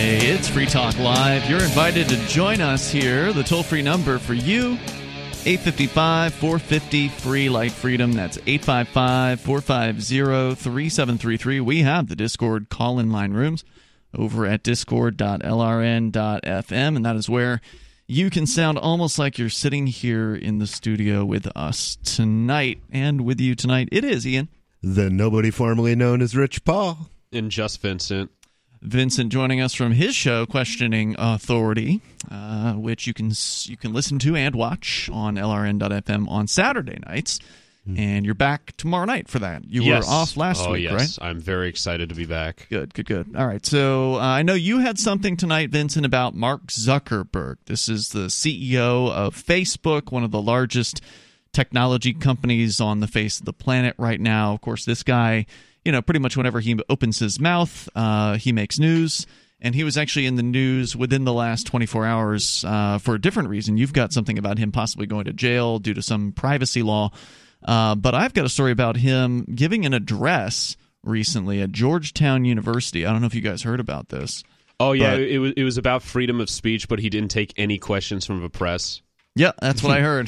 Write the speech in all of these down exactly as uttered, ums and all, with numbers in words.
Hey, it's Free Talk Live. You're invited to join us here. The toll-free number for you, eight five five, four five zero, free like freedom. That's eight five five, four five zero, three seven three three. We have the Discord call-in line rooms over at discord dot l r n dot f m, and that is where you can sound almost like you're sitting here in the studio with us tonight. And with you tonight, it is Ian. The nobody formerly known as Rich Paul. And just Vincent. Vincent joining us from his show, Questioning Authority, uh, which you can you can listen to and watch on L R N dot F M on Saturday nights. And you're back tomorrow night for that. You yes. were off last oh, week, yes. right? I'm very excited to be back. Good, good, good. All right, so uh, I know you had something tonight, Vincent, about Mark Zuckerberg. This is the C E O of Facebook, one of the largest technology companies on the face of the planet right now. Of course, this guy, you know, pretty much whenever he opens his mouth, uh, he makes news. And he was actually in the news within the last twenty-four hours uh, for a different reason. You've got something about him possibly going to jail due to some privacy law. Uh, but I've got a story about him giving an address recently at Georgetown University. I don't know if you guys heard about this. Oh, yeah, but, it was, it was about freedom of speech, but he didn't take any questions from the press. Yeah, that's what I heard.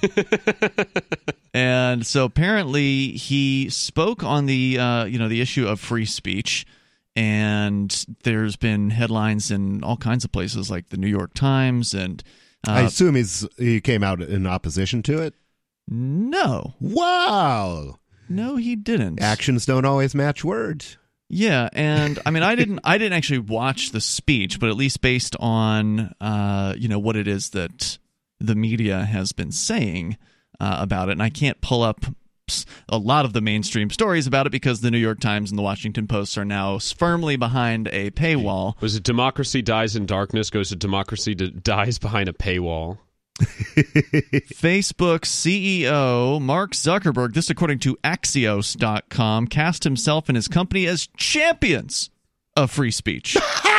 And so apparently he spoke on the uh, you know the issue of free speech, and there's been headlines in all kinds of places like the New York Times, and uh, I assume he's he came out in opposition to it. No, wow, no, he didn't. Actions don't always match words. Yeah, and I mean, I didn't, I didn't actually watch the speech, but at least based on uh, you know what it is that the media has been saying uh, about it, and I can't pull up a lot of the mainstream stories about it because the New York Times and the Washington Post are now firmly behind a paywall. Was it democracy dies in darkness goes to democracy to dies behind a paywall? Facebook C E O Mark Zuckerberg, this according to Axios dot com, cast himself and his company as champions of free speech.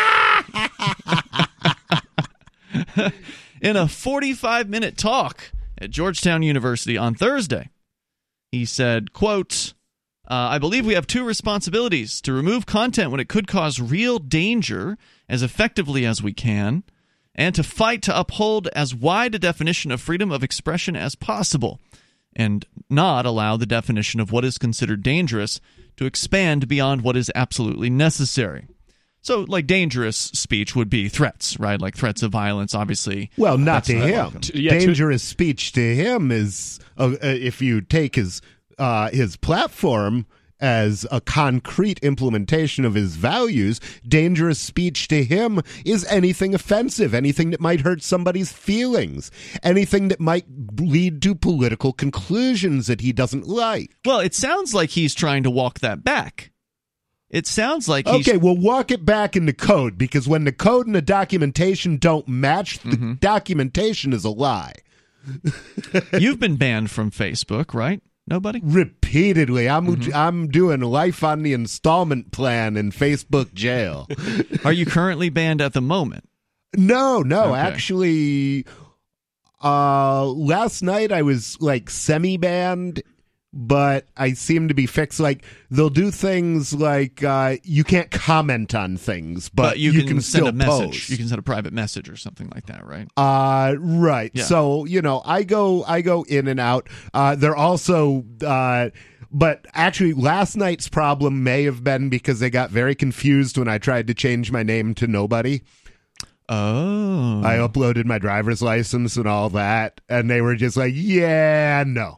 In a forty-five minute talk at Georgetown University on Thursday, he said, quote, uh, I believe we have two responsibilities: to remove content when it could cause real danger as effectively as we can, and to fight to uphold as wide a definition of freedom of expression as possible, and not allow the definition of what is considered dangerous to expand beyond what is absolutely necessary. So, like, dangerous speech would be threats, right? Like threats of violence, obviously. Well, not to not him. welcome. Yeah, dangerous to- speech to him is, uh, if you take his uh, his platform as a concrete implementation of his values, dangerous speech to him is anything offensive, anything that might hurt somebody's feelings, anything that might lead to political conclusions that he doesn't like. Well, it sounds like he's trying to walk that back. It sounds like he's... Okay, well, walk it back in the code, because when the code and the documentation don't match, the mm-hmm. documentation is a lie. You've been banned from Facebook, right? Nobody? Repeatedly. I'm mm-hmm. I'm doing life on the installment plan in Facebook jail. Are you currently banned at the moment? No, no. Okay. Actually, uh, last night I was like semi-banned, but I seem to be fixed. Like, they'll do things like uh, you can't comment on things, but, but you, you can, can send still a message. post. You can send a private message or something like that, right? Uh, right. Yeah. So, you know, I go I go in and out. Uh, they're also... Uh, but actually, last night's problem may have been because they got very confused when I tried to change my name to Nobody. Oh. I uploaded my driver's license and all that, and they were just like, yeah, no.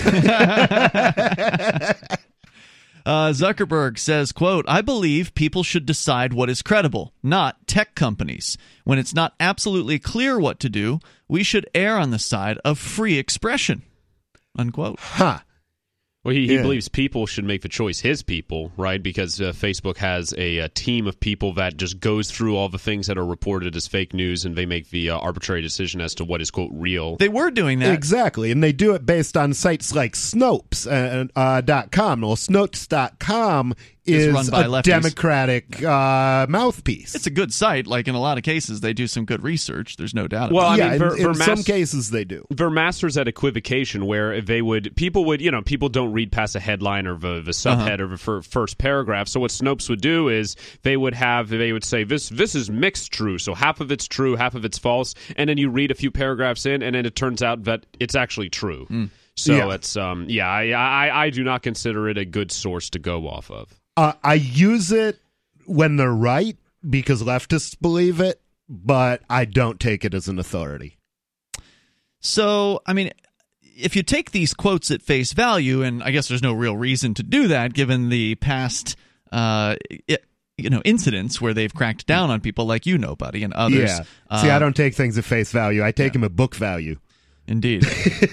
uh, Zuckerberg says, quote, I believe people should decide what is credible, not tech companies. When it's not absolutely clear what to do, we should err on the side of free expression, unquote. Huh. Well, he, he Yeah. believes people should make the choice, his people, right? Because uh, Facebook has a, a team of people that just goes through all the things that are reported as fake news, and they make the uh, arbitrary decision as to what is, quote, real. They were doing that. Exactly, and they do it based on sites like Snopes uh, uh, dot com. Well, Snopes dot com is, is run by a lefties. Democratic uh, mouthpiece. It's a good site. Like in a lot of cases, they do some good research. There's no doubt. Well, about I yeah, mean, Ver, in, in Vermas- some cases they do. Vermaster's at equivocation where they would people would you know people don't read past a headline or the, the subhead uh-huh. or the fir- first paragraph. So what Snopes would do is they would have they would say this this is mixed true. So half of it's true, half of it's false, and then you read a few paragraphs in, and then it turns out that it's actually true. Mm. So yeah. it's um yeah I, I I do not consider it a good source to go off of. Uh, I use it when they're right because leftists believe it, but I don't take it as an authority. So, I mean, if you take these quotes at face value, and I guess there's no real reason to do that given the past uh, it, you know, incidents where they've cracked down on people like you know, buddy, and others. Yeah. See, uh, I don't take things at face value. I take yeah. them at book value. Indeed.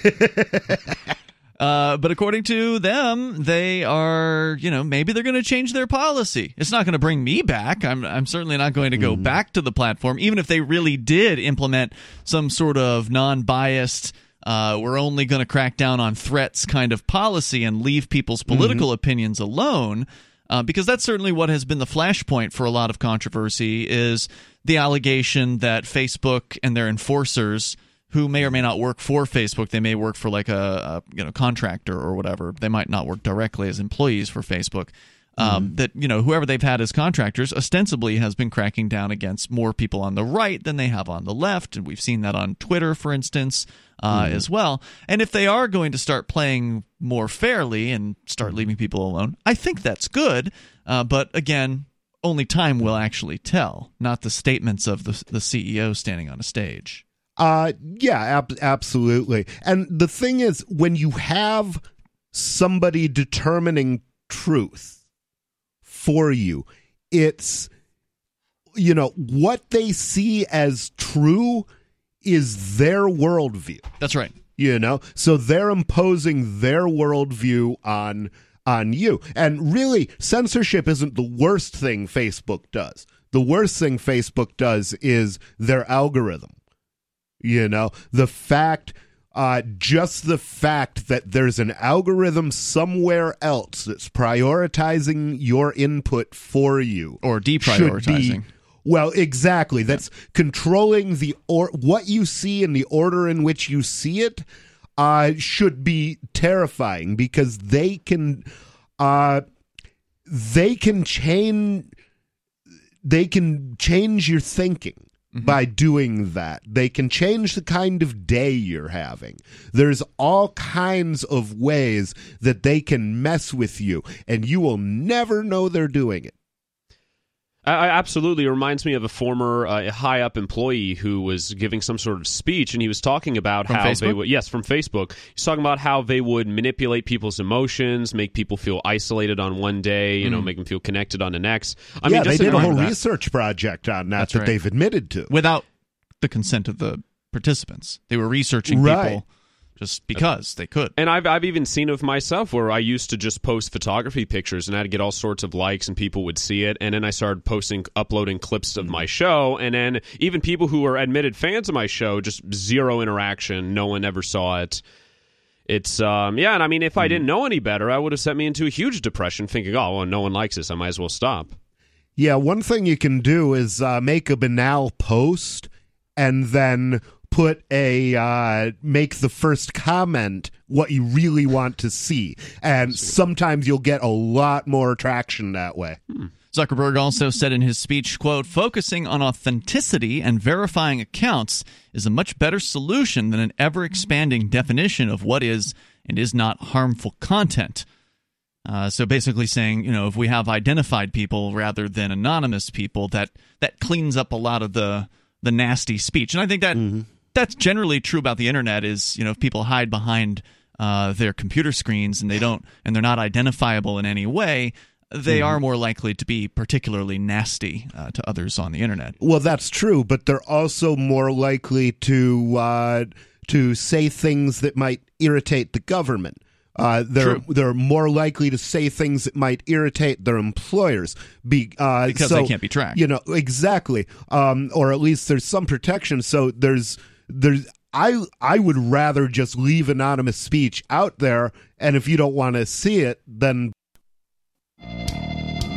Uh, but according to them, they are, you know, maybe they're going to change their policy. It's not going to bring me back. I'm I'm certainly not going to go mm-hmm. back to the platform, even if they really did implement some sort of non-biased, uh, we're only going to crack down on threats kind of policy and leave people's political mm-hmm. opinions alone. Uh, because that's certainly what has been the flashpoint for a lot of controversy is the allegation that Facebook and their enforcers, who may or may not work for Facebook, they may work for like a, a you know contractor or whatever. They might not work directly as employees for Facebook. Um, mm-hmm. That you know whoever they've had as contractors ostensibly has been cracking down against more people on the right than they have on the left, and we've seen that on Twitter, for instance, uh, mm-hmm. as well. And if they are going to start playing more fairly and start leaving people alone, I think that's good. Uh, but again, only time will actually tell, not the statements of the the C E O standing on a stage. Uh, yeah, ab- absolutely. And the thing is, when you have somebody determining truth for you, it's, you know, what they see as true is their worldview. That's right. You know, so they're imposing their worldview on on you. And really, censorship isn't the worst thing Facebook does. The worst thing Facebook does is their algorithm. You know, the fact, uh, just the fact that there's an algorithm somewhere else that's prioritizing your input for you. Or deprioritizing. Be, well, exactly. That's yeah. controlling the or what you see and the order in which you see it uh, should be terrifying because they can, uh, they can change, they can change your thinking. Mm-hmm. By doing that, they can change the kind of day you're having. There's all kinds of ways that they can mess with you, and you will never know they're doing it. I, absolutely. It reminds me of a former uh, high-up employee who was giving some sort of speech, and he was talking about from how Facebook? they would, yes, from Facebook. He's talking about how they would manipulate people's emotions, make people feel isolated on one day, you mm. know, make them feel connected on the next. I yeah, mean, just they did a whole that. research project on that That's that right. they've admitted to. Without the consent of the participants. They were researching right. people just because they could. And I've I've even seen it with myself where I used to just post photography pictures and I'd get all sorts of likes and people would see it. And then I started posting, uploading clips of my show. And then even people who were admitted fans of my show, just zero interaction. No one ever saw it. It's, um, yeah, and I mean, if I didn't know any better, I would have sent me into a huge depression thinking, oh, well, no one likes this. I might as well stop. Yeah, one thing you can do is uh, make a banal post and then put a uh, make the first comment what you really want to see, and sometimes you'll get a lot more traction that way. Hmm. Zuckerberg also said in his speech, quote, "Focusing on authenticity and verifying accounts is a much better solution than an ever-expanding definition of what is and is not harmful content." Uh, so basically saying, you know, if we have identified people rather than anonymous people, that that cleans up a lot of the the nasty speech. And I think that mm-hmm. that's generally true about the internet is, you know, if people hide behind uh, their computer screens and they don't and they're not identifiable in any way, they mm-hmm. are more likely to be particularly nasty uh, to others on the internet. Well, that's true, but they're also more likely to uh, to say things that might irritate the government. Uh, they're True. they're more likely to say things that might irritate their employers be, uh, because so, they can't be tracked. You know, exactly, um, or at least there's some protection. So there's there's I I would rather just leave anonymous speech out there, and if you don't want to see it, then.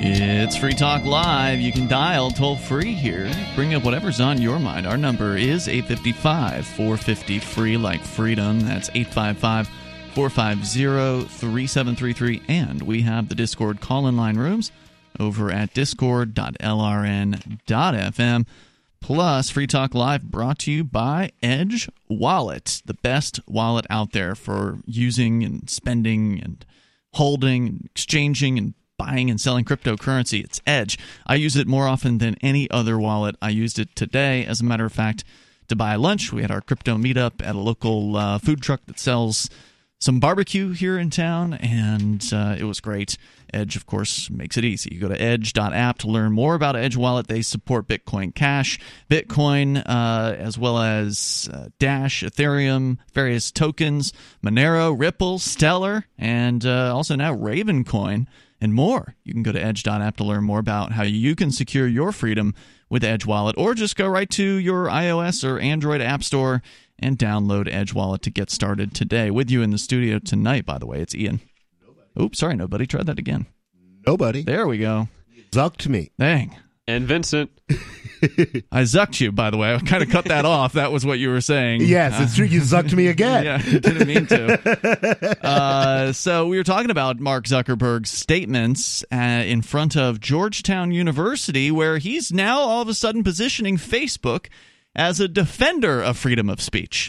It's Free Talk Live. You can dial toll-free here. Bring up whatever's on your mind. Our number is eight five five, four five zero, free like freedom. That's eight five five, four five zero, three seven three three. And we have the Discord call-in line rooms over at discord dot l r n dot f m. Plus, Free Talk Live brought to you by Edge Wallet, the best wallet out there for using and spending and holding and exchanging and buying and selling cryptocurrency. It's Edge. I use it more often than any other wallet. I used it today, as a matter of fact, to buy lunch. We had our crypto meetup at a local uh, food truck that sells some barbecue here in town, and uh, it was great. Edge, of course, makes it easy. You go to edge dot app to learn more about Edge Wallet. They support Bitcoin Cash, Bitcoin, uh, as well as uh, Dash, Ethereum, various tokens, Monero, Ripple, Stellar, and uh, also now Ravencoin, and more. You can go to edge dot app to learn more about how you can secure your freedom with Edge Wallet, or just go right to your iOS or Android app store and download Edge Wallet to get started today. With you in the studio tonight, by the way, it's Ian. Nobody. Oops, sorry, nobody. Try that again. Nobody. There we go. Zucked me. Dang. And Vincent. I zucked you, by the way. I kind of cut that off. That was what you were saying. Yes, uh, it's true. You zucked me again. Yeah, you didn't mean to. Uh, so we were talking about Mark Zuckerberg's statements uh, in front of Georgetown University, where he's now all of a sudden positioning Facebook as a defender of freedom of speech.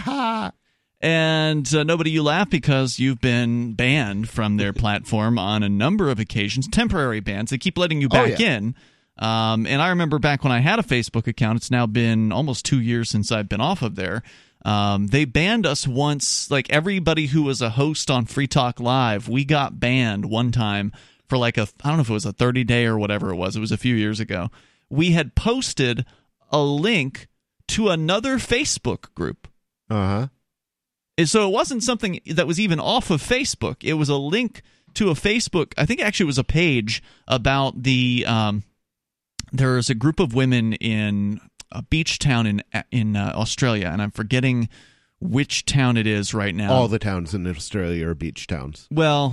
And uh, nobody, you laugh because you've been banned from their platform on a number of occasions, temporary bans. They keep letting you back oh, yeah. in. Um, and I remember back when I had a Facebook account, it's now been almost two years since I've been off of there. Um, they banned us once, like everybody who was a host on Free Talk Live, we got banned one time for like a, I don't know if it was a thirty day or whatever it was. It was a few years ago. We had posted a link to another Facebook group. Uh-huh. And so it wasn't something that was even off of Facebook. It was a link to a Facebook, I think actually it was a page about the, um, there's a group of women in a beach town in in uh, Australia, and I'm forgetting which town it is right now. All the towns in Australia are beach towns. Well,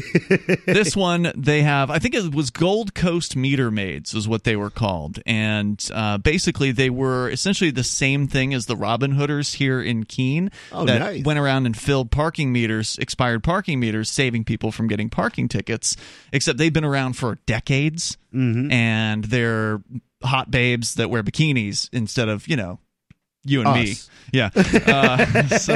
this one, they have, I think it was Gold Coast Meter Maids is what they were called. And uh, basically, they were essentially the same thing as the Robin Hooders here in Keene oh, that nice. went around and filled parking meters, expired parking meters, saving people from getting parking tickets, except they've been around for decades, mm-hmm. and they're hot babes that wear bikinis instead of, you know, you and Us. me. Yeah. Uh, so,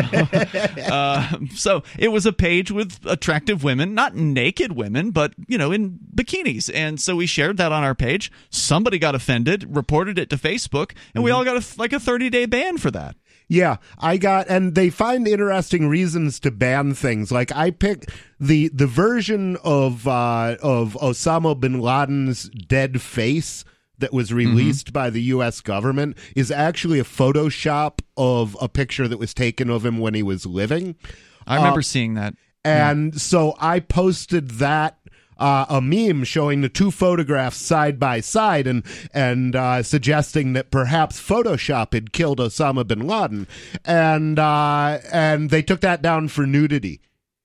uh, so it was a page with attractive women, not naked women, but, you know, in bikinis. And so we shared that on our page. Somebody got offended, reported it to Facebook, and mm-hmm. we all got a, like a thirty day ban for that. Yeah, I got, and they find interesting reasons to ban things. Like I picked the the version of uh, of Osama bin Laden's dead face that was released mm-hmm. by the U S government is actually a Photoshop of a picture that was taken of him when he was living. I remember uh, seeing that. And yeah. so I posted that, uh, a meme showing the two photographs side by side and, and uh, suggesting that perhaps Photoshop had killed Osama bin Laden. And, uh, and they took that down for nudity.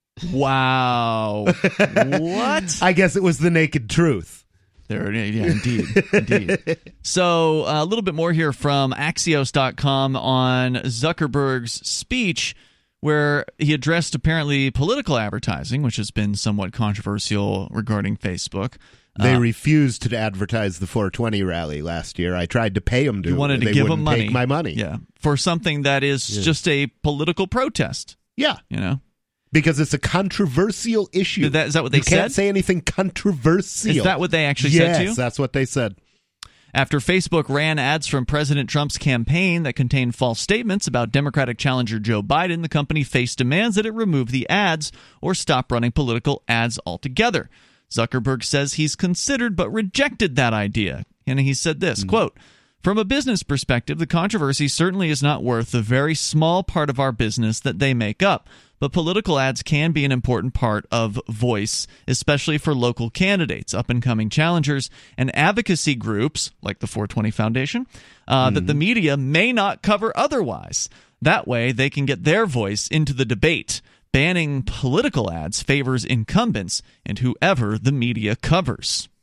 Wow. What? I guess it was the naked truth. There, yeah, indeed, indeed. So uh, a little bit more here from Axios dot com on Zuckerberg's speech, where he addressed apparently political advertising, which has been somewhat controversial regarding Facebook. They uh, refused to advertise the four twenty rally last year. I tried to pay them to. You wanted to they give wouldn't them money, take my money, yeah, for something that is yeah. just a political protest. Yeah, you know. Because it's a controversial issue. Is that, is that what they you said? You can't say anything controversial. Is that what they actually yes, said to you? Yes, that's what they said. After Facebook ran ads from President Trump's campaign that contained false statements about Democratic challenger Joe Biden, the company faced demands that it remove the ads or stop running political ads altogether. Zuckerberg says he's considered but rejected that idea. And he said this, mm-hmm. quote, "From a business perspective, the controversy certainly is not worth the very small part of our business that they make up. But political ads can be an important part of voice, especially for local candidates, up-and-coming challengers, and advocacy groups, like the four twenty Foundation, uh, mm-hmm. that the media may not cover otherwise. That way, they can get their voice into the debate. Banning political ads favors incumbents and whoever the media covers."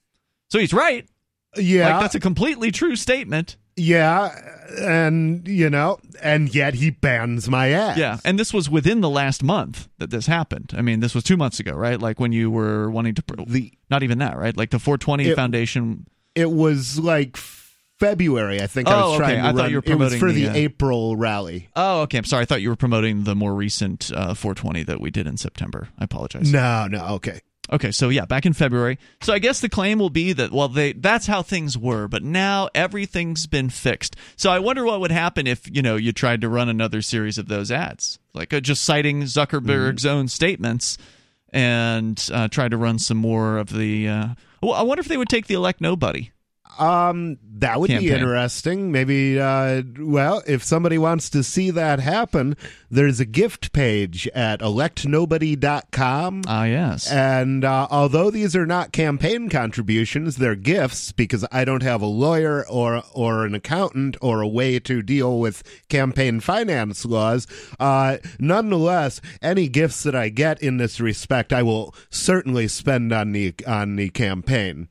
So he's right. Yeah. Like, that's a completely true statement. Yeah, and, you know, and yet he bans my ads. Yeah, and this was within the last month that this happened. I mean, this was two months ago, right? Like when you were wanting to... The, not even that, right? Like the four twenty it, Foundation... It was like February, I think. Oh, I was trying okay. to I run. thought you were promoting it was for the, the uh, April rally. Oh, okay. I'm sorry. I thought you were promoting the more recent uh, four twenty that we did in September. I apologize. No, no, okay. Okay, so yeah, back in February. So I guess the claim will be that, well, they that's how things were, but now everything's been fixed. So I wonder what would happen if, you know, you tried to run another series of those ads, like uh, just citing Zuckerberg's mm-hmm. own statements and uh, try to run some more of the... Uh, well, I wonder if they would take the elect nobody. Um, that would campaign. be interesting. Maybe, uh, well, if somebody wants to see that happen, there's a gift page at elect nobody dot com. Ah, yes. And uh, although these are not campaign contributions, they're gifts because I don't have a lawyer or or an accountant or a way to deal with campaign finance laws. Uh, nonetheless, any gifts that I get in this respect, I will certainly spend on the on the campaign.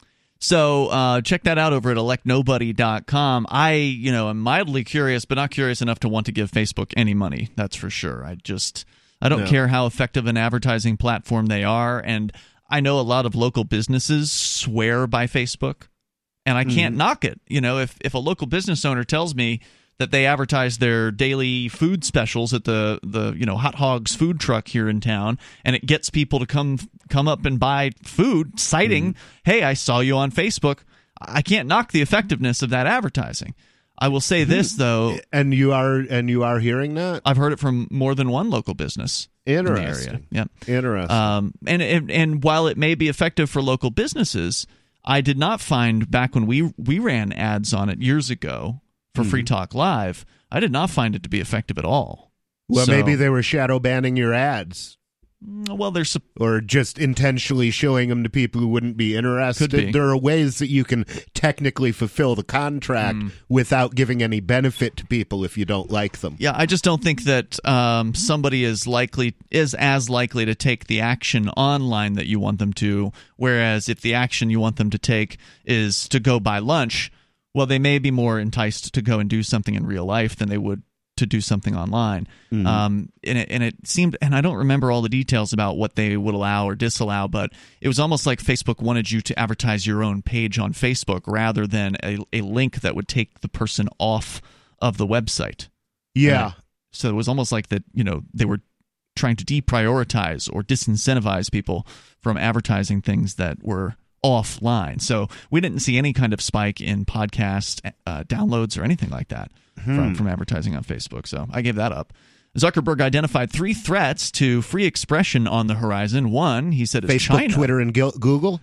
So uh, check that out over at elect nobody dot com. I, you know, am mildly curious, but not curious enough to want to give Facebook any money. That's for sure. I just, I don't no. care how effective an advertising platform they are. And I know a lot of local businesses swear by Facebook, and I can't mm. knock it. You know, if, if a local business owner tells me that they advertise their daily food specials at the, the you know Hot Hogs food truck here in town, and it gets people to come come up and buy food, citing, mm. hey, I saw you on Facebook. I can't knock the effectiveness of that advertising. I will say this though, and you are and you are hearing that? I've heard it from more than one local business Interesting. in the area. Yeah, interesting. Um, and, and and while it may be effective for local businesses, I did not find back when we we ran ads on it years ago. For Free Talk Live, I did not find it to be effective at all. Well, so, maybe they were shadow banning your ads. Well, there's or just intentionally showing them to people who wouldn't be interested. Could be. There are ways that you can technically fulfill the contract mm. without giving any benefit to people if you don't like them. Yeah, I just don't think that um, somebody is likely is as likely to take the action online that you want them to. Whereas if the action you want them to take is to go buy lunch, well, they may be more enticed to go and do something in real life than they would to do something online. Mm-hmm. Um, and, it, and it seemed, and I don't remember all the details about what they would allow or disallow, but it was almost like Facebook wanted you to advertise your own page on Facebook rather than a, a link that would take the person off of the website. Yeah. Uh, so it was almost like that, you know, they were trying to deprioritize or disincentivize people from advertising things that were offline. So we didn't see any kind of spike in podcast uh, downloads or anything like that hmm. from, from advertising on Facebook. So I gave that up. Zuckerberg identified three threats to free expression on the horizon. One, he said, is Facebook, China. Twitter, and Google?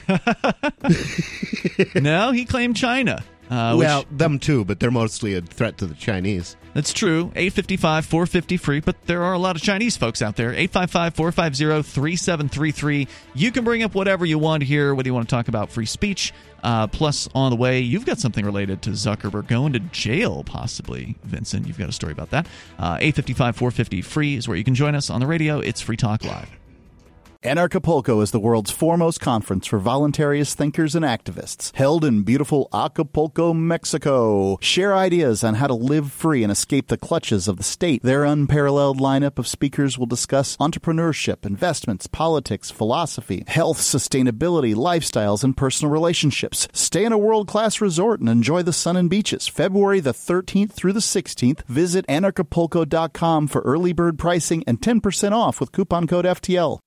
No, he claimed China. Uh, well, which, them too, but they're mostly a threat to the Chinese. That's true. eight five five, four five zero, free, but there are a lot of Chinese folks out there. eight five five, four five zero, three seven three three. You can bring up whatever you want here, whether you want to talk about free speech. Uh, plus, on the way, you've got something related to Zuckerberg going to jail, possibly. Vincent, you've got a story about that. Uh, eight five five, four five zero, free is where you can join us on the radio. It's Free Talk Live. Anarchapulco is the world's foremost conference for voluntarist thinkers and activists, held in beautiful Acapulco, Mexico. Share ideas on how to live free and escape the clutches of the state. Their unparalleled lineup of speakers will discuss entrepreneurship, investments, politics, philosophy, health, sustainability, lifestyles, and personal relationships. Stay in a world-class resort and enjoy the sun and beaches. February the thirteenth through the sixteenth. Visit anarchapulco dot com for early bird pricing and ten percent off with coupon code F T L.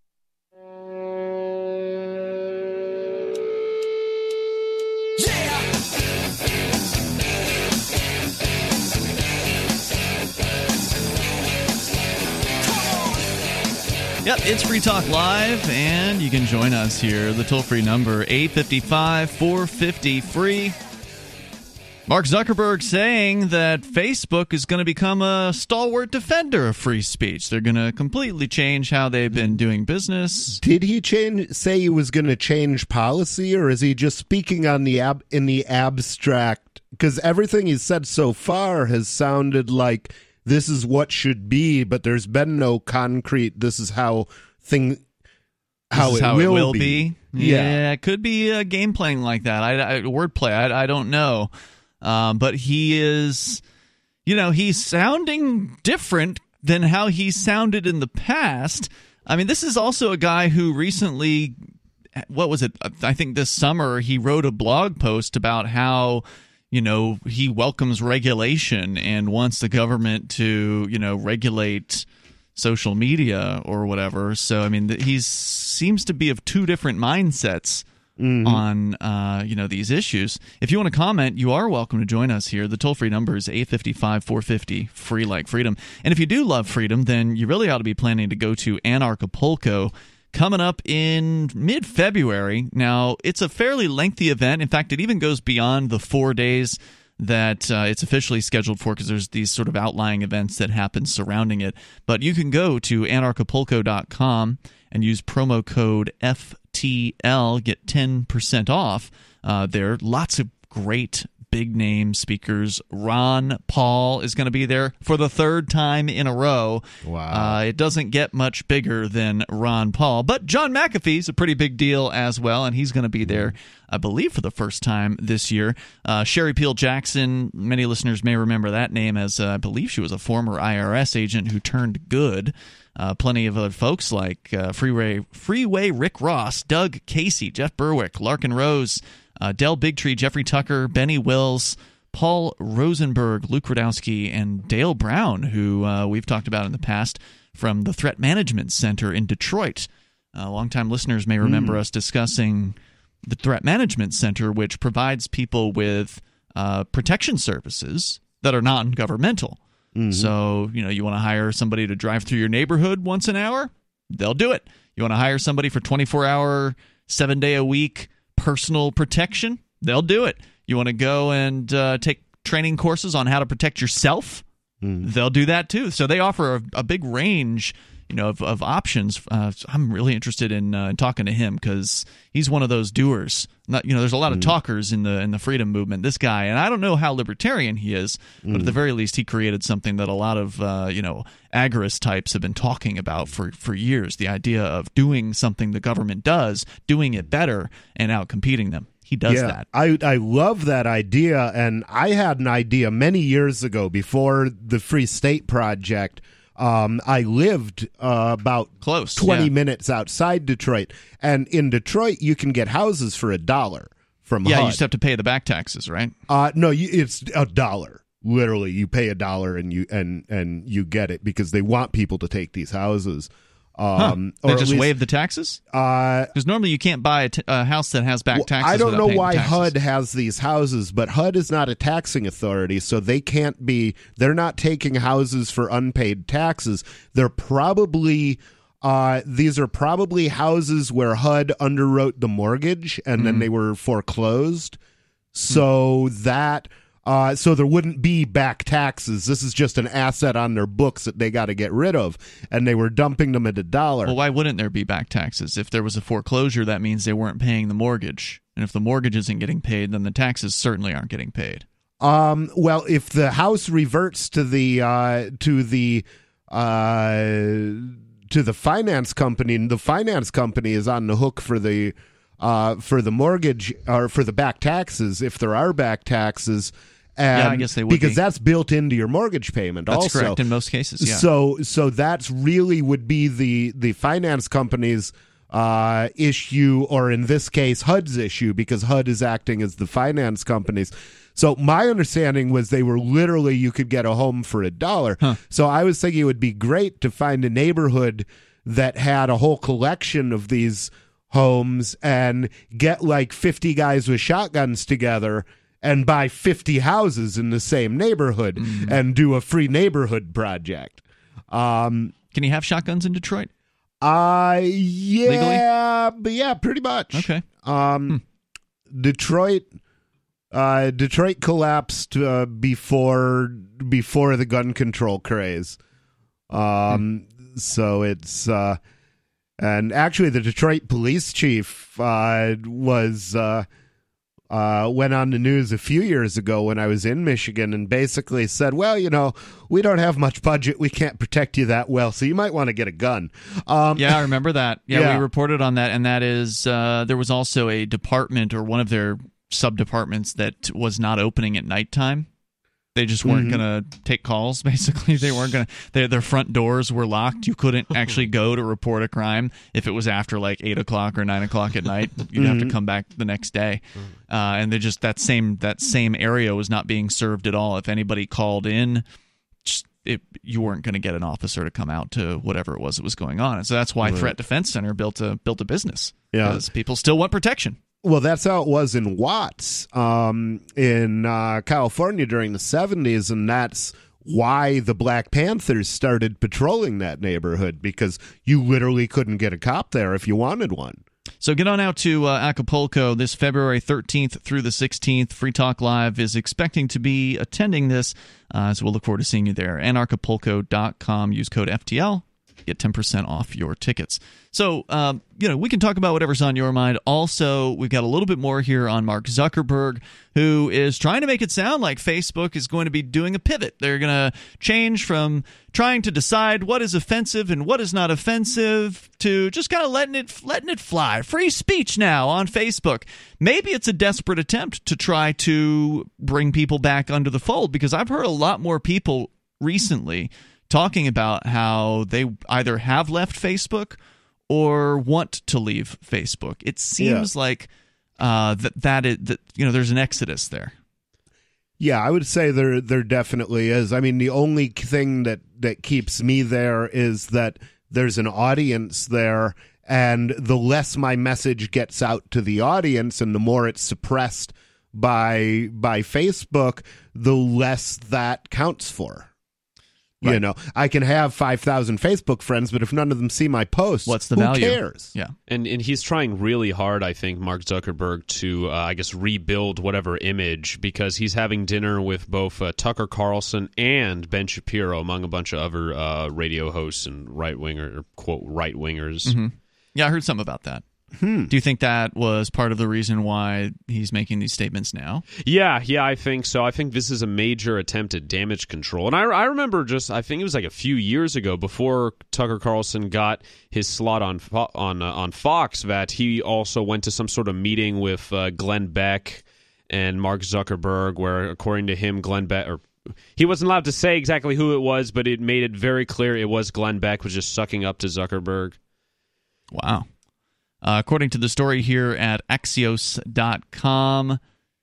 Yep, it's Free Talk Live, and you can join us here. The toll-free number, eight five five, four five zero, free. Mark Zuckerberg saying that Facebook is going to become a stalwart defender of free speech. They're going to completely change how they've been doing business. Did he change? Say he was going to change policy, or is he just speaking on the ab, in the abstract? Because everything he's said so far has sounded like this is what should be, but there's been no concrete, this is how thing, how, this is it, how will it will be. be. Yeah. yeah, it could be a game playing like that. I, I wordplay. I, I don't know, um, but he is, you know, he's sounding different than how he sounded in the past. I mean, this is also a guy who recently, what was it? I think this summer he wrote a blog post about how, you know, he welcomes regulation and wants the government to, you know, regulate social media or whatever. So I mean, he seems to be of two different mindsets mm-hmm. on uh, you know, these issues. If you want to comment, you are welcome to join us here. The toll free number is eight five five, four five zero, free like freedom. And if you do love freedom, then you really ought to be planning to go to Anarchapulco coming up in mid February. Now, it's a fairly lengthy event. In fact, it even goes beyond the four days that uh, it's officially scheduled for, because there's these sort of outlying events that happen surrounding it. But you can go to anarchapulco dot com and use promo code F T L, get ten percent off uh, there. Lots of great big-name speakers. Ron Paul is going to be there for the third time in a row. Wow. Uh, it doesn't get much bigger than Ron Paul, but John McAfee's a pretty big deal as well, and he's going to be there, I believe, for the first time this year. Uh, Sherry Peel Jackson, many listeners may remember that name, as uh, I believe she was a former I R S agent who turned good. Uh, plenty of other folks like uh, Freeway, Freeway Rick Ross, Doug Casey, Jeff Berwick, Larkin Rose, uh, Del Bigtree, Jeffrey Tucker, Benny Wills, Paul Rosenberg, Luke Radowski, and Dale Brown, who uh, we've talked about in the past from the Threat Management Center in Detroit. Uh, longtime listeners may remember mm. us discussing the Threat Management Center, which provides people with uh, protection services that are non-governmental. Mm-hmm. So, you know, you want to hire somebody to drive through your neighborhood once an hour? They'll do it. You want to hire somebody for twenty-four hour, seven day a week personal protection? They'll do it. You want to go and uh, take training courses on how to protect yourself? Mm-hmm. They'll do that too. So they offer a, a big range, you know, of, of options. Uh, I'm really interested in uh, talking to him, because he's one of those doers. Not, you know, there's a lot of talkers in the in the freedom movement. This guy, and I don't know how libertarian he is, but mm. at the very least, he created something that a lot of uh, you know, agorist types have been talking about for for years. The idea of doing something the government does, doing it better, and out competing them. He does yeah, that. I, I love that idea, and I had an idea many years ago before the Free State Project. Um, I lived uh, about close twenty yeah. minutes outside Detroit, and in Detroit you can get houses for a dollar from yeah. H U D. You just have to pay the back taxes, right? Uh, no, you, it's a dollar. Literally, you pay a dollar and you and and you get it, because they want people to take these houses. Um, huh. They or just least, waive the taxes? Because uh, normally you can't buy a, t- a house that has back well, taxes. I don't know why taxes. H U D has these houses, but H U D is not a taxing authority, so they can't be. They're not taking houses for unpaid taxes. They're probably. Uh, these are probably houses where H U D underwrote the mortgage and mm. then they were foreclosed. So mm. that. Uh, so there wouldn't be back taxes. This is just an asset on their books that they got to get rid of, and they were dumping them at a dollar. Well, why wouldn't there be back taxes? If there was a foreclosure, that means they weren't paying the mortgage. And if the mortgage isn't getting paid, then the taxes certainly aren't getting paid. Um, well, if the house reverts to the uh, to the uh, to the finance company, the finance company is on the hook for the uh, for the mortgage or for the back taxes, if there are back taxes. And yeah, I guess they would because be. that's built into your mortgage payment. That's also correct in most cases. Yeah. So, so that's really would be the the finance company's uh, issue, or in this case, H U D's issue, because H U D is acting as the finance companies. So my understanding was they were literally, you could get a home for a dollar. Huh. So I was thinking it would be great to find a neighborhood that had a whole collection of these homes and get like fifty guys with shotguns together and buy fifty houses in the same neighborhood mm. and do a free neighborhood project. Um, Can you have shotguns in Detroit? Uh, yeah, Legally? but yeah, pretty much. Okay. Um, hmm. Detroit, uh, Detroit collapsed uh, before before the gun control craze. Um, hmm. So it's uh, and actually the Detroit police chief uh, was. Uh, uh, went on the news a few years ago when I was in Michigan and basically said, well, you know, we don't have much budget. We can't protect you that well, so you might want to get a gun. Um, yeah, I remember that. Yeah, yeah. we reported on that, and that is uh, there was also a department or one of their sub-departments that was not opening at nighttime. They just weren't mm-hmm. going to take calls, basically. They weren't going to. Their, their front doors were locked. You couldn't actually go to report a crime if it was after like eight o'clock or nine o'clock at night. You'd mm-hmm. have to come back the next day. Uh, and they just that same that same area was not being served at all. If anybody called in, just, it, you weren't going to get an officer to come out to whatever it was that was going on. And so that's why right. Threat Defense Center built a built a business. Yeah. Because people still want protection. Well, that's how it was in Watts um, in uh, California during the seventies, and that's why the Black Panthers started patrolling that neighborhood, because you literally couldn't get a cop there if you wanted one. So get on out to uh, Acapulco this February thirteenth through the sixteenth. Free Talk Live is expecting to be attending this, uh, so we'll look forward to seeing you there. Anarchapulco dot com. Use code F T L. Get ten percent off your tickets. So, um, you know, we can talk about whatever's on your mind. Also, we've got a little bit more here on Mark Zuckerberg, who is trying to make it sound like Facebook is going to be doing a pivot. They're going to change from trying to decide what is offensive and what is not offensive to just kind of letting it letting it fly. Free speech now on Facebook. Maybe it's a desperate attempt to try to bring people back under the fold, because I've heard a lot more people recently talking about how they either have left Facebook or want to leave Facebook. It seems yeah. like uh, that that, is, that you know there's an exodus there. Yeah, I would say there there definitely is. I mean, the only thing that, that keeps me there is that there's an audience there, and the less my message gets out to the audience and the more it's suppressed by by Facebook, the less that counts for. Right. You know, I can have five thousand Facebook friends, but if none of them see my posts, what's the who value? cares? Yeah. And and he's trying really hard, I think, Mark Zuckerberg, to, uh, I guess, rebuild whatever image, because he's having dinner with both uh, Tucker Carlson and Ben Shapiro, among a bunch of other uh, radio hosts and right-winger, quote, right-wingers. Mm-hmm. Yeah, I heard something about that. Hmm. Do you think that was part of the reason why he's making these statements now? Yeah, yeah, I think so. I think this is a major attempt at damage control. And I, I remember just, I think it was like a few years ago, before Tucker Carlson got his slot on on uh, on Fox, that he also went to some sort of meeting with uh, Glenn Beck and Mark Zuckerberg, where, according to him, Glenn Beck, or he wasn't allowed to say exactly who it was, but it made it very clear it was Glenn Beck was just sucking up to Zuckerberg. Wow. Uh, according to the story here at Axios dot com,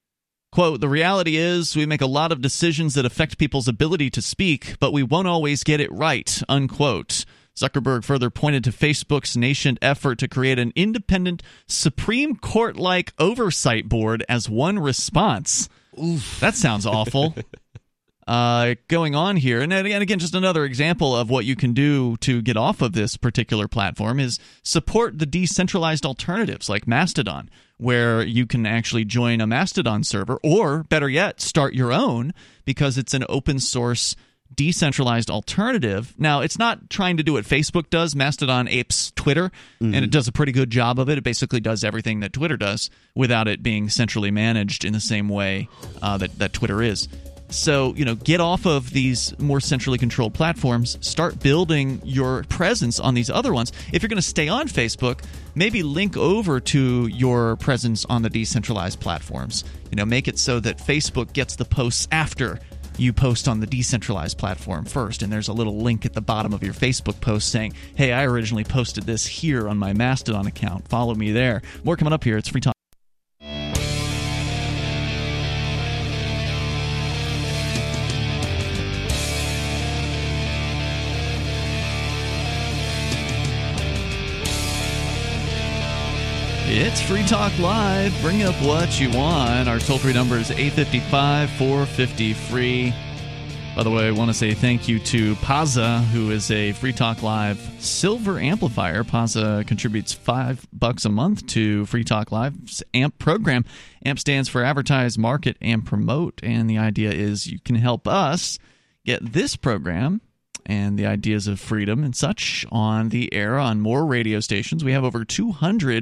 quote, the reality is we make a lot of decisions that affect people's ability to speak, but we won't always get it right, unquote. Zuckerberg further pointed to Facebook's nascent effort to create an independent Supreme Court-like oversight board as one response. Oof. That sounds awful. Uh, going on here, and again, just another example of what you can do to get off of this particular platform is support the decentralized alternatives like Mastodon, where you can actually join a Mastodon server, or better yet, start your own, because it's an open source decentralized alternative. Now, it's not trying to do what Facebook does. Mastodon apes Twitter, mm-hmm. and it does a pretty good job of it. It basically does everything that Twitter does without it being centrally managed in the same way uh, that, that Twitter is. So, you know, get off of these more centrally controlled platforms, start building your presence on these other ones. If you're going to stay on Facebook, maybe link over to your presence on the decentralized platforms. You know, make it so that Facebook gets the posts after you post on the decentralized platform first, and there's a little link at the bottom of your Facebook post saying, hey, I originally posted this here on my Mastodon account. Follow me there. More coming up here. It's Free Talk. It's Free Talk Live. Bring up what you want. Our toll-free number is eight five five, four five zero, free. By the way, I want to say thank you to Paza, who is a Free Talk Live silver amplifier. Paza contributes five bucks a month to Free Talk Live's A M P program. A M P stands for Advertise, Market, and Promote, and the idea is you can help us get this program and the ideas of freedom and such on the air on more radio stations. We have over two hundred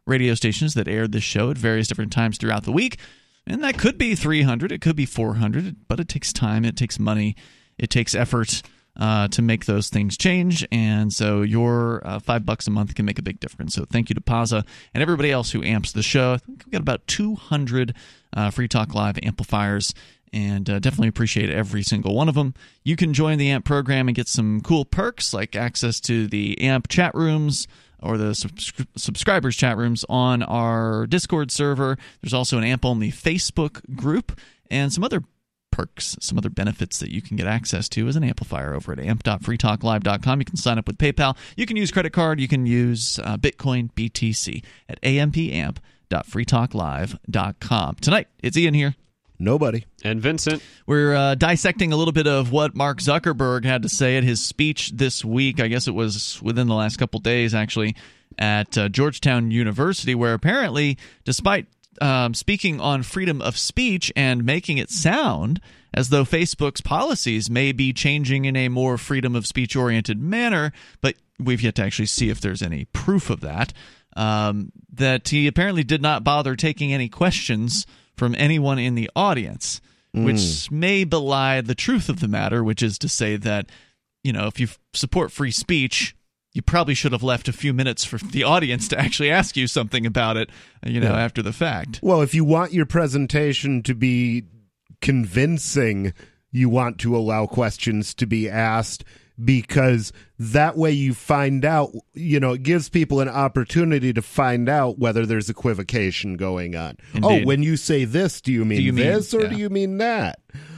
radio stations that aired this show at various different times throughout the week. And that could be three hundred, it could be four hundred, but it takes time, it takes money, it takes effort uh, to make those things change. And so your uh, five bucks a month can make a big difference. So thank you to Pazza and everybody else who amps the show. I think we've got about two hundred uh, Free Talk Live amplifiers, and uh, definitely appreciate every single one of them. You can join the A M P program and get some cool perks like access to the A M P chat rooms, or the subscri- subscribers chat rooms on our Discord server. There's also an A M P-only Facebook group and some other perks, some other benefits that you can get access to as an amplifier over at amp dot free talk live dot com. You can sign up with PayPal. You can use credit card. You can use uh, Bitcoin, B T C at amp dot free talk live dot com. Tonight, it's Ian here. Nobody. And Vincent. We're uh, dissecting a little bit of what Mark Zuckerberg had to say at his speech this week. I guess it was within the last couple days, actually, at uh, Georgetown University, where apparently, despite um, speaking on freedom of speech and making it sound as though Facebook's policies may be changing in a more freedom of speech-oriented manner, but we've yet to actually see if there's any proof of that, um, that he apparently did not bother taking any questions from anyone in the audience, which mm. may belie the truth of the matter, which is to say that, you know, if you support free speech, you probably should have left a few minutes for the audience to actually ask you something about it, you know, yeah. after the fact. Well, if you want your presentation to be convincing, you want to allow questions to be asked, because that way you find out, you know, it gives people an opportunity to find out whether there's equivocation going on. Indeed. Oh, when you say this, do you mean do you this mean, or yeah. do you mean that?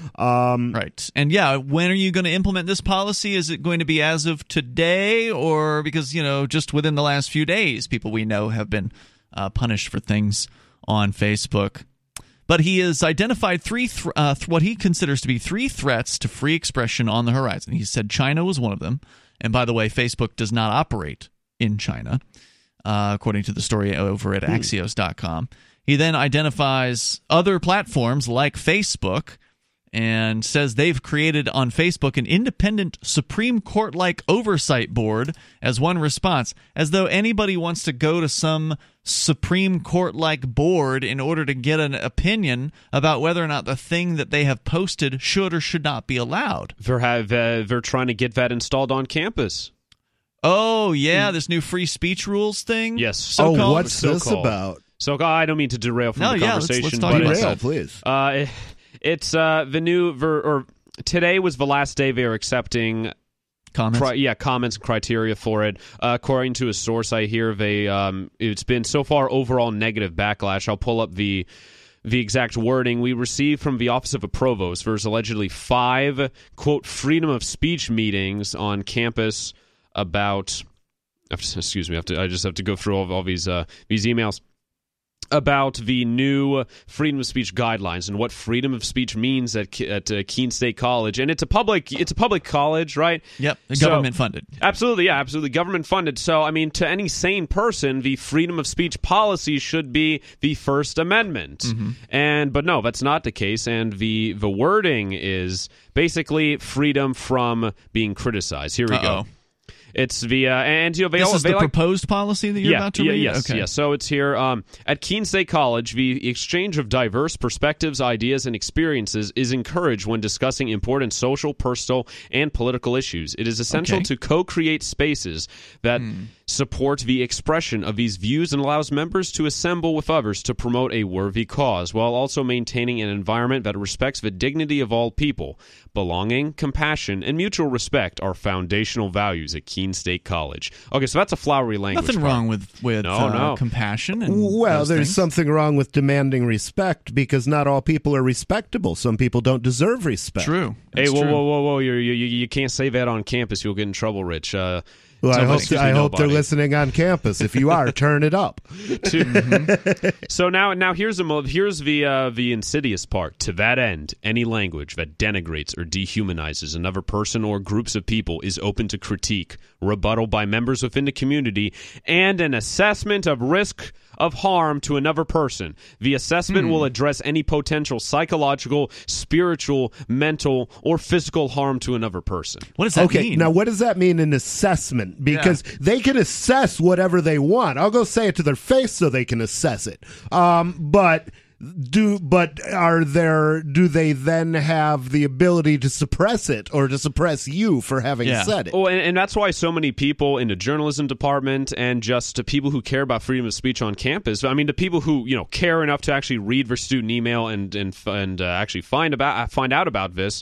Um, right. And yeah, when are you going to implement this policy? Is it going to be as of today, or because, you know, just within the last few days, people we know have been uh, punished for things on Facebook? But he has identified three, th- uh, th- what he considers to be three threats to free expression on the horizon. He said China was one of them. And by the way, Facebook does not operate in China, uh, according to the story over at Axios dot com. He then identifies other platforms like Facebook and says they've created on Facebook an independent Supreme Court-like oversight board as one response, as though anybody wants to go to some Supreme Court-like board in order to get an opinion about whether or not the thing that they have posted should or should not be allowed. They're, have, uh, they're trying to get that installed on campus. Oh, yeah, this new free speech rules thing? Yes. So-called? Oh, what's so this called. about? So I don't mean to derail from no, the yeah, conversation. let's, let's talk but about it's, Derail, that. please. Uh, it, it's uh, the new ver- or today was the last day they are accepting comments. Cri- yeah, comments and criteria for it. Uh, according to a source I hear, they um, it's been so far overall negative backlash. I'll pull up the the exact wording we received from the office of a provost. There's allegedly five quote freedom of speech meetings on campus about. Excuse me, I have to. I just have to go through all, all these uh, these emails about the new freedom of speech guidelines and what freedom of speech means at at uh, Keene State College. And it's a public it's a public college, right? Yep, So- government funded. Absolutely, yeah, absolutely government funded. So, I mean, to any sane person, the freedom of speech policy should be the First Amendment. Mm-hmm. And but no, that's not the case. And the the wording is basically freedom from being criticized. Here we Uh-oh. go. It's the uh, and you know they This all is they the like proposed policy that you're yeah, about to yeah, read? Yes, okay. yes. So it's here um, at Keene State College. The exchange of diverse perspectives, ideas, and experiences is encouraged when discussing important social, personal, and political issues. It is essential Okay. to co-create spaces that Hmm. support the expression of these views and allows members to assemble with others to promote a worthy cause, while also maintaining an environment that respects the dignity of all people. Belonging, compassion, and mutual respect are foundational values at Keene State College. Okay, so that's a flowery language. Nothing part. wrong with, with No, uh, no. compassion. And Well, those there's things. something wrong with demanding respect, because not all people are respectable. Some people don't deserve respect. True. Hey, That's whoa, true. whoa, whoa, whoa! You're, you you you can't say that on campus. You'll get in trouble, Rich. Uh, Well, I somebody- hope, excuse I me, hope they're nobody. listening on campus. If you are, turn it up. So now, now here's the mo- here's the uh, the insidious part. To that end, any language that denigrates or dehumanizes another person or groups of people is open to critique, rebuttal by members within the community, and an assessment of risk of harm to another person. The assessment Hmm. will address any potential psychological, spiritual, mental, or physical harm to another person. What does that Okay, mean? now what does that mean, an assessment? Because they can assess whatever they want. I'll go say it to their face so they can assess it. Um, but do but are there? Do they then have the ability to suppress it or to suppress you for having Yeah. said it? Oh, and, and that's why so many people in the journalism department and just to people who care about freedom of speech on campus. I mean, the people who you know care enough to actually read their student email and and and uh, actually find about find out about this.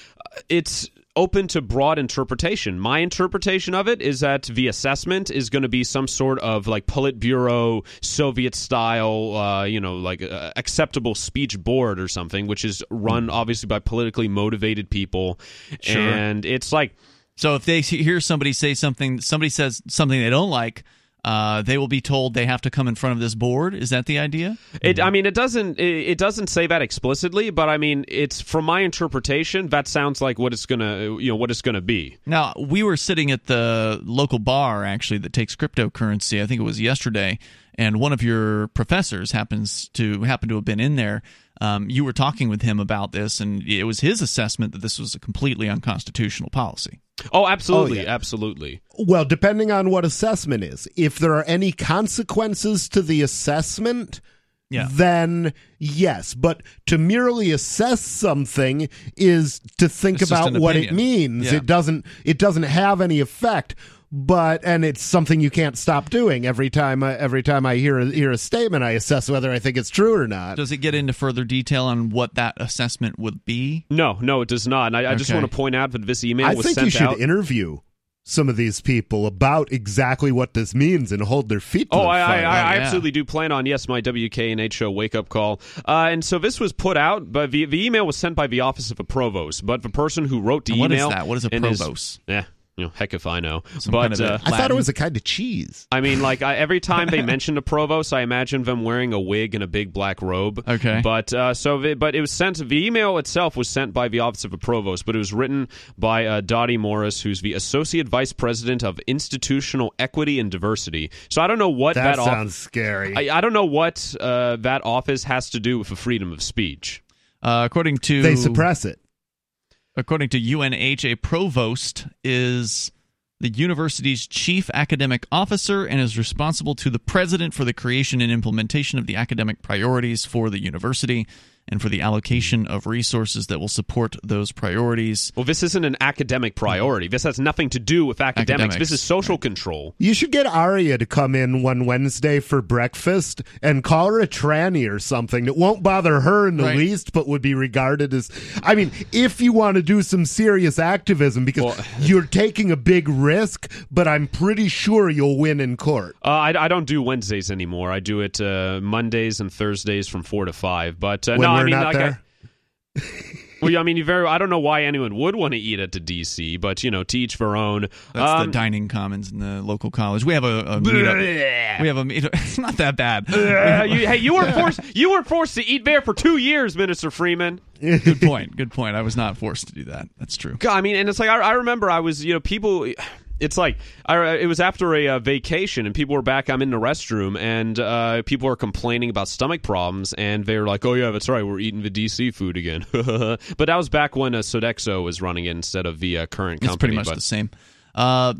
It's open to broad interpretation. My interpretation of it is that the assessment is going to be some sort of like Politburo, Soviet style, uh, you know, like uh, acceptable speech board or something, which is run obviously by politically motivated people. Sure. And it's like, So if they see- hear somebody say something, somebody says something they don't like, uh, they will be told they have to come in front of this board. Is that the idea? It, I mean, it doesn't. It, it doesn't say that explicitly, but I mean, it's from my interpretation. That sounds like what it's gonna, you know, what it's gonna be. Now, we were sitting at the local bar, actually, that takes cryptocurrency. I think it was yesterday, and one of your professors happens to happen to have been in there. Um, you were talking with him about this, and it was his assessment that this was a completely unconstitutional policy. Oh, absolutely, Oh, yeah. absolutely. Well, depending on what assessment is. If there are any consequences to the assessment, Yeah. then yes. But to merely assess something is to think It's just about an what it opinion. means. Yeah. It doesn't. It doesn't have any effect. But and it's something you can't stop doing. Every time, I, every time I hear a, hear a statement, I assess whether I think it's true or not. Does it get into further detail on what that assessment would be? No, no, it does not. And I, I just Okay. want to point out that this email I was think sent you should out. interview some of these people about exactly what this means and hold their feet to Oh, the I, I, fire. I Oh, yeah. absolutely do plan on, yes, my W K N H show wake-up call. Uh, and so this was put out, but the, the email was sent by the office of a provost. But the person who wrote the And what is email... that? What is a and is- provost? Yeah, you know, heck if I know. Some but kind of a- uh, I thought Latin. it was a kind of cheese. I mean, like I, every time they mentioned a provost, I imagine them wearing a wig and a big black robe. Okay. But uh, so, the, but it was sent. The email itself was sent by the office of a provost, but it was written by uh, Dottie Morris, who's the associate vice president of institutional equity and diversity. So I don't know what That that, sounds off- scary. I, I don't know what uh, that office has to do with the freedom of speech. Uh, according to they suppress it. According to U N H, a provost is the university's chief academic officer and is responsible to the president for the creation and implementation of the academic priorities for the university and for the allocation of resources that will support those priorities. Well, this isn't an academic priority. This has nothing to do with academics. Academics, This is social control. You should get Aria to come in one Wednesday for breakfast and call her a tranny or something that won't bother her in the Right. least, but would be regarded as. I mean, if you want to do some serious activism, because Well- you're taking a big risk, but I'm pretty sure you'll win in court. Uh, I, I don't do Wednesdays anymore. I do it uh, Mondays and Thursdays from four to five. But uh, When no, we're I mean, not like, there. I, well, I mean, you very. I don't know why anyone would want to eat at the D C, but you know, to each their own. That's Um, the dining commons in the local college. We have a, a meetup. We have a meetup. It's not that bad. uh, you, hey, you weren't forced. You weren't forced to eat there for two years, Minister Freeman. Good point. Good point. I was not forced to do that. That's true. God, I mean, and it's like I, I remember I was, you know, people. It's like I, it was after a uh, vacation, and people were back. I'm in the restroom, and uh, people were complaining about stomach problems, and they were like, "Oh yeah, that's right, we're eating the D C food again." But that was back when uh, Sodexo was running it instead of the uh, current company. It's pretty much but, the same. Uh,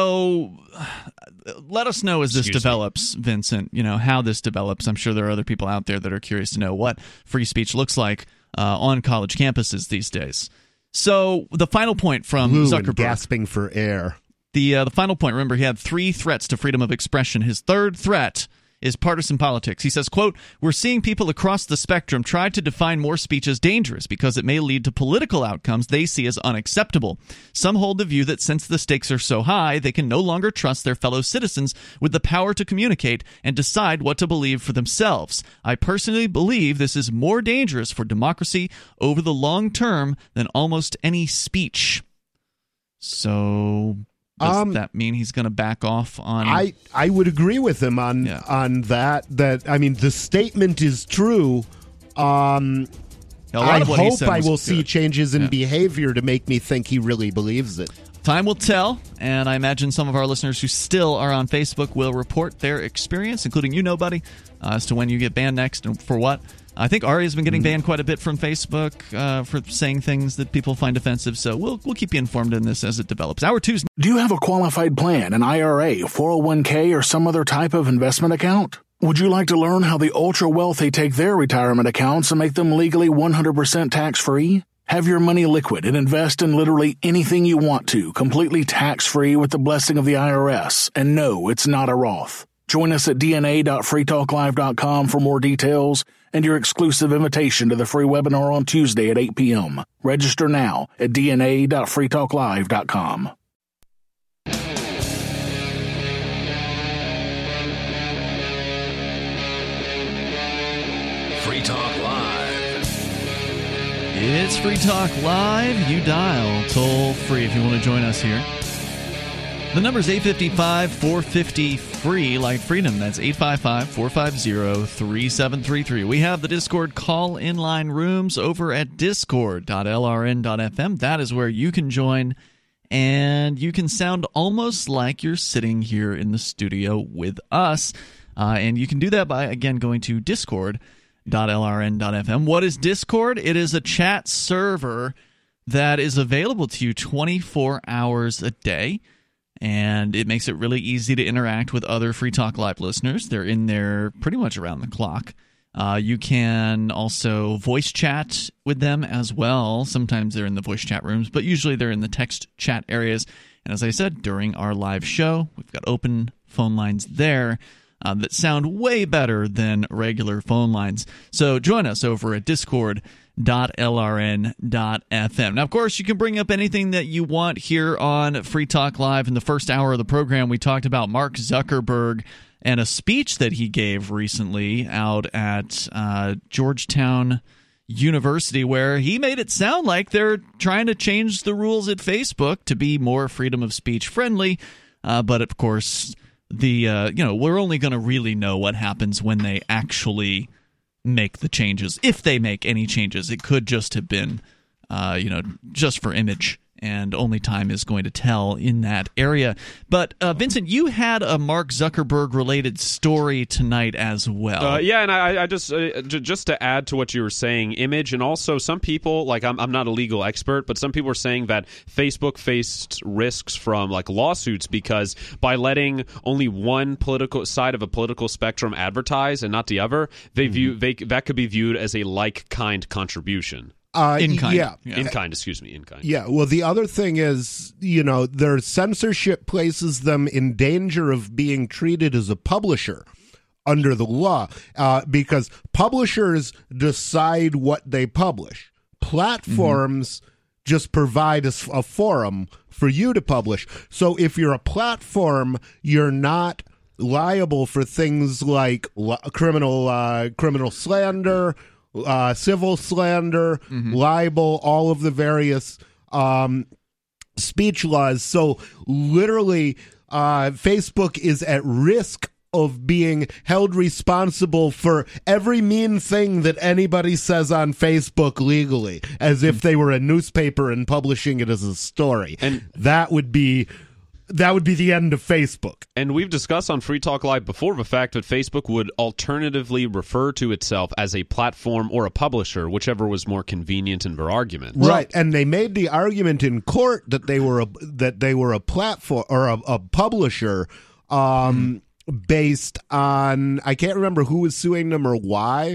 so let us know as this Excuse me. develops, Vincent, you know, how this develops. I'm sure there are other people out there that are curious to know what free speech looks like uh, on college campuses these days. So the final point from Blue and Zuckerberg. gasping for air. The uh, the final point, remember, he had three threats to freedom of expression. His third threat is partisan politics. He says, quote, "We're seeing people across the spectrum try to define more speech as dangerous because it may lead to political outcomes they see as unacceptable. Some hold the view that since the stakes are so high, they can no longer trust their fellow citizens with the power to communicate and decide what to believe for themselves. I personally believe this is more dangerous for democracy over the long term than almost any speech." So does Um, that mean he's going to back off on? I, I would agree with him on Yeah. on that. That I mean, the statement is true. Um, A lot I of what he hope said I was will see good. changes in Yeah. behavior to make me think he really believes it. time will tell, and I imagine some of our listeners who still are on Facebook will report their experience, including you, Nobody, uh, as to when you get banned next and for what. I think Ari has been getting banned quite a bit from Facebook uh, for saying things that people find offensive, so we'll we'll keep you informed in this as it develops. Hour two's. Do you have a qualified plan, an I R A, four oh one k, or some other type of investment account? Would you like to learn how the ultra-wealthy take their retirement accounts and make them legally one hundred percent tax-free? Have your money liquid and invest in literally anything you want to, completely tax-free with the blessing of the I R S. And no, it's not a Roth. Join us at d n a dot free talk live dot com for more details and your exclusive invitation to the free webinar on Tuesday at eight p.m. Register now at d n a dot free talk live dot com. Free Talk Live. It's Free Talk Live. You dial toll free if you want to join us here. The number is eight five five, four five zero, free, like freedom. That's eight five five, four five zero, three seven three three. We have the Discord call-in line rooms over at discord dot l r n dot f m. That is where you can join, and you can sound almost like you're sitting here in the studio with us. Uh, and you can do that by, again, going to discord dot l r n dot f m. What is Discord? It is a chat server that is available to you twenty-four hours a day. And it makes it really easy to interact with other Free Talk Live listeners. They're in there pretty much around the clock. Uh, you can also voice chat with them as well. Sometimes they're in the voice chat rooms, but usually they're in the text chat areas. And as I said, during our live show, we've got open phone lines there uh, that sound way better than regular phone lines. So join us over at discord dot l r n dot f m. Now, of course, you can bring up anything that you want here on Free Talk Live. In the first hour of the program, we talked about Mark Zuckerberg and a speech that he gave recently out at uh, Georgetown University, where he made it sound like they're trying to change the rules at Facebook to be more freedom of speech friendly. Uh, but, of course, the uh, you know we're only going to really know what happens when they actually make the changes, if they make any changes. It could just have been, uh, you know, just for image, and only time is going to tell in that area. But, uh, Vincent, you had a Mark Zuckerberg-related story tonight as well. Uh, yeah, and I, I just uh, j- just to add to what you were saying, image, and also some people, like I'm, I'm not a legal expert, but some people are saying that Facebook faced risks from like lawsuits because by letting only one political side of a political spectrum advertise and not the other, they mm-hmm. view they, that could be viewed as a like-kind contribution. Uh, in kind. Yeah. yeah. In kind, excuse me, in kind. Yeah, well, the other thing is, you know, their censorship places them in danger of being treated as a publisher under the law uh, because publishers decide what they publish. Platforms mm-hmm. just provide a, a forum for you to publish. So if you're a platform, you're not liable for things like li- criminal uh, criminal slander, Uh, civil slander, mm-hmm. libel, all of the various um, speech laws. So literally, uh, Facebook is at risk of being held responsible for every mean thing that anybody says on Facebook legally, as if they were a newspaper and publishing it as a story. And that would be... That would be the end of Facebook. And we've discussed on Free Talk Live before the fact that Facebook would alternatively refer to itself as a platform or a publisher, whichever was more convenient in their argument. Right, and they made the argument in court that they were a, that they were a platform or a, a publisher um, mm. based on, I can't remember who was suing them or why,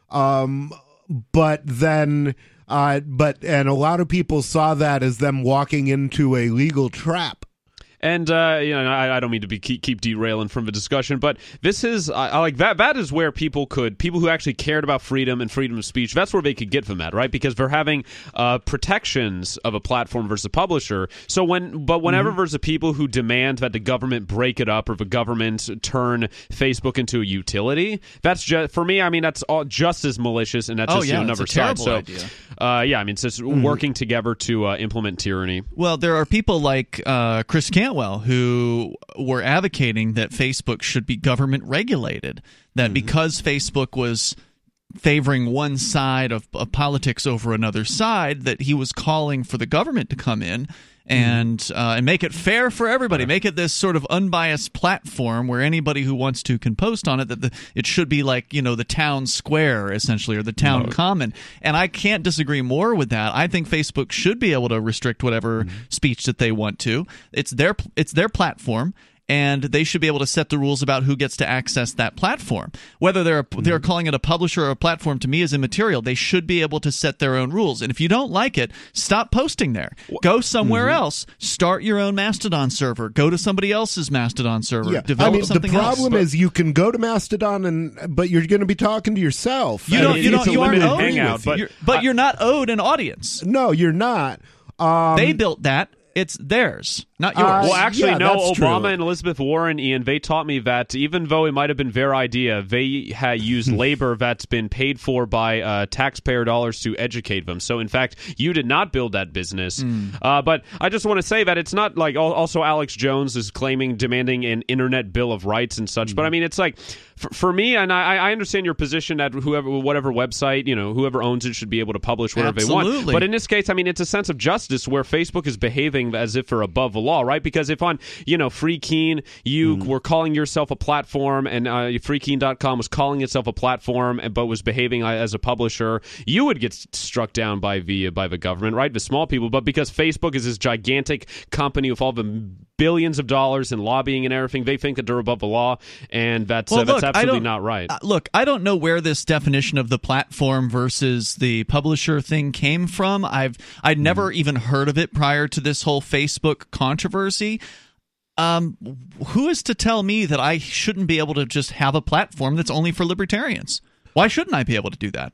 um, but then... Uh, but and a lot of people saw that as them walking into a legal trap. And uh, you know, I, I don't mean to be keep, keep derailing from the discussion, but this is I, I like that. That is where people could people who actually cared about freedom and freedom of speech. That's where they could get from that, right? Because they're having uh, protections of a platform versus a publisher. So when, but whenever mm-hmm. there's a people who demand that the government break it up or the government turn Facebook into a utility, that's just for me. I mean, that's all just as malicious, and that's oh, just yeah, you know, another side. So, idea. Uh, yeah, I mean, it's just mm-hmm. working together to uh, implement tyranny. Well, there are people like uh, Chris Cantwell who were advocating that Facebook should be government regulated, that mm-hmm. because Facebook was favoring one side of, of politics over another side, that he was calling for the government to come in and uh, and make it fair for everybody. Make it this sort of unbiased platform where anybody who wants to can post on it. That the, it should be like, you know, the town square essentially, or the town no. common. And I can't disagree more with that. I think Facebook should be able to restrict whatever mm-hmm. speech that they want to. It's their it's their platform. And they should be able to set the rules about who gets to access that platform. Whether they're mm-hmm. they're calling it a publisher or a platform, to me, is immaterial. They should be able to set their own rules. And if you don't like it, stop posting there. Go somewhere mm-hmm. else. Start your own Mastodon server. Go to somebody else's Mastodon server. Yeah. Develop I mean, something the problem else. is you can go to Mastodon, and but you're going to be talking to yourself. You don't. You don't. You aren't owed. Hangout, but you're, but I, you're not owed an audience. No, you're not. Um, they built that. It's theirs, not yours. Uh, well, actually, yeah, no. Obama true. and Elizabeth Warren, Ian, they taught me that even though it might have been their idea, they had used labor that's been paid for by uh, taxpayer dollars to educate them. So, in fact, you did not build that business. Mm. Uh, but I just want to say that it's not like also Alex Jones is claiming, demanding an internet bill of rights and such. Mm. But I mean, it's like for, for me, and I, I understand your position that whoever, whatever website, you know, whoever owns it should be able to publish whatever Absolutely. they want. But in this case, I mean, it's a sense of justice where Facebook is behaving as if they're above the law, right? Because if on, you know, FreeKeene, you mm. were calling yourself a platform, and uh, FreeKeene dot com was calling itself a platform, but was behaving as a publisher, you would get struck down by the by the government, right? The small people. But because Facebook is this gigantic company with all the billions of dollars in lobbying and everything, they think that they're above the law, and that's well, uh, that's look, absolutely not right. Uh, look, I don't know where this definition of the platform versus the publisher thing came from. I've I'd never mm. even heard of it prior to this whole Facebook controversy. Um, who is to tell me that I shouldn't be able to just have a platform that's only for libertarians? Why shouldn't I be able to do that?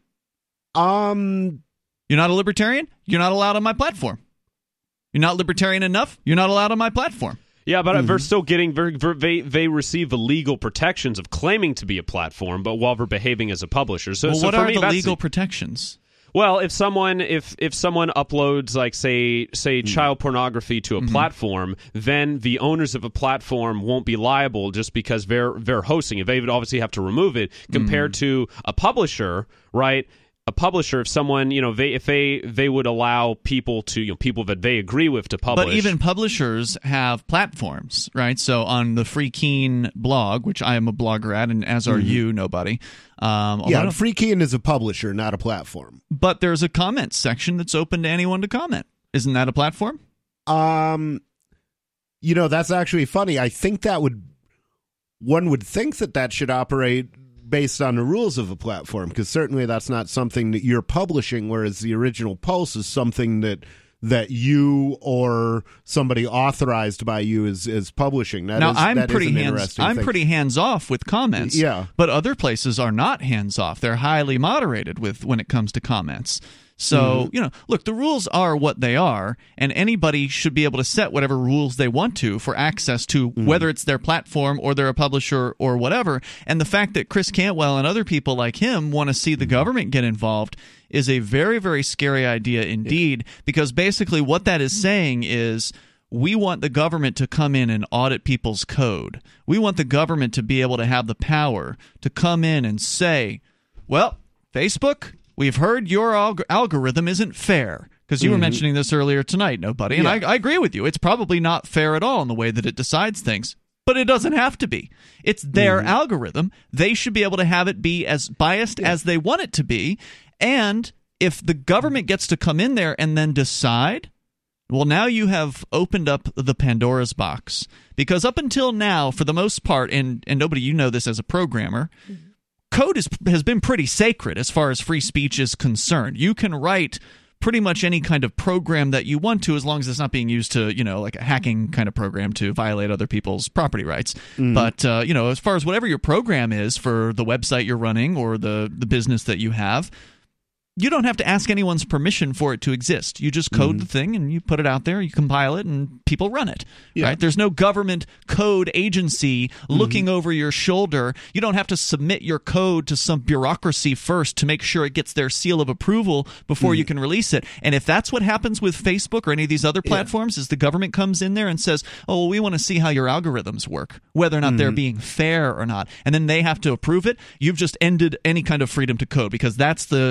Um, you're not a libertarian? You're not allowed on my platform. You're not libertarian enough? You're not allowed on my platform. Yeah, but mm-hmm. they're still getting very, they they receive the legal protections of claiming to be a platform, but while they're behaving as a publisher. So, well, so what for are me, the that's legal the, protections? Well, if someone if if someone uploads like say say child pornography to a mm-hmm. platform, then the owners of a platform won't be liable just because they're they're hosting it. They would obviously have to remove it. Compared mm-hmm. to a publisher, right? A publisher, if someone, you know, they if they they would allow people to, you know, people that they agree with to publish. But even publishers have platforms, right? So on the FreeKeene blog, which I am a blogger at, and as are mm-hmm. you, nobody. Um, yeah, FreeKeene is a publisher, not a platform. But there's a comments section that's open to anyone to comment. Isn't that a platform? Um, you know, that's actually funny. I think that would one would think that that should operate based on the rules of a platform, because certainly that's not something that you're publishing, whereas the original Pulse is something that that you or somebody authorized by you is is publishing. That now is, I'm that pretty is an hands interesting I'm thing. pretty hands off with comments. Yeah, but other places are not hands off. They're highly moderated with when it comes to comments. So, mm-hmm. you know, look, the rules are what they are, and anybody should be able to set whatever rules they want to for access to mm-hmm. whether it's their platform or they're a publisher or whatever. And the fact that Chris Cantwell and other people like him want to see the mm-hmm. government get involved is a very, very scary idea indeed, yeah. because basically what that is saying is we want the government to come in and audit people's code. We want the government to be able to have the power to come in and say, well, Facebook, we've heard your alg- algorithm isn't fair, because you mm-hmm. were mentioning this earlier tonight, Nobody, and yeah. I, I agree with you. It's probably not fair at all in the way that it decides things, but it doesn't have to be. It's their mm-hmm. algorithm. They should be able to have it be as biased yeah. as they want it to be, and if the government gets to come in there and then decide, well, now you have opened up the Pandora's box, because up until now, for the most part, and, and Nobody, you know this as a programmer, mm-hmm. code is, has been pretty sacred as far as free speech is concerned. You can write pretty much any kind of program that you want to, as long as it's not being used to, you know, like a hacking kind of program to violate other people's property rights. Mm. But, uh, you know, as far as whatever your program is for the website you're running or the, the business that you have, you don't have to ask anyone's permission for it to exist. You just code mm-hmm. the thing and you put it out there, you compile it, and people run it. Yeah. Right? There's no government code agency mm-hmm. looking over your shoulder. You don't have to submit your code to some bureaucracy first to make sure it gets their seal of approval before mm-hmm. you can release it. And if that's what happens with Facebook or any of these other platforms, yeah. is the government comes in there and says, oh, well, we want to see how your algorithms work, whether or not mm-hmm. they're being fair or not. And then they have to approve it. You've just ended any kind of freedom to code, because that's the camel's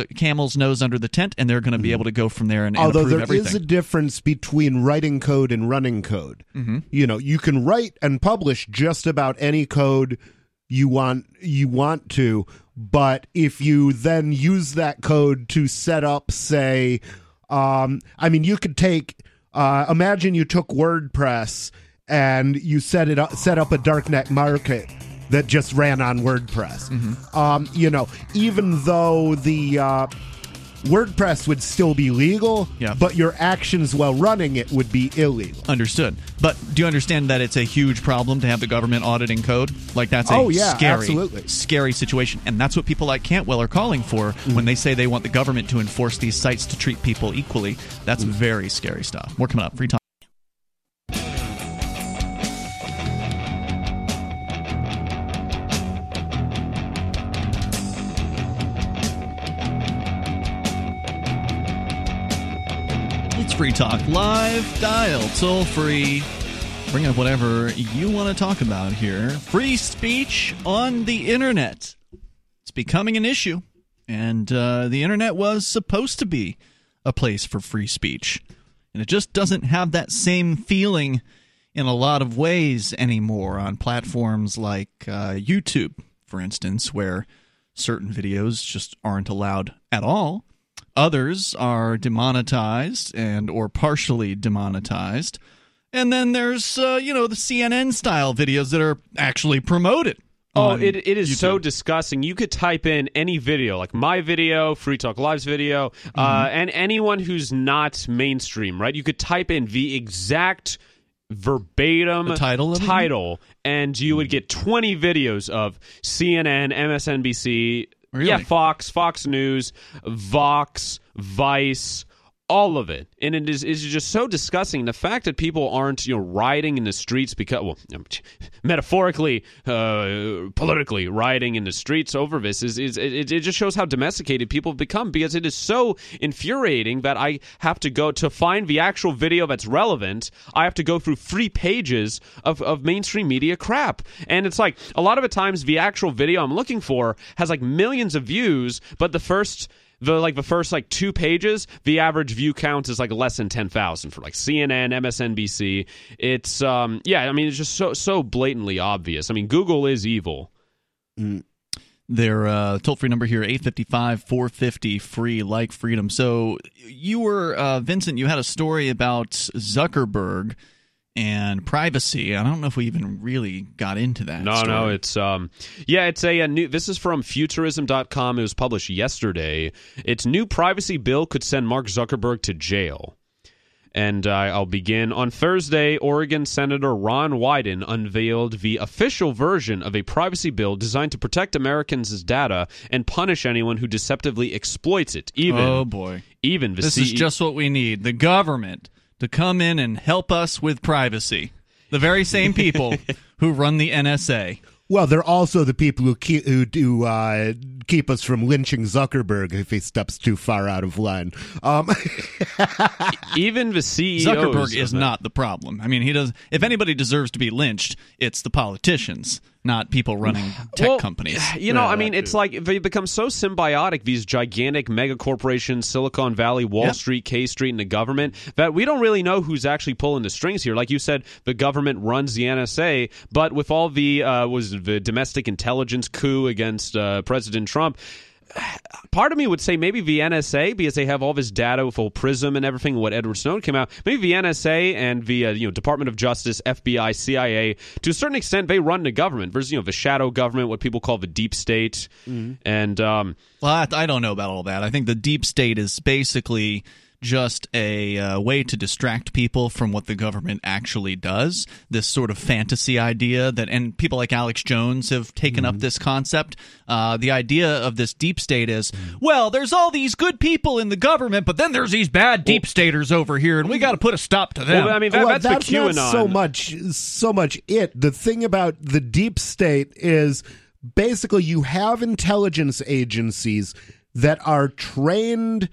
devil's nose under the tent, and they're going to be able to go from there and, and Although approve there everything. is a difference between writing code and running code. Mm-hmm. You know, you can write and publish just about any code you want you want to, but if you then use that code to set up, say, um, I mean, you could take, uh, imagine you took WordPress and you set it up, set up a darknet market that just ran on WordPress. Mm-hmm. Um, you know, even though the uh, WordPress would still be legal, yeah. but your actions while running it would be illegal. Understood. But do you understand that it's a huge problem to have the government auditing code? Like, that's a oh, yeah, scary, absolutely. scary situation. And that's what people like Cantwell are calling for mm. when they say they want the government to enforce these sites to treat people equally. That's mm. very scary stuff. More coming up. Free Talk. Free Talk Live, dial toll free. Bring up whatever you want to talk about here. Free speech on the internet. It's becoming an issue, and uh, the internet was supposed to be a place for free speech, and it just doesn't have that same feeling in a lot of ways anymore on platforms like uh, YouTube, for instance, where certain videos just aren't allowed at all. Others are demonetized and or partially demonetized. And then there's, uh, you know, the C N N-style videos that are actually promoted. Oh, it it is YouTube. so disgusting. You could type in any video, like my video, Free Talk Live's video, mm-hmm. uh, and anyone who's not mainstream, right? You could type in the exact verbatim the title, of title and you would get twenty videos of C N N, M S N B C, really? yeah, Fox, Fox News, Vox, Vice, all of it. And it is is just so disgusting. The fact that people aren't, you know, rioting in the streets because, well, metaphorically, uh, politically rioting in the streets over this is, is it, it just shows how domesticated people have become, because it is so infuriating that I have to go to find the actual video that's relevant. I have to go through three pages of, of mainstream media crap. And it's like, a lot of the times the actual video I'm looking for has like millions of views, but the first... The like the first like two pages, the average view count is like less than ten thousand for like C N N, M S N B C. It's um yeah, I mean, it's just so so blatantly obvious. I mean, Google is evil. Mm. Their uh, toll-free number here, eight five five, four five zero, free, like freedom. So you were, uh, Vincent, you had a story about Zuckerberg and privacy. I don't know if we even really got into that. No, story. no, it's um, yeah, it's a, a new. This is from Futurism dot com. It was published yesterday. Its new privacy bill could send Mark Zuckerberg to jail. And uh, I'll begin. On Thursday, Oregon Senator Ron Wyden unveiled the official version of a privacy bill designed to protect Americans' data and punish anyone who deceptively exploits it. Even, oh boy, even the this C E O- is just what we need: the government to come in and help us with privacy. The very same people who run the N S A. Well, they're also the people who keep, who do uh, keep us from lynching Zuckerberg if he steps too far out of line. Um, Even the C E Os Zuckerberg is not the problem. I mean, he does. If anybody deserves to be lynched, it's the politicians, not people running tech well, companies. You know, Yeah, I mean, that it's too. like they become so symbiotic, these gigantic mega corporations, Silicon Valley, Wall Yep. Street, K Street, and the government, that we don't really know who's actually pulling the strings here. Like you said, the government runs the N S A, but with all the uh, was the domestic intelligence coup against uh, President Trump, part of me would say maybe the N S A, because they have all this data with full PRISM and everything, what Edward Snowden came out, maybe the N S A and the uh, you know Department of Justice, F B I, C I A, to a certain extent, they run the government versus, you know, the shadow government, what people call the deep state. Mm-hmm. And um, Well, I, I don't know about all that. I think the deep state is basically just a uh, way to distract people from what the government actually does. This sort of fantasy idea that, and people like Alex Jones have taken mm-hmm. up this concept. Uh, the idea of this deep state is, well, there's all these good people in the government, but then there's these bad deep staters over here, and we got to put a stop to them. Well, I mean, that, well, that's, that's the QAnon. not so much, so much it. The thing about the deep state is basically you have intelligence agencies that are trained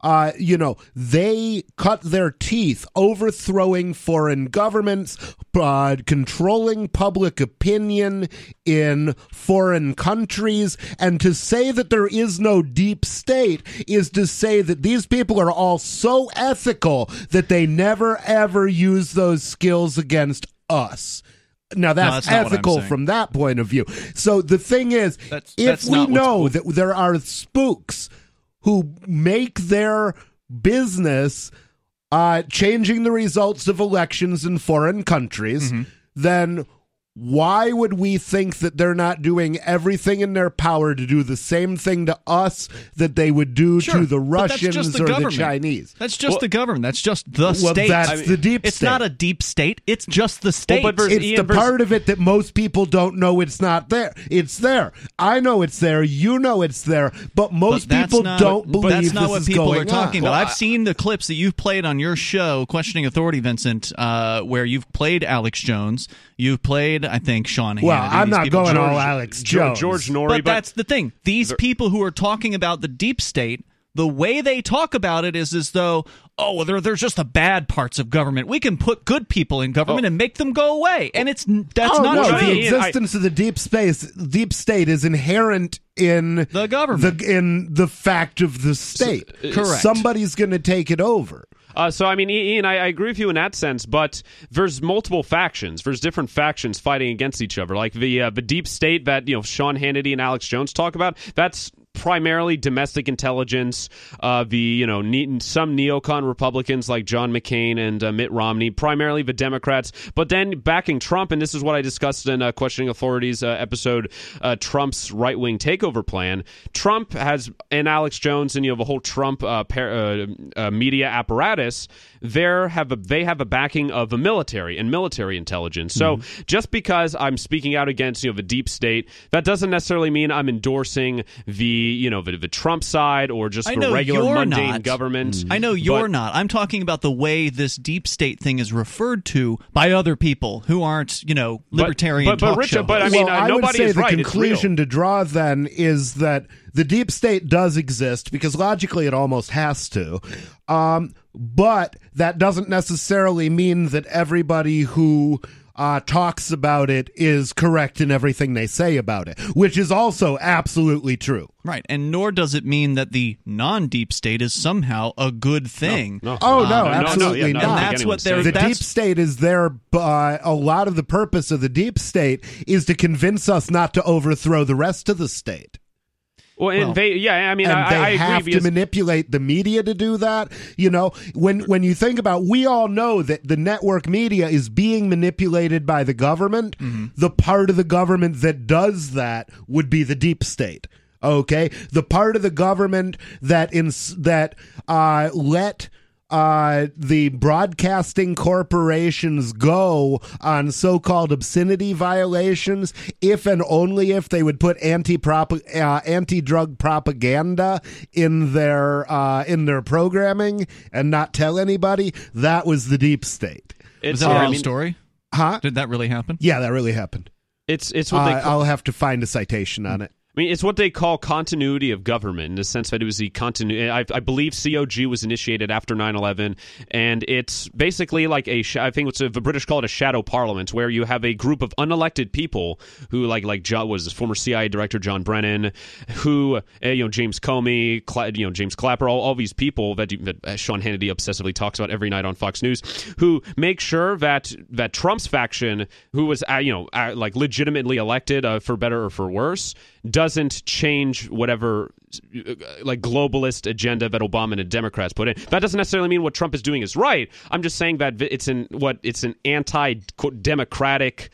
Uh, you know, they cut their teeth overthrowing foreign governments, uh, controlling public opinion in foreign countries. And to say that there is no deep state is to say that these people are all so ethical that they never, ever use those skills against us. Now, that's, no, that's ethical from that point of view. So the thing is, that's, if that's we know cool. that there are spooks who make their business uh, changing the results of elections in foreign countries, mm-hmm. then why would we think that they're not doing everything in their power to do the same thing to us that they would do sure, to the Russians the or government. the Chinese? That's just well, the government. That's just the well, state. that's I mean, the deep it's state. It's not a deep state. It's just the state. Well, but it's Ian, the part of it that most people don't know it's not there. It's there. I know it's there. You know it's there. But most but people not, don't believe that's not this what is people going are talking on. about. Well, I've I, seen the clips that you've played on your show, Questioning Authority, Vincent, uh, where you've played Alex Jones. You've played, I think, Sean Hannity. Well, I'm not people, going George, all Alex George, Jones. George Norrie, but, but that's the thing. These people who are talking about the deep state, the way they talk about it is as though, oh, well, there, there's just the bad parts of government. We can put good people in government oh. and make them go away. And it's that's oh, not no, true. the Ian, existence I, of the deep space, deep state is inherent in the government, the, in the fact of the state. So, uh, correct. Somebody's going to take it over. Uh, so, I mean, Ian, I, I agree with you in that sense, but there's multiple factions. There's different factions fighting against each other. Like the uh, the deep state that, you know, Sean Hannity and Alex Jones talk about, that's primarily domestic intelligence, uh, the, you know, ne- some neocon Republicans like John McCain and uh, Mitt Romney, primarily the Democrats, but then backing Trump, and this is what I discussed in uh, Questioning Authority's uh, episode, uh, Trump's right-wing takeover plan. Trump has, and Alex Jones and, you know, the whole Trump uh, par- uh, uh, media apparatus, there have a, they have a backing of the military and military intelligence. So mm-hmm. just because I'm speaking out against, you know, the deep state, that doesn't necessarily mean I'm endorsing the, you know, the, the Trump side or just I the know regular you're mundane not. government. I know you're but, not. I'm talking about the way this deep state thing is referred to by other people who aren't, you know, libertarian but, but, talk but Richard, show but I hosts. mean, well, uh, I nobody would say is the right. conclusion to draw then is that the deep state does exist because logically it almost has to. Um, but that doesn't necessarily mean that everybody who uh, talks about it is correct in everything they say about it, which is also absolutely true. Right, and nor does it mean that the non-deep state is somehow a good thing. No, no. Oh, no, Uh, absolutely no, no, yeah, no, not. I don't think And that's what anyone's they're- saying The that. that's- deep state is there. Uh, a lot of the purpose of the deep state is to convince us not to overthrow the rest of the state. Well, and Well, they, yeah, I mean, and I, they I agree have because to manipulate the media to do that. You know, when when you think about, we all know that the network media is being manipulated by the government. Mm-hmm. The part of the government that does that would be the deep state. Okay, the part of the government that in that uh, let. Uh, the broadcasting corporations go on so-called obscenity violations if and only if they would put anti-prop- uh, anti-drug propaganda in their uh, in their programming and not tell anybody. That was the deep state. it's, Was that yeah, a I real mean, story? Huh? Did that really happen? Yeah, that really happened. It's it's what they Uh, call, I'll have to find a citation on it. I mean, it's what they call continuity of government in the sense that it was the continuity. I, I believe C O G was initiated after nine eleven, and it's basically like a, sh- I think it's a, the British call it a shadow parliament, where you have a group of unelected people who, like, like John, was this former C I A director John Brennan, who, uh, you know, James Comey, Cla- you know, James Clapper, all, all these people that, that Sean Hannity obsessively talks about every night on Fox News, who make sure that that Trump's faction, who was, uh, you know, uh, like legitimately elected uh, for better or for worse, doesn't change whatever uh, like globalist agenda that Obama and the Democrats put in. That doesn't necessarily mean what Trump is doing is right. I'm just saying that it's an what it's an anti-democratic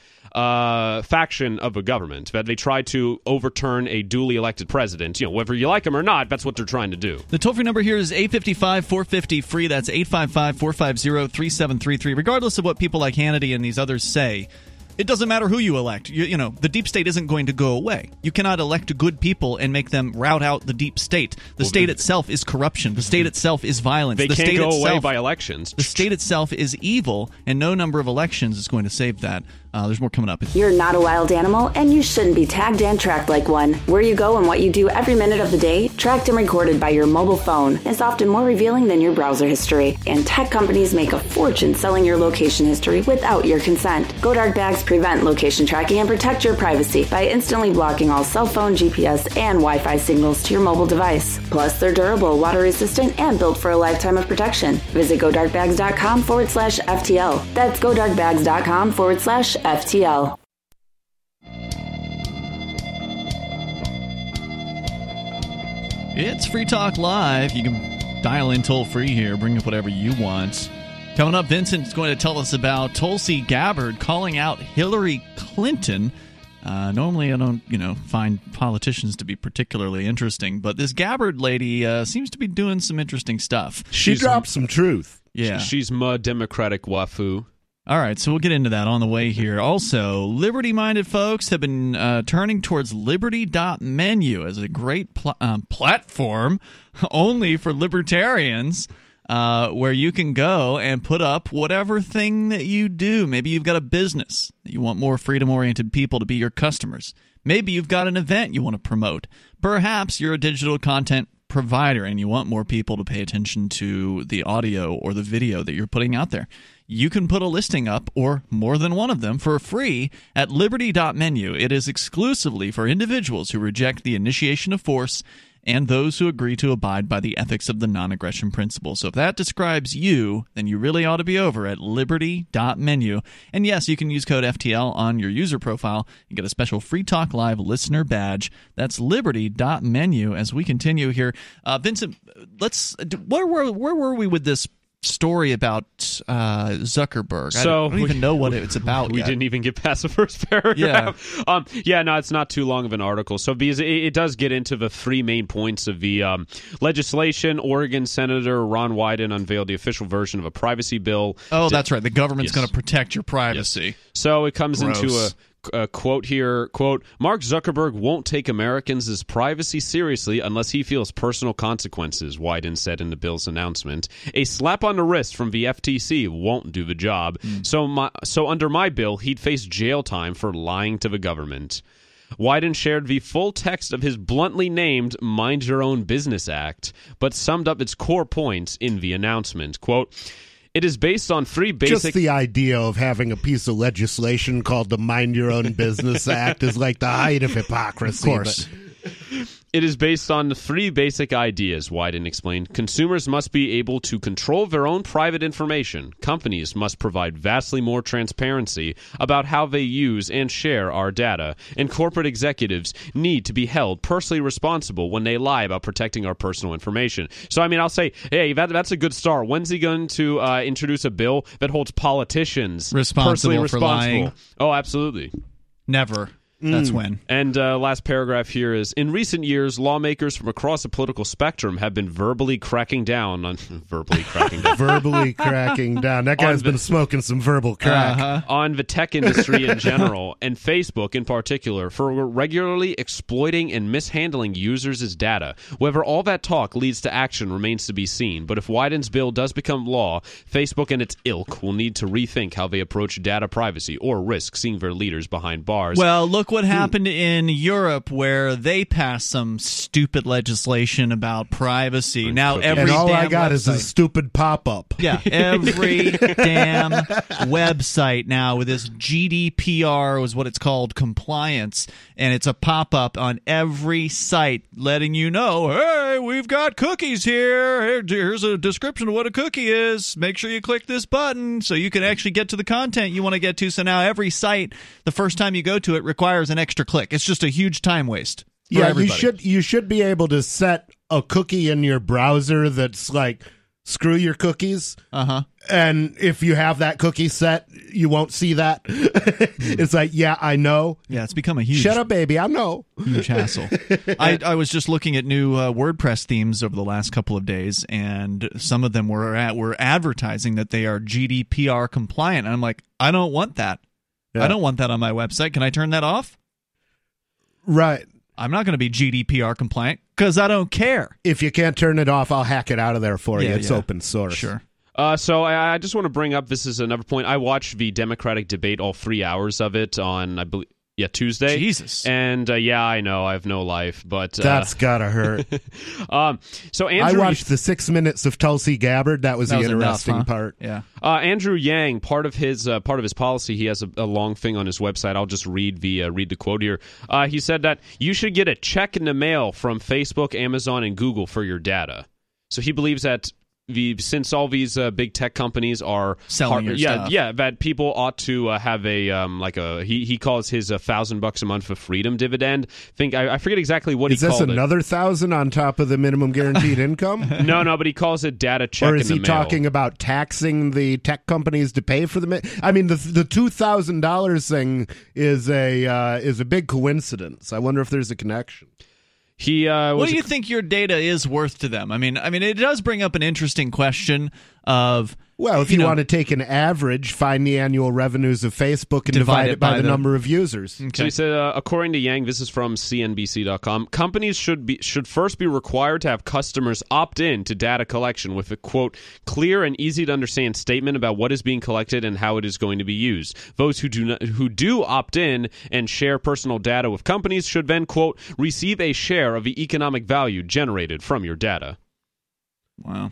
uh, faction of a government that they try to overturn a duly elected president. You know, whether you like him or not, that's what they're trying to do. The toll-free number here is eight five five, four five zero, free. That's eight five five, four five zero, three seven three three. Regardless of what people like Hannity and these others say, it doesn't matter who you elect. You, you know, the deep state isn't going to go away. You cannot elect good people and make them rout out the deep state. The Well, state the- itself is corruption. The state itself is violence. They the can't state go itself, away by elections. The state itself is evil, and no number of elections is going to save that. Uh, there's more coming up. You're not a wild animal, and you shouldn't be tagged and tracked like one. Where you go and what you do every minute of the day, tracked and recorded by your mobile phone, is often more revealing than your browser history. And tech companies make a fortune selling your location history without your consent. Go Dark Bags prevent location tracking and protect your privacy by instantly blocking all cell phone, G P S, and Wi-Fi signals to your mobile device. Plus, they're durable, water-resistant, and built for a lifetime of protection. Visit godarkbags.com forward slash FTL. That's godarkbags.com forward slash FTL. It's Free Talk Live. You can dial in toll-free here, bring up whatever you want. Coming up, Vincent's going to tell us about Tulsi Gabbard calling out Hillary Clinton. Uh, normally, I don't, you know, find politicians to be particularly interesting, but this Gabbard lady uh, seems to be doing some interesting stuff. She She's dropped some truth. Yeah. She's ma Democratic wafu. All right, so we'll get into that on the way here. Also, liberty-minded folks have been uh, turning towards liberty dot menu as a great pl- um, platform only for libertarians, uh, where you can go and put up whatever thing that you do. Maybe you've got a business that you want more freedom-oriented people to be your customers. Maybe you've got an event you want to promote. Perhaps you're a digital content provider and you want more people to pay attention to the audio or the video that you're putting out there. You can put a listing up, or more than one of them, for free at liberty dot menu. It is exclusively for individuals who reject the initiation of force and those who agree to abide by the ethics of the non-aggression principle. So if that describes you, then you really ought to be over at liberty dot menu. And yes, you can use code F T L on your user profile and get a special Free Talk Live listener badge. That's liberty dot menu. As we continue here, uh, Vincent, let's where were where were we with this story about uh, Zuckerberg? So I don't, I don't we, even know what it's about We yet. didn't even get past the first paragraph. Yeah, um, yeah no, it's not too long of an article. So because it, it does get into the three main points of the um, legislation. Oregon Senator Ron Wyden unveiled the official version of a privacy bill. Oh, that's right. The government's Yes. going to protect your privacy. Yes. So it comes Gross. into a A quote here, quote, Mark Zuckerberg won't take Americans' privacy seriously unless he feels personal consequences, Wyden said in the bill's announcement. A slap on the wrist from the F T C won't do the job. Mm. So, my, so under my bill, he'd face jail time for lying to the government. Wyden shared the full text of his bluntly named Mind Your Own Business Act, but summed up its core points in the announcement. Quote, it is based on three basic... Just the idea of having a piece of legislation called the Mind Your Own Business Act is like the height of hypocrisy. Of course. But... It is based on three basic ideas, Wyden explained. Consumers must be able to control their own private information. Companies must provide vastly more transparency about how they use and share our data. And corporate executives need to be held personally responsible when they lie about protecting our personal information. So, I mean, I'll say, hey, that, that's a good start. When's he going to uh, introduce a bill that holds politicians responsible personally for responsible? lying? Oh, absolutely. Never. That's mm. when. And uh, last paragraph here is, in recent years, lawmakers from across the political spectrum have been verbally cracking down on... verbally cracking down. verbally cracking down. That guy's the, been smoking some verbal crack. Uh-huh. On the tech industry in general, and Facebook in particular, for regularly exploiting and mishandling users' data. Whether all that talk leads to action remains to be seen, but if Wyden's bill does become law, Facebook and its ilk will need to rethink how they approach data privacy or risk seeing their leaders behind bars. Well, look what happened in Europe, where they passed some stupid legislation about privacy. Now every and all damn I got website, is a stupid pop-up. Yeah, every damn website now with this G D P R was what it's called, compliance, and it's a pop-up on every site letting you know, hey, we've got cookies here. Here's a description of what a cookie is. Make sure you click this button so you can actually get to the content you want to get to. So now every site, the first time you go to it, requires an extra click. It's just a huge time waste. For yeah, everybody. you should you should be able to set a cookie in your browser that's like, screw your cookies. Uh-huh. And if you have that cookie set, you won't see that. It's like, yeah, I know. Yeah, it's become a huge... Shut up, baby, I know. Huge hassle. I, I was just looking at new uh, WordPress themes over the last couple of days, and some of them were at, were advertising that they are G D P R compliant. And I'm like, I don't want that. Yeah. I don't want that on my website. Can I turn that off? Right. I'm not going to be G D P R compliant because I don't care. If you can't turn it off, I'll hack it out of there for yeah, you. It's yeah. open source. Sure. Uh, so I, I just want to bring up, this is another point. I watched the Democratic debate, all three hours of it on, I believe, Yeah, Tuesday. Jesus. And uh, yeah, I know I have no life, but uh, That's gotta hurt. um, so Andrew, I watched the six minutes of Tulsi Gabbard. That was That the was interesting enough, huh? part. Yeah. uh, Andrew Yang, part of his uh, part of his policy, he has a, a long thing on his website. I'll just read the uh, read the quote here. Uh, he said that you should get a check in the mail from Facebook, Amazon, and Google for your data. So he believes that the since all these uh, big tech companies are Selling your yeah, stuff. yeah, that people ought to uh, have a um, like a he he calls his a thousand bucks a month for freedom dividend. Think I, I forget exactly what Is he this called another thousand on top of the minimum guaranteed income? it. No, no, but he calls it data check Or is in he the mail. talking about taxing the tech companies to pay for the? Mi- I mean, the the two thousand dollars thing is a uh, is a big coincidence. I wonder if there's a connection. He uh, was What do you think your data is worth to them? I mean, I mean, it does bring up an interesting question of Well, if you, know, want to take an average, find the annual revenues of Facebook and divide, it by, the, number of users. So he said, uh, according to Yang, this is from C N B C dot com, companies should be should first be required to have customers opt in to data collection with a, quote, clear and easy to understand statement about what is being collected and how it is going to be used. Those who do not, who do opt in and share personal data with companies should then, quote, receive a share of the economic value generated from your data. Wow.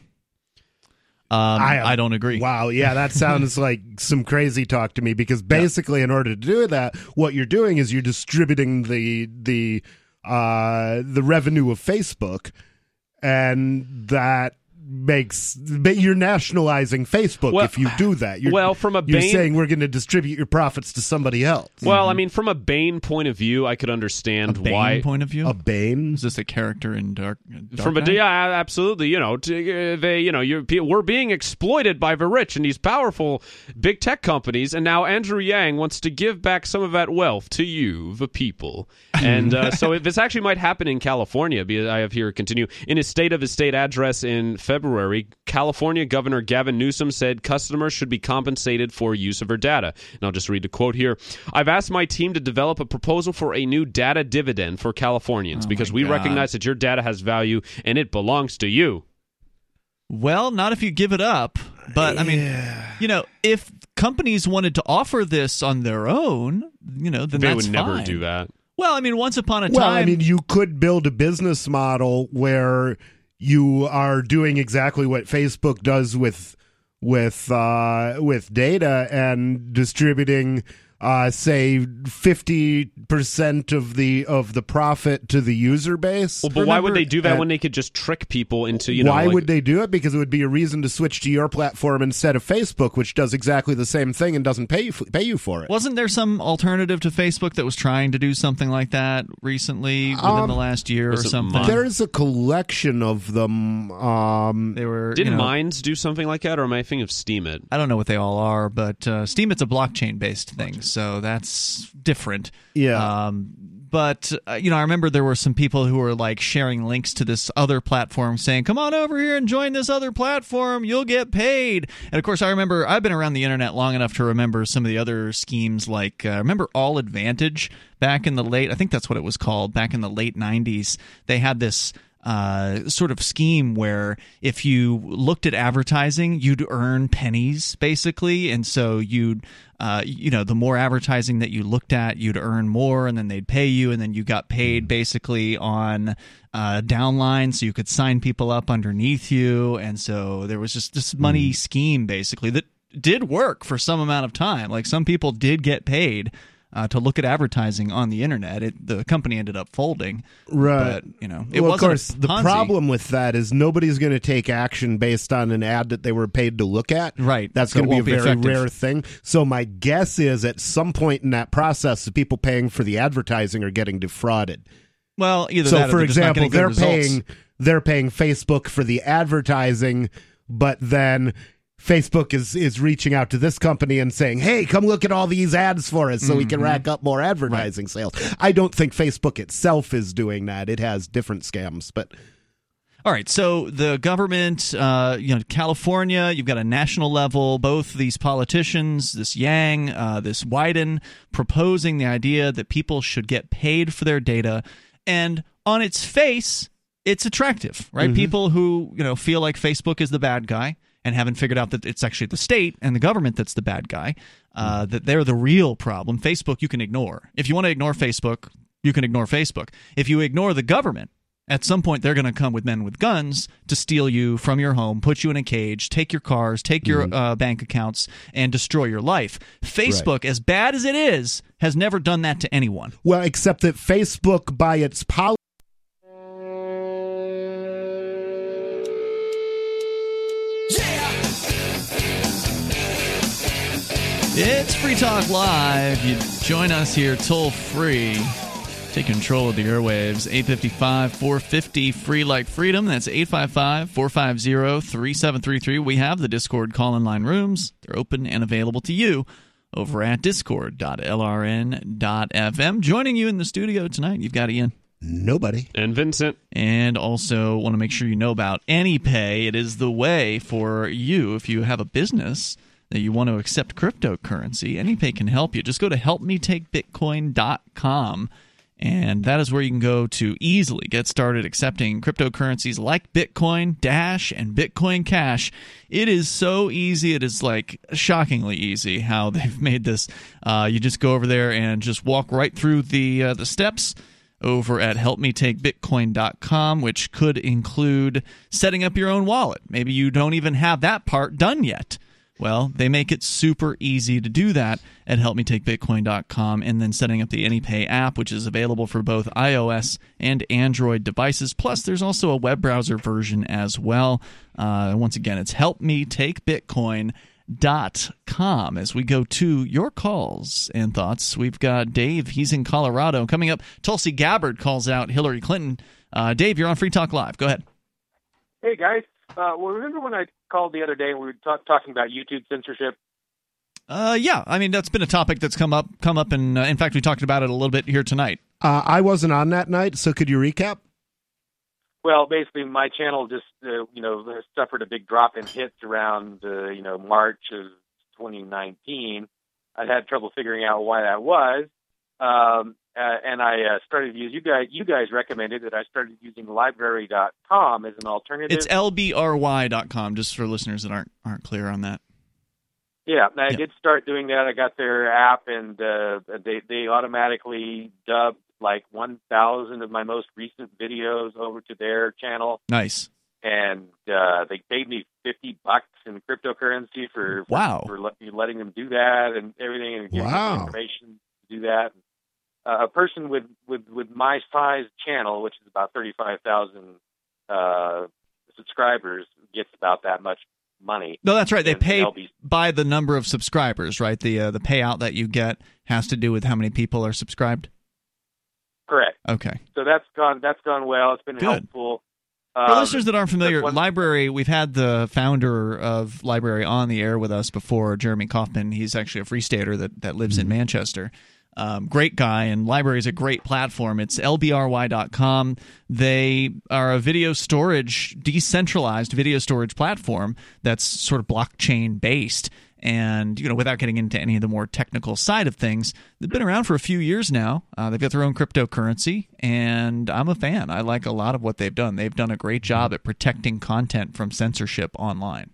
Um, I, I don't agree. Wow, yeah, that sounds like some crazy talk to me because basically, in order to do that, what you're doing is you're distributing the the uh, the revenue of Facebook, and that makes but you're nationalizing Facebook Well, if you do that. You're, well, from a you're Bain- saying we're going to distribute your profits to somebody else. Well, I mean, from a Bain point of view, I could understand A Bane why. point of view? A Bane? Is this a character in Dark, Dark From a Knight? yeah, absolutely. You know, to, uh, they, you know, you're, we're being exploited by the rich and these powerful big tech companies, and now Andrew Yang wants to give back some of that wealth to you, the people. And uh, so this actually might happen in California. Because I have here continue in his State of his State address in February. California Governor Gavin Newsom said customers should be compensated for use of their data. And I'll just read the quote here. I've asked my team to develop a proposal for a new data dividend for Californians Oh because my we God. recognize that your data has value and it belongs to you. Well, not if you give it up. But, I mean, you know, if companies wanted to offer this on their own, you know, then They that's would never fine. do that. Well, I mean, once upon a Well, time... I mean, you could build a business model where you are doing exactly what Facebook does with with uh, with data and distributing, uh, say, fifty percent of the of the profit to the user base. Well, but why would Remember- they do that uh, when they could just trick people into, you know, why like- would they do it? Because it would be a reason to switch to your platform instead of Facebook, which does exactly the same thing and doesn't pay you f- pay you for it. Wasn't there some alternative to Facebook that was trying to do something like that recently within Um, the last year or was it something? Mind? There's a collection of them. Um, They were, Didn't you know, Minds do something like that, or am I thinking of Steemit? I don't know what they all are, but uh, Steemit's a blockchain-based thing, so that's different. Yeah. Um, but, uh, you know, I remember there were some people who were, like, sharing links to this other platform saying, come on over here and join this other platform. You'll get paid. And, of course, I remember I've been around the internet long enough to remember some of the other schemes, like, uh, remember All Advantage back in the late, I think that's what it was called, back in the late nineties. They had this... Uh, sort of scheme where if you looked at advertising, you'd earn pennies basically, and so you'd, uh, you know, the more advertising that you looked at, you'd earn more, and then they'd pay you, and then you got paid basically on uh, downline, so you could sign people up underneath you, and so there was just this money scheme basically that did work for some amount of time. Like some people did get paid. Uh, to look at advertising on the internet. It, the company ended up folding. Right. But, you know, it well, wasn't of course, a the Ponzi. problem with that is nobody's going to take action based on an ad that they were paid to look at. Right. That's So going it to be a won't be very effective. rare thing. So my guess is at some point in that process, the people paying for the advertising are getting defrauded. Well, either So, that or for they're just not example, getting good they're results. paying they're paying Facebook for the advertising, but then Facebook is is reaching out to this company and saying, hey, come look at all these ads for us so we can rack up more advertising sales. I don't think Facebook itself is doing that. It has different scams, but... All right, so the government, uh, you know, California, you've got a national level, both these politicians, this Yang, uh, this Wyden, proposing the idea that people should get paid for their data. And on its face, it's attractive, right? Mm-hmm. People who, you know, feel like Facebook is the bad guy and haven't figured out that it's actually the state and the government that's the bad guy. uh, that they're the real problem. Facebook you can ignore. If you want to ignore Facebook, you can ignore Facebook. If you ignore the government, at some point they're going to come with men with guns to steal you from your home, put you in a cage, take your cars, take your Mm-hmm. uh, bank accounts, and destroy your life. Facebook, Right. as bad as it is, has never done that to anyone. Well, except that Facebook, by its policy, It's Free Talk Live. You join us here toll free. Take control of the airwaves. eight five five, four five zero, free like freedom. That's eight five five, four five zero, three seven three three. We have the Discord call-in line rooms. They're open and available to you over at discord dot l r n dot f m. Joining you in the studio tonight, you've got Ian. nobody. And Vincent. And also want to make sure you know about AnyPay. It is the way for you, if you have a business that you want to accept cryptocurrency. AnyPay can help you. Just go to help me take bitcoin dot com, and that is where you can go to easily get started accepting cryptocurrencies like Bitcoin, Dash, and Bitcoin Cash. It is so easy. It is like shockingly easy how they've made this. Uh, you just go over there and just walk right through the uh, the steps over at help me take bitcoin dot com, which could include setting up your own wallet. Maybe you don't even have that part done yet. Well, they make it super easy to do that at help me take bitcoin dot com, and then setting up the AnyPay app, which is available for both iOS and Android devices. Plus, there's also a web browser version as well. Uh, once again, it's help me take bitcoin dot com. As we go to your calls and thoughts, we've got Dave. He's in Colorado. Coming up, Tulsi Gabbard calls out Hillary Clinton. Uh, Dave, you're on Free Talk Live. Go ahead. Hey, guys. Uh, well, remember when I called the other day and we were talk- talking about YouTube censorship? Uh, yeah, I mean, that's been a topic that's come up, come up, and uh, in fact, we talked about it a little bit here tonight. Uh, I wasn't on that night, so could you recap? Well, basically, my channel just, uh, you know, suffered a big drop in hits around, uh, you know, March of twenty nineteen. I had trouble figuring out why that was, um, uh, and I uh, started to use, you guys, you guys recommended that I started using library dot com as an alternative. It's L B R Y dot com, just for listeners that aren't aren't clear on that. Yeah, I Yeah. did start doing that. I got their app, and uh, they they automatically dubbed like one thousand of my most recent videos over to their channel, Nice. and uh, they paid me fifty bucks in cryptocurrency for Wow. for, for let, letting them do that and everything, and giving Wow. them information to do that. Uh, a person with, with, with my size channel, which is about thirty-five thousand uh, subscribers, gets about that much money. No, that's right. They And pay they'll be- by the number of subscribers, right? The uh, the payout that you get has to do with how many people are subscribed. Correct. Okay. So that's gone. That's gone well. It's been Good. helpful. For Um, listeners that aren't familiar, one- Library, we've had the founder of Library on the air with us before, Jeremy Kaufman. He's actually a Free Stater that, that lives in Manchester. Um, great guy, and Library is a great platform. It's L B R Y dot com. They are a video storage, decentralized video storage platform that's sort of blockchain based. And, you know, without getting into any of the more technical side of things, they've been around for a few years now. Uh, they've got their own cryptocurrency, and I'm a fan. I like a lot of what they've done. They've done a great job at protecting content from censorship online.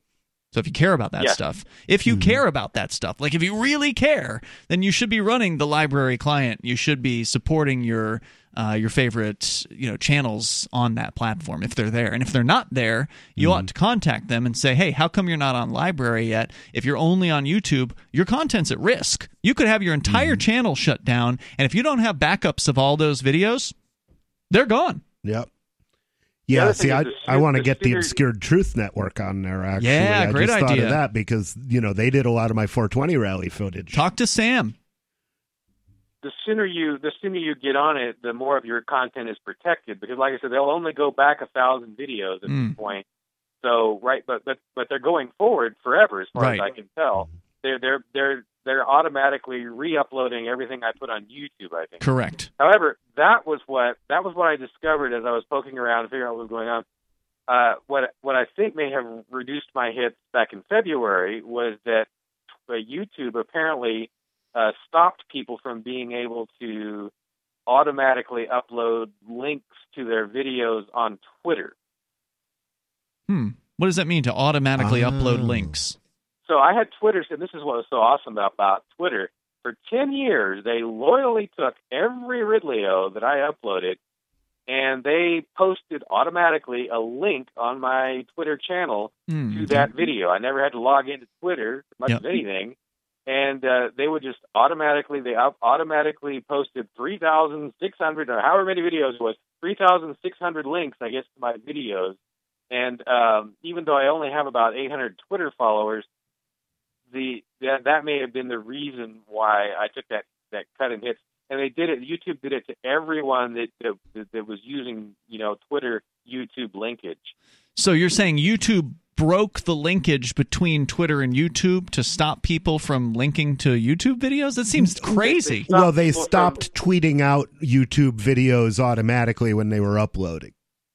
So if you care about that Yeah. stuff, if you care about that stuff, like if you really care, then you should be running the Library client. You should be supporting your uh, your favorite you know channels on that platform if they're there. And if they're not there, you ought to contact them and say, hey, how come you're not on Library yet? If you're only on YouTube, your content's at risk. You could have your entire channel shut down, and if you don't have backups of all those videos, they're gone. Yep. The Yeah, other see, thing I is the I want to the get the sooner- Obscured Truth Network on there, actually. Yeah, I great just thought idea. of that because, you know, they did a lot of my four twenty rally footage. Talk to Sam. The sooner you the sooner you get on it, the more of your content is protected. Because, like I said, they'll only go back a thousand videos at Mm. this point. So, right, but but but they're going forward forever, as far Right. as I can tell. They're they're they're they're automatically re-uploading everything I put on YouTube, I think. Correct. However, that was what that was what I discovered as I was poking around and figuring out what was going on. Uh, what what I think may have reduced my hits back in February was that uh, YouTube apparently uh, stopped people from being able to automatically upload links to their videos on Twitter. Hmm. What does that mean to automatically Oh. upload links? So I had Twitter, and this is what was so awesome about, about Twitter. For ten years, they loyally took every Ridley-O that I uploaded, and they posted automatically a link on my Twitter channel mm-hmm. to that video. I never had to log into Twitter, much yep. of anything. And uh, they would just automatically, they automatically posted three thousand six hundred, or however many videos it was, three thousand six hundred links, I guess, to my videos. And um, even though I only have about eight hundred Twitter followers, the that, that may have been the reason why I took that, that cut and hits. And they did it, YouTube did it to everyone that, that, that was using, you know, Twitter, YouTube linkage. So you're saying YouTube broke the linkage between Twitter and YouTube to stop people from linking to YouTube videos? That seems crazy. They well, they stopped from... tweeting out YouTube videos automatically when they were uploading.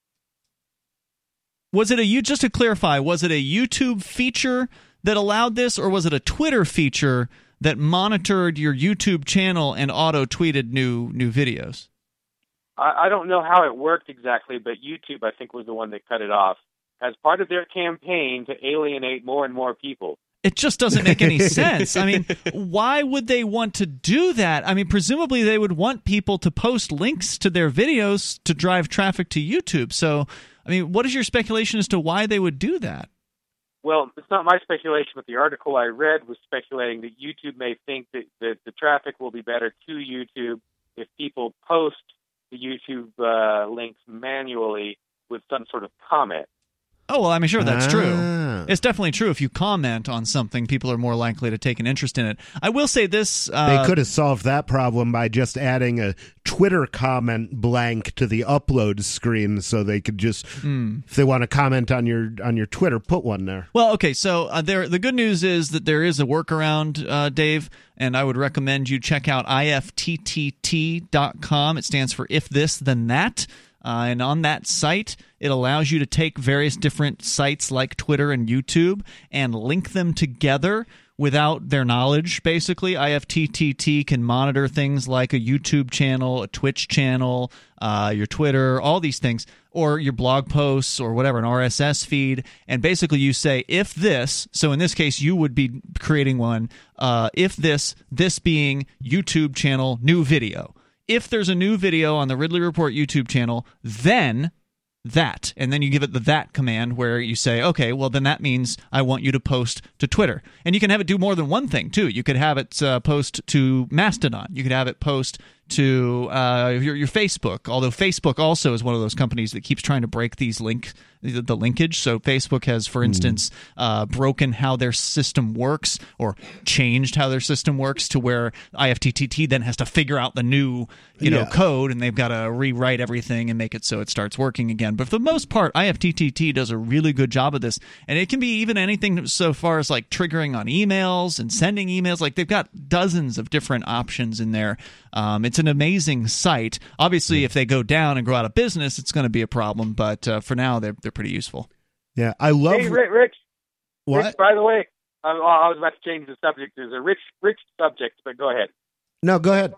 Was it a, just to clarify, was it a YouTube feature that allowed this, or was it a Twitter feature that monitored your YouTube channel and auto-tweeted new new videos? I, I don't know how it worked exactly, but YouTube, I think, was the one that cut it off as part of their campaign to alienate more and more people. It just doesn't make any sense. I mean, why would they want to do that? I mean, presumably they would want people to post links to their videos to drive traffic to YouTube. So, I mean, what is your speculation as to why they would do that? Well, it's not my speculation, but the article I read was speculating that YouTube may think that, that the traffic will be better to YouTube if people post the YouTube uh, links manually with some sort of comment. Oh, well, I'm sure that's ah. true. It's definitely true. If you comment on something, people are more likely to take an interest in it. I will say this. Uh, they could have solved that problem by just adding a Twitter comment blank to the upload screen so they could just, mm. if they want to comment on your on your Twitter, put one there. Well, okay, so uh, there. the good news is that there is a workaround, uh, Dave, and I would recommend you check out I F T T T dot com. It stands for If This, Then That. Uh, and on that site, it allows you to take various different sites like Twitter and YouTube and link them together without their knowledge, basically. I F T T T can monitor things like a YouTube channel, a Twitch channel, uh, your Twitter, all these things, or your blog posts or whatever, an R S S feed. And basically you say, if this, so in this case you would be creating one, uh, if this, this being YouTube channel, new video. If there's a new video on the Ridley Report YouTube channel, then that. And then you give it the that command where you say, okay, well, then that means I want you to post to Twitter. And you can have it do more than one thing, too. You could have it uh, post to Mastodon. You could have it post to uh, your, your Facebook, although Facebook also is one of those companies that keeps trying to break these link the, the linkage. So Facebook has, for instance, mm. uh, broken how their system works or changed how their system works to where I F T T T then has to figure out the new you know, yeah. code, and they've got to rewrite everything and make it so it starts working again. But for the most part, I F T T T does a really good job of this, and it can be even anything so far as like triggering on emails and sending emails. Like they've got dozens of different options in there. Um, it's an amazing site. Obviously, if they go down and go out of business, it's going to be a problem. But uh, for now, they're they're pretty useful. Yeah, I love. Hey, Rich. What? Rich, by the way, I, I was about to change the subject. There's a rich, rich subject, but go ahead. No, go ahead.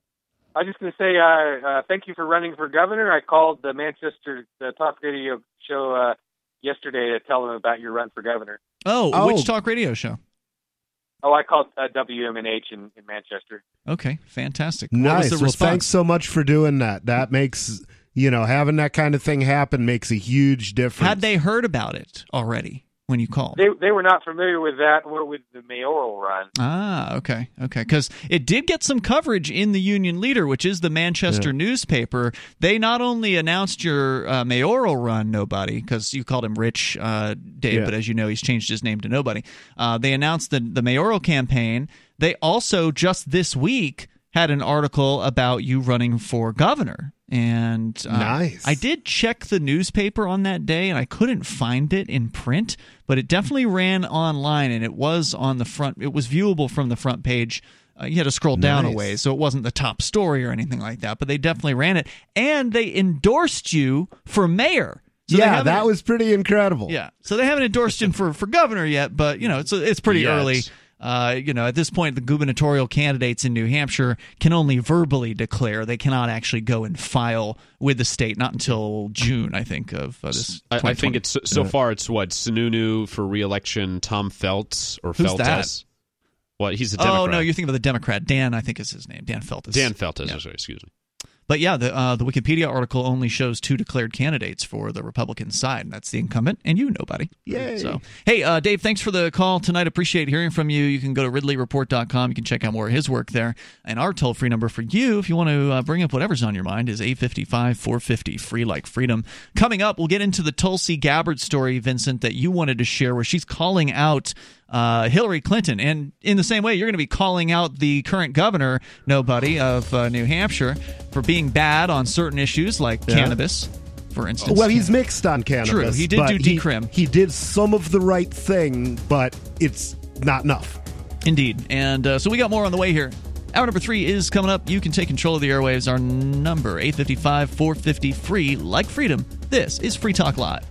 I was just going to say uh, uh, thank you for running for governor. I called the Manchester the Talk Radio show uh, yesterday to tell them about your run for governor. Oh, oh. which talk radio show? Oh, I called uh, W M N H in, in Manchester. Okay, fantastic. Nice. What was the well, response? thanks so much for doing that. That makes, you know, having that kind of thing happen makes a huge difference. Had they heard about it already when you called? They they were not familiar with that or with the mayoral run. Ah, okay, okay. Because it did get some coverage in the Union Leader, which is the Manchester yeah. newspaper. They not only announced your uh, mayoral run, Nobody, because you called him Rich, uh, Dave, yeah. but as you know, he's changed his name to Nobody. Uh, they announced the, the mayoral campaign. They also, just this week, had an article about you running for governor. And uh, nice. I did check the newspaper on that day, and I couldn't find it in print, but it definitely ran online, and it was on the front. It was viewable from the front page. Uh, you had to scroll down nice. a ways, so it wasn't the top story or anything like that, but they definitely ran it. And they endorsed you for mayor. So yeah, that was pretty incredible. Yeah, so they haven't endorsed him for, for governor yet, but you know it's it's pretty Yes. early. Uh, you know, at this point, the gubernatorial candidates in New Hampshire can only verbally declare. They cannot actually go and file with the state, not until June, I think, of uh, this. I, I think it's so far. It's what Sununu for re-election. Tom Feltz or Who's Feltes. That? What he's a Democrat. Oh no, you're thinking of the Democrat. Dan, I think is his name. Dan Feltes. Dan Feltes. Yeah. Sorry, excuse me. But yeah, the uh, the Wikipedia article only shows two declared candidates for the Republican side, and that's the incumbent and you, nobody. Yay. So, hey, uh, Dave, thanks for the call tonight. Appreciate hearing from you. You can go to ridley report dot com. You can check out more of his work there. And our toll-free number for you, if you want to uh, bring up whatever's on your mind, is eight five five, four five zero, free like freedom. Coming up, we'll get into the Tulsi Gabbard story, Vincent, that you wanted to share, where she's calling out Uh, Hillary Clinton. And in the same way, you're going to be calling out the current governor, nobody, of uh, New Hampshire for being bad on certain issues like yeah. cannabis, for instance. Well, he's mixed on cannabis. True, he did do decrim. He, he did some of the right thing, but it's not enough. Indeed. And uh, so we got more on the way here. Hour number three is coming up. You can take control of the airwaves. Our number, eight five five, four five zero, free like freedom. This is Free Talk Live.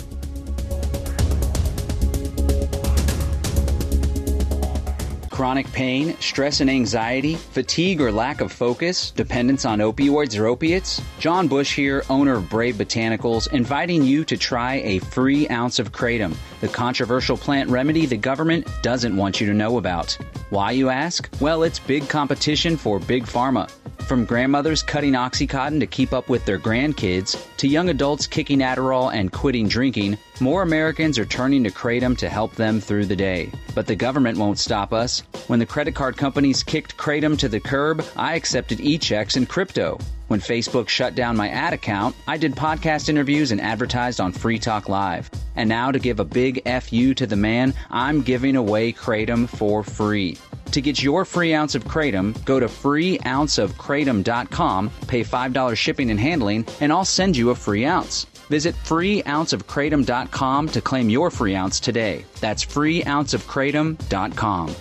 Chronic pain, stress and anxiety, fatigue or lack of focus, dependence on opioids or opiates? John Bush here, owner of Brave Botanicals, inviting you to try a free ounce of Kratom, the controversial plant remedy the government doesn't want you to know about. Why, you ask? Well, it's big competition for Big Pharma. From grandmothers cutting Oxycontin to keep up with their grandkids, to young adults kicking Adderall and quitting drinking, more Americans are turning to Kratom to help them through the day. But the government won't stop us. When the credit card companies kicked Kratom to the curb, I accepted e-checks and crypto. When Facebook shut down my ad account, I did podcast interviews and advertised on Free Talk Live. And now, to give a big F you to the man, I'm giving away Kratom for free. To get your free ounce of Kratom, go to free ounce of kratom dot com, pay five dollars shipping and handling, and I'll send you a free ounce. Visit free ounce of kratom dot com to claim your free ounce today. That's free ounce of kratom dot com.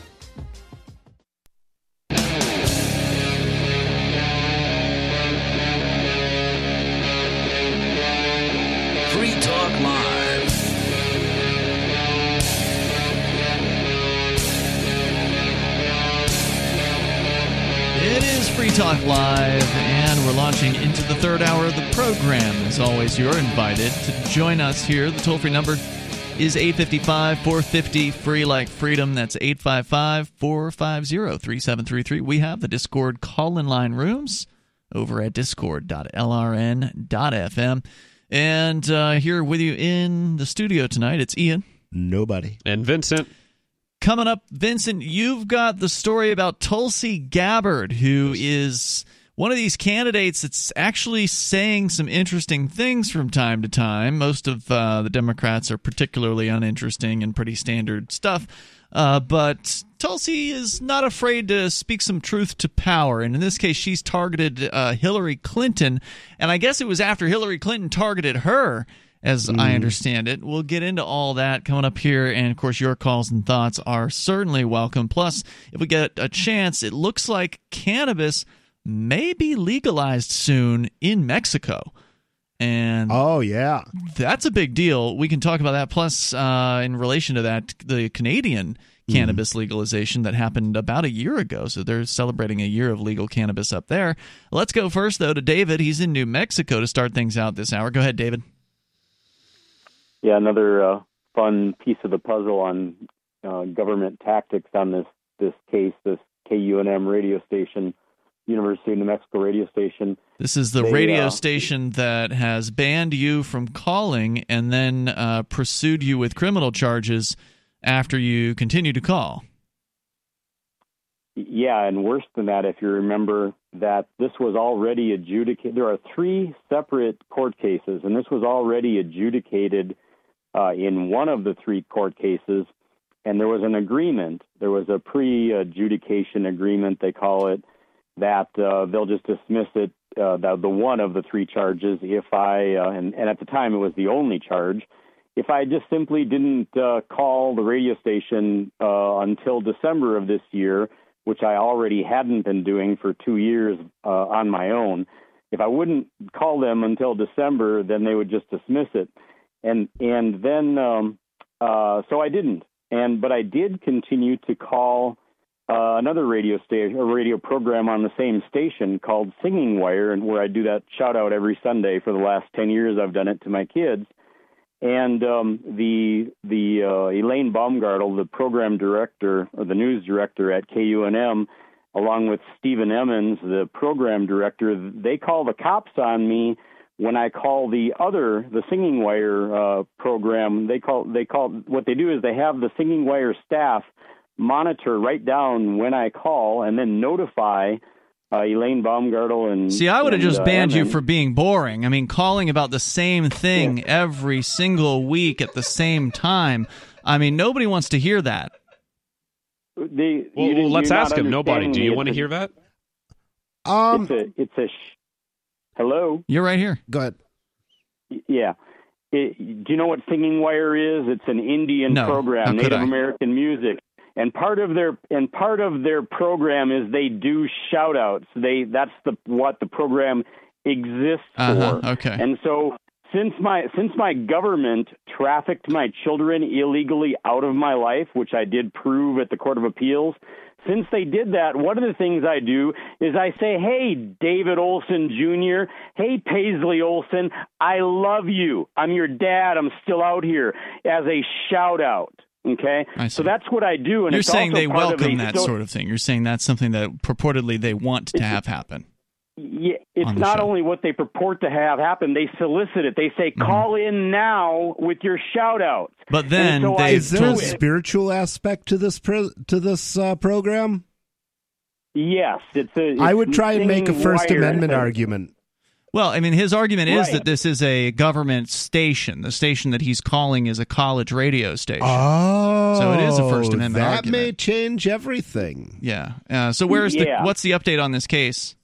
Free Talk Live. It is Free Talk Live, and we're launching into the third hour of the program. As always, you're invited to join us here. The toll-free number is eight five five, four five zero, free like freedom. That's eight five five, four five zero, three seven three three. We have the Discord call-in line rooms over at discord dot l r n dot f m. And uh, here with you in the studio tonight, it's Ian. Nobody. And Vincent. Coming up, Vincent, you've got the story about Tulsi Gabbard, who is one of these candidates that's actually saying some interesting things from time to time. Most of uh, the Democrats are particularly uninteresting and pretty standard stuff. Uh, but Tulsi is not afraid to speak some truth to power. And in this case, she's targeted uh, Hillary Clinton. And I guess it was after Hillary Clinton targeted her, as mm. I understand it. We'll get into all that coming up here. And, of course, your calls and thoughts are certainly welcome. Plus, if we get a chance, it looks like cannabis may be legalized soon in Mexico. And oh, yeah. That's a big deal. We can talk about that. Plus, uh, in relation to that, the Canadian cannabis mm. legalization that happened about a year ago. So they're celebrating a year of legal cannabis up there. Let's go first, though, to David. He's in New Mexico to start things out this hour. Go ahead, David. Yeah, another uh, fun piece of the puzzle on uh, government tactics on this, this case, this K U N M radio station, University of New Mexico radio station. This is the they, radio uh, station that has banned you from calling and then uh, pursued you with criminal charges after you continue to call. Yeah, and worse than that, if you remember that this was already adjudicated. There are three separate court cases, and this was already adjudicated uh, in one of the three court cases, and there was an agreement. There was a pre-adjudication agreement, they call it, that uh, they'll just dismiss it, uh, the, the one of the three charges, if I, uh, and, and at the time it was the only charge, if I just simply didn't uh, call the radio station uh, until December of this year, which I already hadn't been doing for two years uh, on my own, if I wouldn't call them until December, then they would just dismiss it. And and then, um, uh, so I didn't. And but I did continue to call uh, another radio station, a radio program on the same station called Singing Wire, and where I do that shout out every Sunday for the last ten years. I've done it to my kids. And um, the the uh, Elaine Baumgartel, the program director or the news director at K U N M, along with Stephen Emmons, the program director, they call the cops on me when I call the other, the Singing Wire uh, program. They call they call what they do is they have the Singing Wire staff monitor, write down when I call, and then notify Uh, Elaine Baumgartel and see, I would have just uh, banned Emmons. you for being boring. I mean, calling about the same thing yeah. every single week at the same time. I mean, nobody wants to hear that. The, well, you, well, let's ask him. Nobody. Do you me. want to It's hear a, that? Um, it's a. It's a. Sh- Hello. You're right here. Go ahead. Yeah. It, do you know what Singing Wire is? It's an Indian no. program, How could Native I? American music. And part of their and part of their program is they do shout outs. They that's the what the program exists uh-huh. for. Okay. And so since my since my government trafficked my children illegally out of my life, which I did prove at the Court of Appeals, since they did that, one of the things I do is I say, "Hey, David Olson Junior, hey, Paisley Olson, I love you. I'm your dad. I'm still out here," as a shout out. Okay, so that's what I do. And You're it's saying also they part welcome of a, that so, sort of thing. You're saying that's something that purportedly they want to have happen. Yeah, it's not show. only what they purport to have happen. They solicit it. They say, "Call mm-hmm. in now with your shout outs." But then so they is there a spiritual aspect to this pro- to this uh, program? Yes, it's a. It's I would try and make a First Wire. Amendment argument. Well, I mean, his argument is right. that this is a government station. The station that he's calling is a college radio station. Oh, so it is a First Amendment that argument. may change everything. Yeah. Uh, so where's yeah. the what's the update on this case?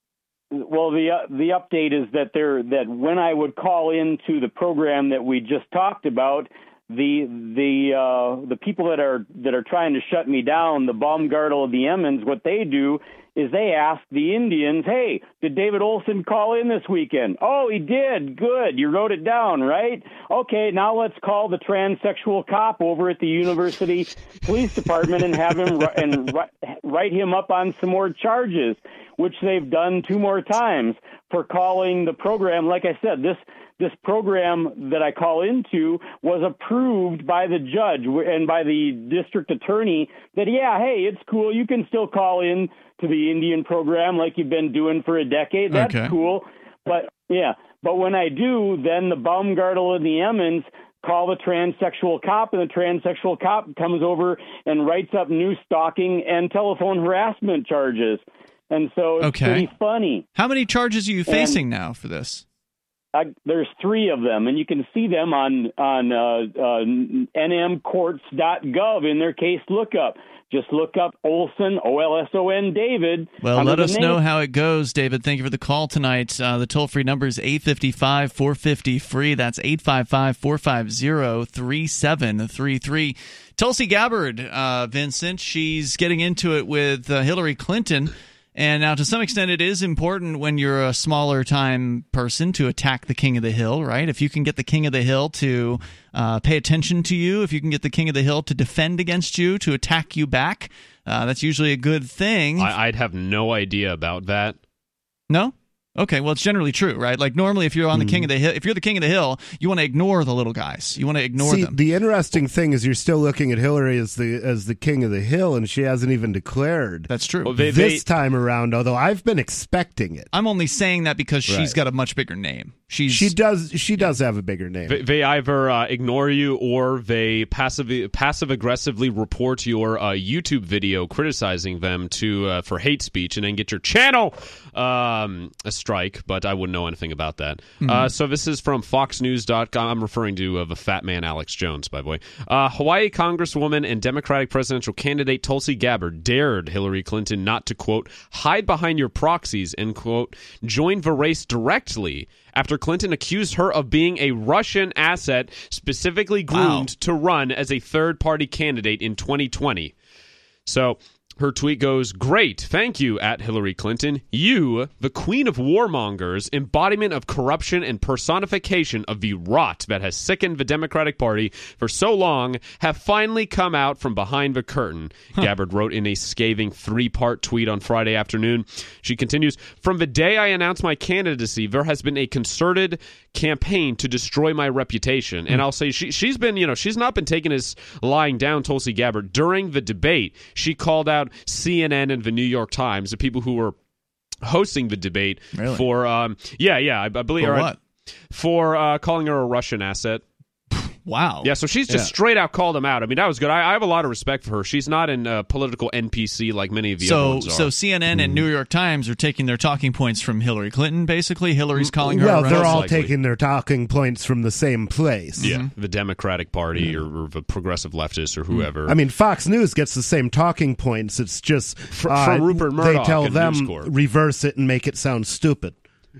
Well, the uh, the update is that there that when I would call into the program that we just talked about, the the uh, the people that are that are trying to shut me down, the Baumgartel, the Emmons, what they do is they ask the Indians, "Hey, did David Olson call in this weekend?" "Oh, he did. Good. You wrote it down, right? Okay, now let's call the transsexual cop over at the University Police Department and have him and write him up on some more charges," which they've done two more times for calling the program. Like I said, this this program that I call into was approved by the judge and by the district attorney that, yeah, hey, it's cool. You can still call in to the Indian program like you've been doing for a decade. That's okay. cool. But, yeah, but when I do, then the Baumgartel and the Emmons call the transsexual cop, and the transsexual cop comes over and writes up new stalking and telephone harassment charges. And so it's okay. pretty funny. How many charges are you facing and, now for this? I, there's three of them, and you can see them on on uh, uh, N M courts dot gov in their case lookup. Just look up Olson, O L S O N, David. Well, let us name. know how it goes, David. Thank you for the call tonight. Uh, the toll-free number is eight five five, four five zero, free. That's eight five five, four five zero, three seven three three. Tulsi Gabbard, uh, Vincent, she's getting into it with uh, Hillary Clinton. And now, to some extent, it is important when you're a smaller-time person to attack the king of the hill, right? If you can get the king of the hill to uh, pay attention to you, if you can get the king of the hill to defend against you, to attack you back, uh, that's usually a good thing. I- I'd have no idea about that. No? Okay, well, it's generally true, right? Like, normally, if you're on the Mm-hmm. king of the hill, if you're the king of the hill, you want to ignore the little guys. You want to ignore See, them. the interesting thing is you're still looking at Hillary as the as the king of the hill, and she hasn't even declared. That's true. Well, they, this they, time around, although I've been expecting it. I'm only saying that because she's Right. got a much bigger name. She's She does. She does have a bigger name. They, they either uh, ignore you or they passive passive aggressively report your uh, YouTube video criticizing them to uh, for hate speech, and then get your channel um, a strike. But I wouldn't know anything about that. Mm-hmm. Uh, so this is from Fox News dot com. I'm referring to uh, the fat man Alex Jones, by the way. Uh, Hawaii Congresswoman and Democratic presidential candidate Tulsi Gabbard dared Hillary Clinton not to, quote, hide behind your proxies and, quote, join the race directly after Clinton accused her of being a Russian asset specifically groomed Wow. to run as a third-party candidate in twenty twenty. So Her tweet goes, "Great, thank you, at Hillary Clinton. You, the queen of warmongers, embodiment of corruption and personification of the rot that has sickened the Democratic Party for so long, have finally come out from behind the curtain," huh. Gabbard wrote in a scathing three-part tweet on Friday afternoon. She continues, "From the day I announced my candidacy, there has been a concerted campaign to destroy my reputation." Mm. And I'll say she, she's been, you know, she's not been taking as lying down, Tulsi Gabbard. During the debate, she called out C N N and the New York Times, the people who were hosting the debate, really? for, um, yeah, yeah, I, I believe, for right, what? For uh, calling her a Russian asset. Wow. Yeah, so she's just yeah. straight out called him out. I mean, that was good. I, I have a lot of respect for her. She's not in uh, political N P C like many of the so, other ones are. So C N N and New York Times are taking their talking points from Hillary Clinton, basically. Hillary's calling her Well, a they're all likely. taking their talking points from the same place. Yeah, mm-hmm. the Democratic Party mm-hmm. or, or the progressive leftists or whoever. I mean, Fox News gets the same talking points. It's just Fr- uh, from Rupert Murdoch. They tell and them News Corp. reverse it and make it sound stupid.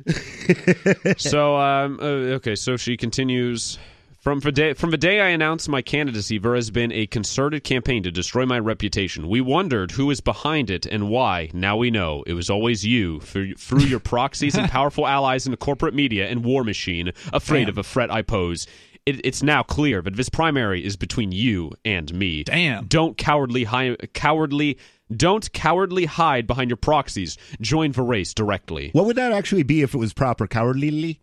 so, um, uh, okay, so she continues. From the, day, from the day I announced my candidacy, there has been a concerted campaign to destroy my reputation. We wondered who is behind it and why. Now we know. It was always you, through, through your proxies and powerful allies in the corporate media and war machine, afraid Damn. of a threat I pose. It, it's now clear that this primary is between you and me. Damn. Don't cowardly, hi- cowardly, don't cowardly hide behind your proxies. Join the race directly. What would that actually be if it was proper cowardly?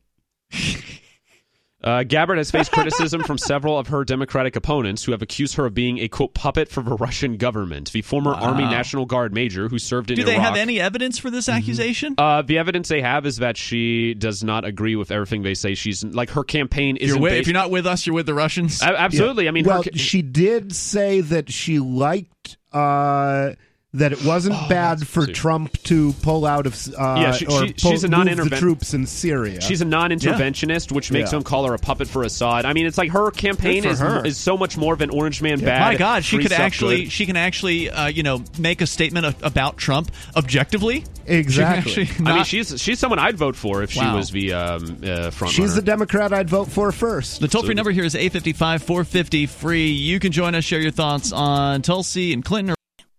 Uh, Gabbard has faced criticism from several of her Democratic opponents who have accused her of being a, quote, puppet for the Russian government. The former wow. Army National Guard major who served in Do Iraq... they have any evidence for this accusation? Uh, the evidence they have is that she does not agree with everything they say. She's like, her campaign isn't you're with, based... If you're not with us, you're with the Russians? A- absolutely. Yeah. I mean, well, her... she did say that she liked... Uh, that it wasn't oh, bad for too. Trump to pull out of uh, yeah, she, or she, pull, she's a move non-interven- the troops in Syria. She's a non-interventionist, yeah. which makes yeah. them call her a puppet for Assad. I mean, it's like her campaign is her. is so much more than Orange Man Yeah. bad. My God, she free could stuff actually good. she can actually uh, you know make a statement of, about Trump objectively. Exactly. Not, I mean, she's she's someone I'd vote for if wow. she was the um, uh, front She's runner. the Democrat I'd vote for first. The toll-free number here is eight five five, four five zero, free. You can join us, share your thoughts on Tulsi and Clinton.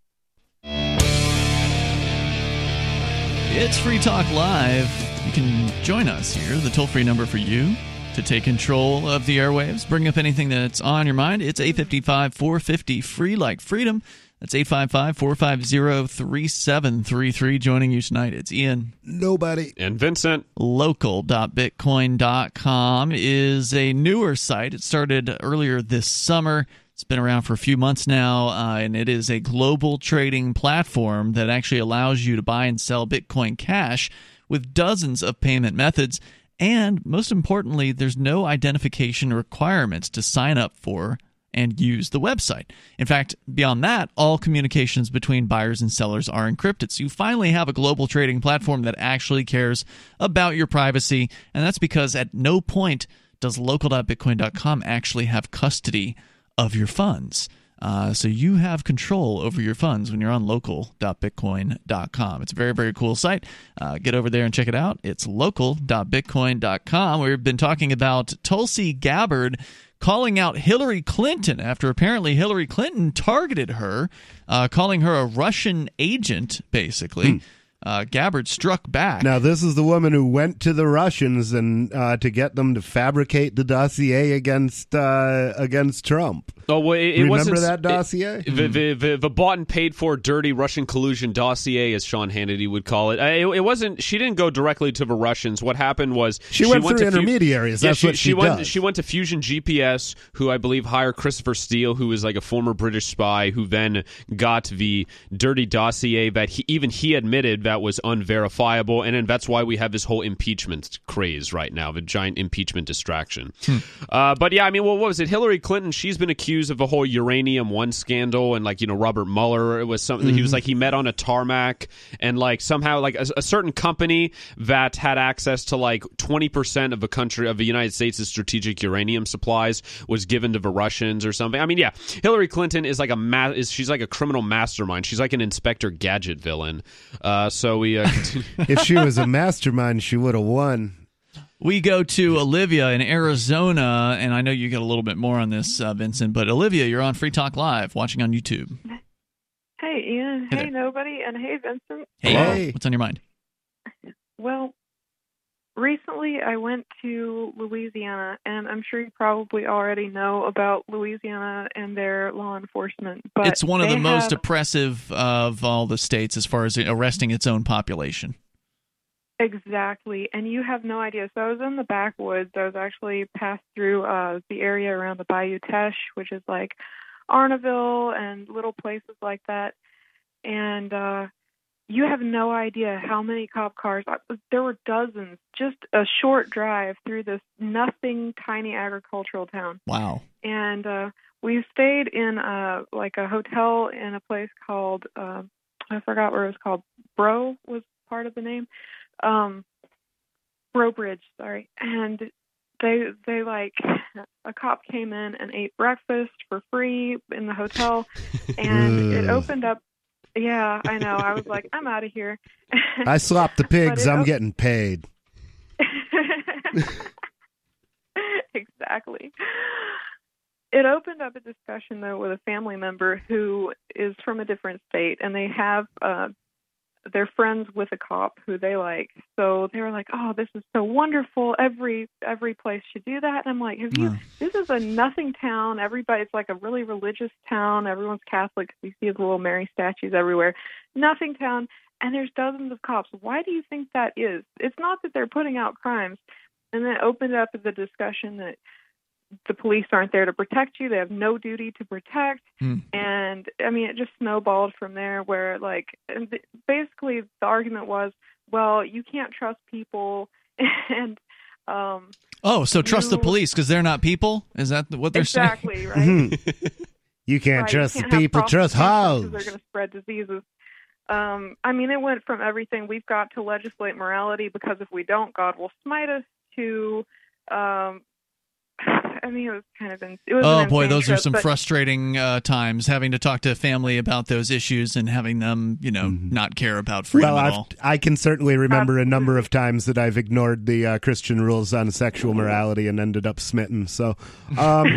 It's Free Talk Live. You can join us here. The toll-free number for you to take control of the airwaves. Bring up anything that's on your mind. It's eight five five, four five zero, free like freedom. That's eight five five, four five zero, three seven three three. Joining you tonight, it's Ian. Nobody. And Vincent. Local dot bitcoin dot com is a newer site. It started earlier this summer. It's been around for a few months now, uh, and it is a global trading platform that actually allows you to buy and sell Bitcoin Cash with dozens of payment methods. And most importantly, there's no identification requirements to sign up for and use the website. In fact, beyond that, all communications between buyers and sellers are encrypted. So you finally have a global trading platform that actually cares about your privacy, and that's because at no point does local dot bitcoin dot com actually have custody of your funds. Uh, so you have control over your funds when you're on local dot bitcoin dot com. It's a very, very cool site. Uh, get over there and check it out. It's local dot bitcoin dot com. We've been talking about Tulsi Gabbard calling out Hillary Clinton after apparently Hillary Clinton targeted her, uh, calling her a Russian agent, basically. Hmm. Uh, Gabbard struck back. Now, this is the woman who went to the Russians and uh, to get them to fabricate the dossier against uh, against Trump. Oh, well, it, it Remember wasn't, that dossier? It, the, the, the, the bought and paid for dirty Russian collusion dossier, as Sean Hannity would call it. It, it wasn't. She didn't go directly to the Russians. What happened was she, she went, went through to intermediaries. Fu- That's yeah, she, what she, she went. does. She went to Fusion G P S, who I believe hired Christopher Steele, who was like a former British spy, who then got the dirty dossier that he, even he admitted that was unverifiable, and then that's why we have this whole impeachment craze right now, the giant impeachment distraction. Hmm. Uh, but yeah, I mean, well, what was it? Hillary Clinton. She's been accused of the whole uranium. Uranium One scandal, and like you know Robert Mueller, it was something mm-hmm. he was like he met on a tarmac, and like somehow like a, a certain company that had access to like twenty percent of the country of the United States' strategic uranium supplies was given to the Russians or something. I mean, yeah, Hillary Clinton is like a ma- is she's like a criminal mastermind. She's like an Inspector Gadget villain. Uh, so we uh, if she was a mastermind, she would have won. We go to Olivia in Arizona, and I know you got a little bit more on this, uh, Vincent, but Olivia, you're on Free Talk Live, watching on YouTube. Hey, Hey, Ian. Hey Hey, there. nobody. And hey, Vincent. Hey, Hey. what's on your mind? Well, recently I went to Louisiana, and I'm sure you probably already know about Louisiana and their law enforcement. But It's one of the they most have- oppressive of all the states as far as arresting its own population. Exactly, and you have no idea. So I was in the backwoods. I was actually passed through uh, the area around the Bayou Teche, which is like Arnaville and little places like that. And uh, you have no idea how many cop cars. There were dozens, just a short drive through this nothing tiny agricultural town. Wow. And uh, we stayed in uh, like a hotel in a place called, uh, I forgot what it was called, Bro was part of the name. Um, Bro Bridge, sorry. And they, they like, a cop came in and ate breakfast for free in the hotel, and it opened up. Yeah, I know. I was like, I'm out of here. I slopped the pigs. it I'm op- getting paid. Exactly. It opened up a discussion, though, with a family member who is from a different state, and they have uh, they're friends with a cop who they like. So they were like, "Oh, this is so wonderful! Every every place should do that." And I'm like, "Have you? Wow. This is a nothing town. Everybody, it's like a really religious town. Everyone's Catholic. You see the little Mary statues everywhere. Nothing town, and there's dozens of cops. Why do you think that is? It's not that they're putting out crimes." And then it opened up the discussion that the police aren't there to protect you. They have no duty to protect. Hmm. And, I mean, it just snowballed from there where, like, and th- basically the argument was, well, you can't trust people. and, um, Oh, so trust the you- police because they're not people? Is that what they're exactly, saying? right? Mhm. You can't Right, trust you the can't have people, trust prostitution hoes. 'cause they're going to spread diseases. Um, I mean, it went from everything we've got to legislate morality because if we don't, God will smite us, to, um, I mean, it was kind of in, it was Oh an boy, insane those are trip, some but- frustrating uh, times having to talk to family about those issues and having them, you know, Mm-hmm. not care about freedom Well, at I've, all. I can certainly remember a number of times that I've ignored the uh, Christian rules on sexual morality and ended up smitten. So, um,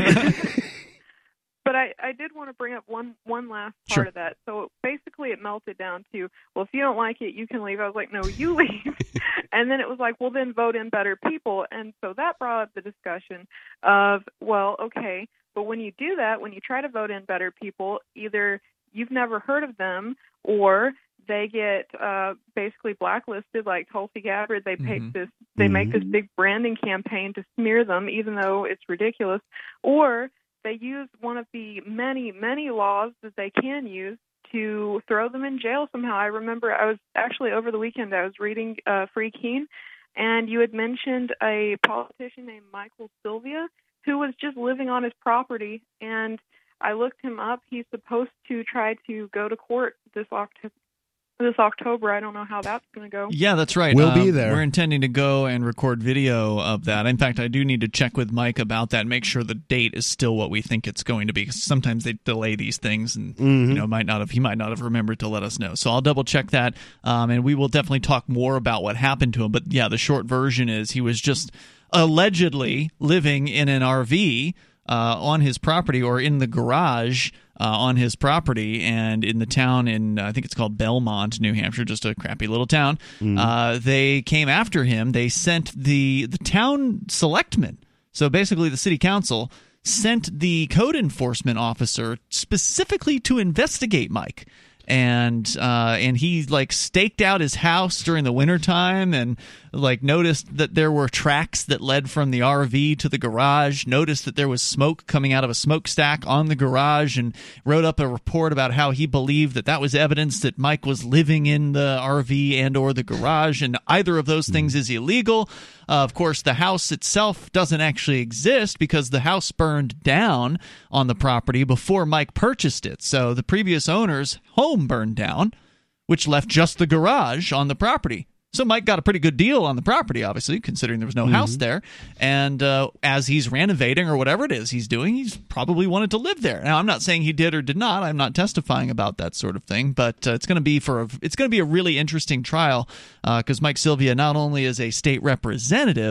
But I, I did want to bring up one, one last part Sure. of that. So basically it melted down to, well, if you don't like it, you can leave. I was like, no, you leave. And then it was like, well, then vote in better people. And so that brought up the discussion of, well, okay, but when you do that, when you try to vote in better people, either you've never heard of them or they get uh, basically blacklisted, like Tulsi Gabbard. They make Mhm. this, they make this Mhm. big branding campaign to smear them, even though it's ridiculous. Or they use one of the many, many laws that they can use to throw them in jail somehow. I remember I was actually over the weekend, I was reading uh, Free Keene, and you had mentioned a politician named Michael Sylvia who was just living on his property, and I looked him up. He's supposed to try to go to court this October. This October, I don't know how that's going to go. Yeah, that's right. We'll be Um, there. We're intending to go and record video of that. In fact, I do need to check with Mike about that and make sure the date is still what we think it's going to be. 'Cause sometimes they delay these things, and Mhm. you know, might not have he might not have remembered to let us know. So I'll double check that, um, and we will definitely talk more about what happened to him. But yeah, the short version is he was just allegedly living in an R V uh, on his property or in the garage uh, on his property, and in the town in I think it's called Belmont, New Hampshire, just a crappy little town. Uh, they came after him. They sent the the town selectmen, so basically the city council, sent the code enforcement officer specifically to investigate Mike. And uh, and he like staked out his house during the wintertime and like noticed that there were tracks that led from the R V to the garage, noticed that there was smoke coming out of a smokestack on the garage, and wrote up a report about how he believed that that was evidence that Mike was living in the R V and or the garage, and either of those things is illegal. Uh, of course, the house itself doesn't actually exist because the house burned down on the property before Mike purchased it. So the previous owner's home burned down, which left just the garage on the property. So Mike got a pretty good deal on the property, obviously, considering there was no house there. And uh, as he's renovating or whatever it is he's doing, he's probably wanted to live there. Now, I'm not saying he did or did not. I'm not testifying about that sort of thing. But uh, it's going to be for a, it's going to be a really interesting trial because uh, Mike Sylvia not only is a state representative,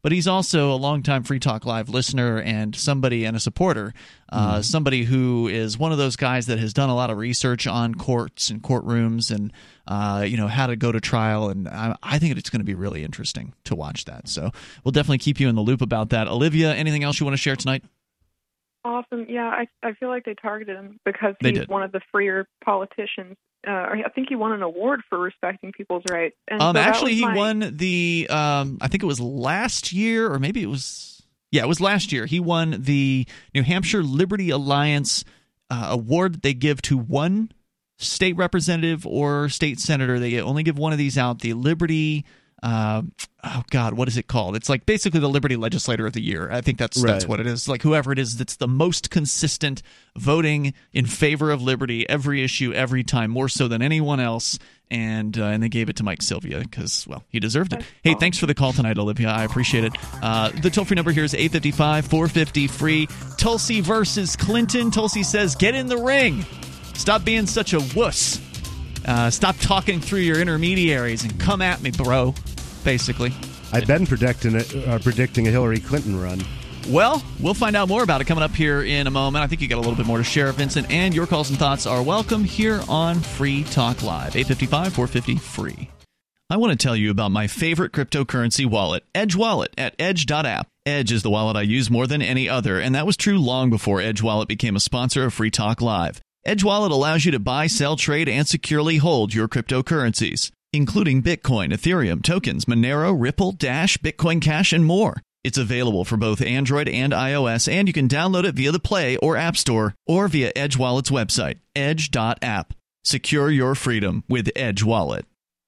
but he's also a longtime Free Talk Live listener and somebody and a supporter, uh, mm. somebody who is one of those guys that has done a lot of research on courts and courtrooms and uh, you know, how to go to trial, and I, I think it's going to be really interesting to watch that. So we'll definitely keep you in the loop about that. Olivia, anything else you want to share tonight? Awesome. Yeah, I I feel like they targeted him because They he's did. one of the freer politicians. Uh, I think he won an award for respecting people's rights. And Um, so that actually, was he my- won the. Um, I think it was last year, or maybe it was. Yeah, it was last year. He won the New Hampshire Liberty Alliance uh, award that they give to one state representative or state senator. They only give one of these out. The Liberty. Uh, oh God, what is it called? It's like basically the Liberty Legislator of the Year. I think that's that's Right. what it is. Like whoever it is that's the most consistent voting in favor of liberty every issue every time, more so than anyone else. And uh, and they gave it to Mike Sylvia because, well, he deserved it. Hey, thanks for the call tonight, Olivia. I appreciate it. Uh, the toll free number here is eight five five, four five zero, free. Tulsi versus Clinton. Tulsi says, "Get in the ring. Stop being such a wuss. Uh, stop talking through your intermediaries and come at me, bro." Basically. I've been predicting it, uh, predicting a Hillary Clinton run. Well, we'll find out more about it coming up here in a moment. I think you got a little bit more to share, Vincent, and your calls and thoughts are welcome here on Free Talk Live. eight five five, four five zero, free. I want to tell you about my favorite cryptocurrency wallet, Edge Wallet, at edge dot app. Edge is the wallet I use more than any other, and that was true long before Edge Wallet became a sponsor of Free Talk Live. Edge Wallet allows you to buy, sell, trade, and securely hold your cryptocurrencies, including Bitcoin, Ethereum, tokens, Monero, Ripple, Dash, Bitcoin Cash, and more. It's available for both Android and iOS, and you can download it via the Play or App Store or via Edge Wallet's website, edge dot app. Secure your freedom with Edge Wallet.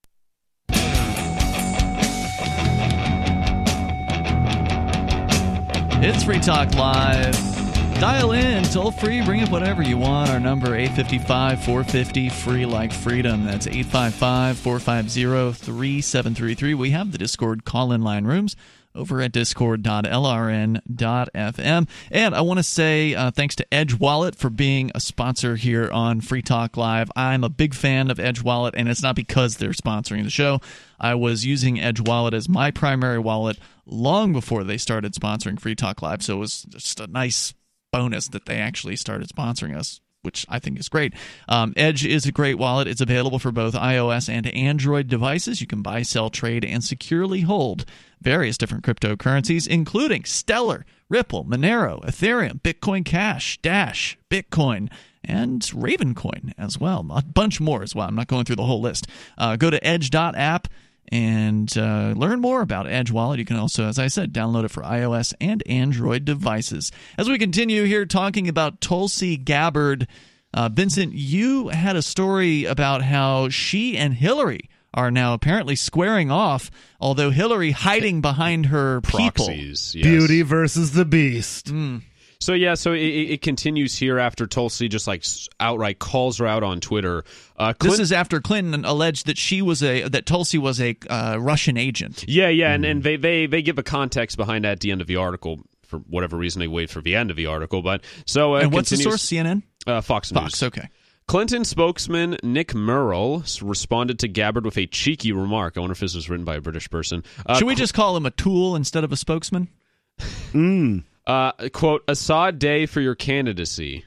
It's Free Talk Live. Dial in, toll free, bring up whatever you want. Our number, eight five five, four five zero, free like freedom. That's eight five five, four five zero, three seven three three. We have the Discord call-in line rooms over at discord dot l r n dot f m. And I want to say uh, thanks to Edge Wallet for being a sponsor here on Free Talk Live. I'm a big fan of Edge Wallet, and it's not because they're sponsoring the show. I was using Edge Wallet as my primary wallet long before they started sponsoring Free Talk Live, so it was just a nice bonus that they actually started sponsoring us, which I think is great. Um, Edge is a great wallet. It's available for both iOS and Android devices. You can buy, sell, trade, and securely hold various different cryptocurrencies, including Stellar, Ripple, Monero, Ethereum, Bitcoin Cash, Dash, Bitcoin, and Ravencoin as well. A bunch more as well. I'm not going through the whole list. Uh, go to edge dot app and uh, learn more about Edge Wallet. You can also, as I said, download it for iOS and Android devices. As we continue here talking about Tulsi Gabbard, uh, Vincent, you had a story about how she and Hillary are now apparently squaring off, although Hillary hiding behind her people. Proxies, yes. Beauty versus the Beast. Mm. So yeah, so it, it continues here after Tulsi just like outright calls her out on Twitter. Uh, Clint- this is after Clinton alleged that she was a that Tulsi was a uh, Russian agent. Yeah, yeah, and, and they, they they give a context behind that at the end of the article. For whatever reason, they wait for the end of the article. But so uh, and what's continues, the source? C N N, uh, Fox News. Fox. Okay. Clinton spokesman Nick Merle responded to Gabbard with a cheeky remark. I wonder if this was written by a British person. Uh, Should we just call him a tool instead of a spokesman? Mm. Uh, quote, Assad day for your candidacy.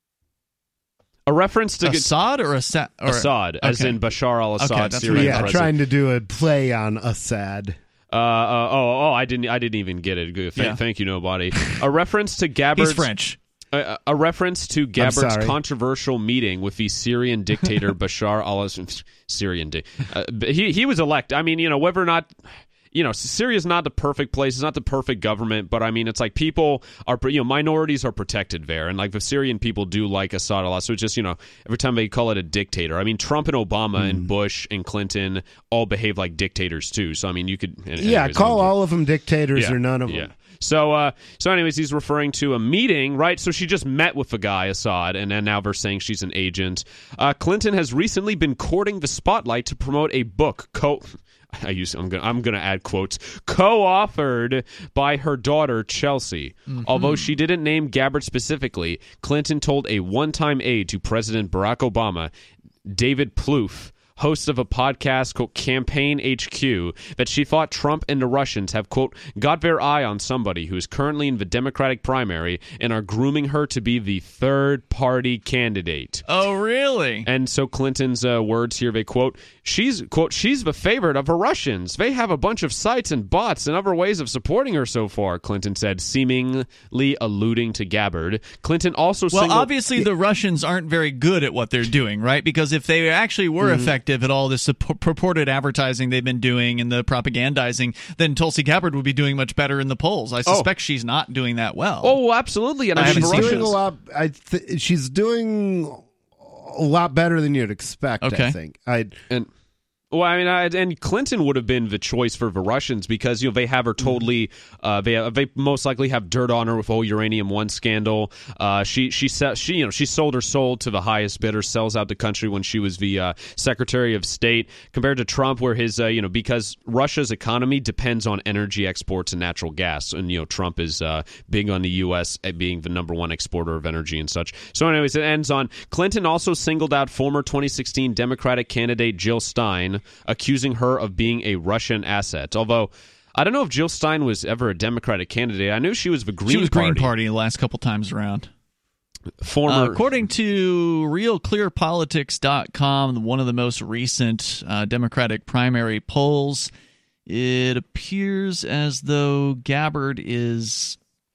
A reference to Assad or Assad? Or, Assad, okay. as in Bashar al-Assad, okay, that's Syrian Yeah, president. trying to do a play on Assad. Uh, uh, oh, oh, I didn't, I didn't even get it. Good. Th- Yeah. Thank you, nobody. A reference to Gabbard's He's French. A, a reference to Gabbard's sorry. controversial meeting with the Syrian dictator Bashar al-Assad. Syrian, di- uh, he he was elected. I mean, you know, whether or not, you know, Syria's not the perfect place. It's not the perfect government, but I mean, it's like people are, you know, minorities are protected there, and like the Syrian people do like Assad a lot. So it's just, you know, every time they call it a dictator. I mean, Trump and Obama mm. and Bush and Clinton all behave like dictators too. So I mean, you could anyways, yeah, call I mean, all of them dictators yeah, or none of them. Yeah. So, uh, so anyways, he's referring to a meeting, right? So she just met with the guy, Assad, and then now they're saying she's an agent. Uh, Clinton has recently been courting the spotlight to promote a book, co- I use I'm gonna I'm gonna add quotes, co-authored by her daughter Chelsea. Mm-hmm. Although she didn't name Gabbard specifically, Clinton told a one-time aide to President Barack Obama, David Plouffe, host of a podcast called Campaign H Q, that she thought Trump and the Russians have, quote, got their eye on somebody who is currently in the Democratic primary and are grooming her to be the third-party candidate. Oh, really? And so Clinton's uh, words here, they quote, she's, quote, she's the favorite of the Russians. They have a bunch of sites and bots and other ways of supporting her so far, Clinton said, seemingly alluding to Gabbard. Clinton also Well, singled- obviously the Russians aren't very good at what they're doing, right? Because if they actually were Mm-hmm. effective at all this supp- purported advertising they've been doing and the propagandizing, then Tulsi Gabbard would be doing much better in the polls. I suspect oh. she's not doing that well. Oh, absolutely. And I she's mean, doing a lot. I th- she's doing a lot better than you'd expect. Okay. I think. I and. Well, I mean, I, and Clinton would have been the choice for the Russians because, you know, they have her totally, uh, they they most likely have dirt on her with the whole Uranium One scandal. Uh, she she she you know she sold her soul to the highest bidder, sells out the country when she was the uh, Secretary of State. Compared to Trump, where his uh, you know because Russia's economy depends on energy exports and natural gas, and you know Trump is uh, big on the U S being the number one exporter of energy and such. So, anyways, it ends on Clinton also singled out former twenty sixteen Democratic candidate Jill Stein, accusing her of being a Russian asset. Although, I don't know if Jill Stein was ever a Democratic candidate. I knew she was the Green Party. She was Party. Green Party the last couple times around. Former, uh, according to real clear politics dot com, one of the most recent uh, Democratic primary polls, it appears as though Gabbard is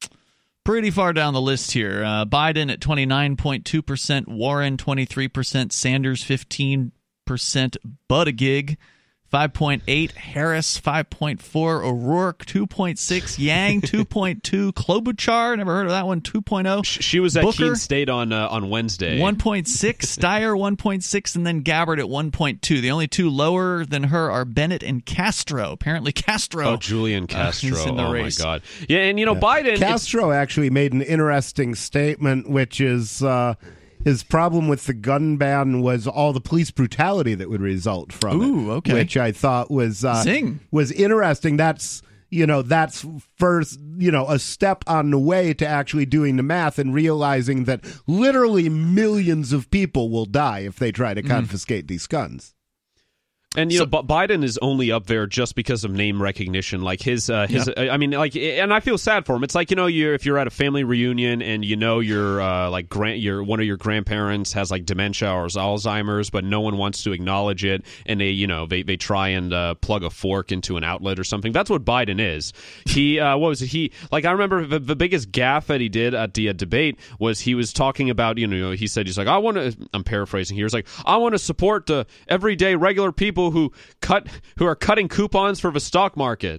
pretty far down the list here. Uh, Biden at twenty-nine point two percent, Warren twenty-three percent, Sanders fifteen percent, Buttigieg five point eight, Harris five point four, O'Rourke two point six, Yang two point two, Klobuchar, never heard of that one, two point oh. She was at Booker, Keene State on uh, on Wednesday. one point six, Steyer one point six, and then Gabbard at one point two. The only two lower than her are Bennett and Castro. Apparently Castro. Oh, Julian Castro. Uh, in the oh, race. my God. Yeah, and, you know, yeah. Biden... Castro actually made an interesting statement, which is... Uh, his problem with the gun ban was all the police brutality that would result from Ooh, it, okay. which I thought was uh, Zing. was interesting. That's you know that's first you know a step on the way to actually doing the math and realizing that literally millions of people will die if they try to mm. confiscate these guns. And, you so, know, B- Biden is only up there just because of name recognition. Like, his, uh, his, yeah. I mean, like, and I feel sad for him. It's like, you know, you're, if you're at a family reunion and you know your, uh, like, grand, your, one of your grandparents has, like, dementia or Alzheimer's, but no one wants to acknowledge it, and they, you know, they, they try and uh, plug a fork into an outlet or something. That's what Biden is. He, uh, what was it? He, like, I remember the, the biggest gaffe that he did at the uh, debate was he was talking about, you know, he said, he's like, I want to, I'm paraphrasing here, he's like, I want to support the everyday regular people who cut who are cutting coupons for the stock market.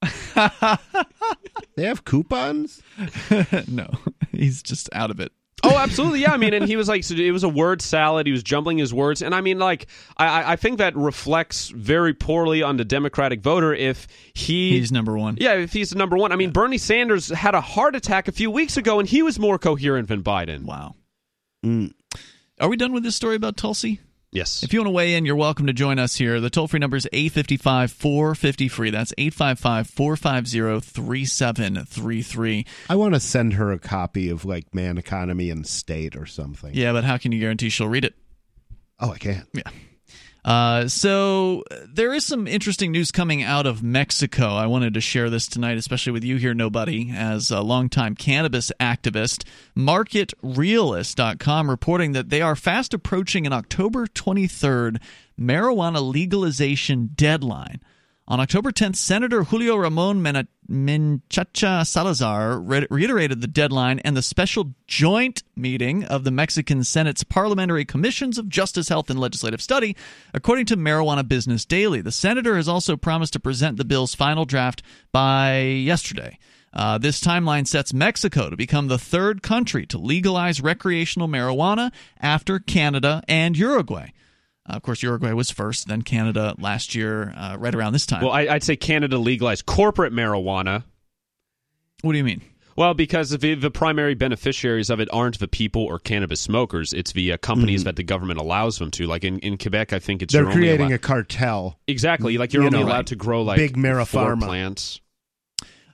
They have coupons? No, he's just out of it. Oh, absolutely, yeah. I mean, and he was like, so it was a word salad. He was jumbling his words, and I mean, like, I, I think that reflects very poorly on the Democratic voter if he he's number one. Yeah, if he's number one. I mean, yeah. Bernie Sanders had a heart attack a few weeks ago, and he was more coherent than Biden. Wow. Mm. Are we done with this story about Tulsi? Yes. If you want to weigh in, you're welcome to join us here. The toll-free number is eight five five, four five zero, free. That's eight five five, four five zero, three seven three three. I want to send her a copy of, like, Man, Economy, and State or something. Yeah, but how can you guarantee she'll read it? Oh, I can. Yeah. Uh, so there is some interesting news coming out of Mexico. I wanted to share this tonight, especially with you here, Nobody, as a longtime cannabis activist. market realist dot com reporting that they are fast approaching an October twenty-third marijuana legalization deadline. On October tenth, Senator Julio Ramon Menchaca Salazar re- reiterated the deadline and the special joint meeting of the Mexican Senate's Parliamentary Commissions of Justice, Health, and Legislative Study, according to Marijuana Business Daily. The senator has also promised to present the bill's final draft by yesterday. Uh, this timeline sets Mexico to become the third country to legalize recreational marijuana after Canada and Uruguay. Uh, of course, Uruguay was first, then Canada last year, uh, right around this time. Well, I, I'd say Canada legalized corporate marijuana. What do you mean? Well, because the, the primary beneficiaries of it aren't the people or cannabis smokers. It's the uh, companies mm. that the government allows them to. Like in, in Quebec, I think it's... They're you're creating only a cartel. Exactly. Like you're you only know, allowed right. to grow like big four Pharma plants.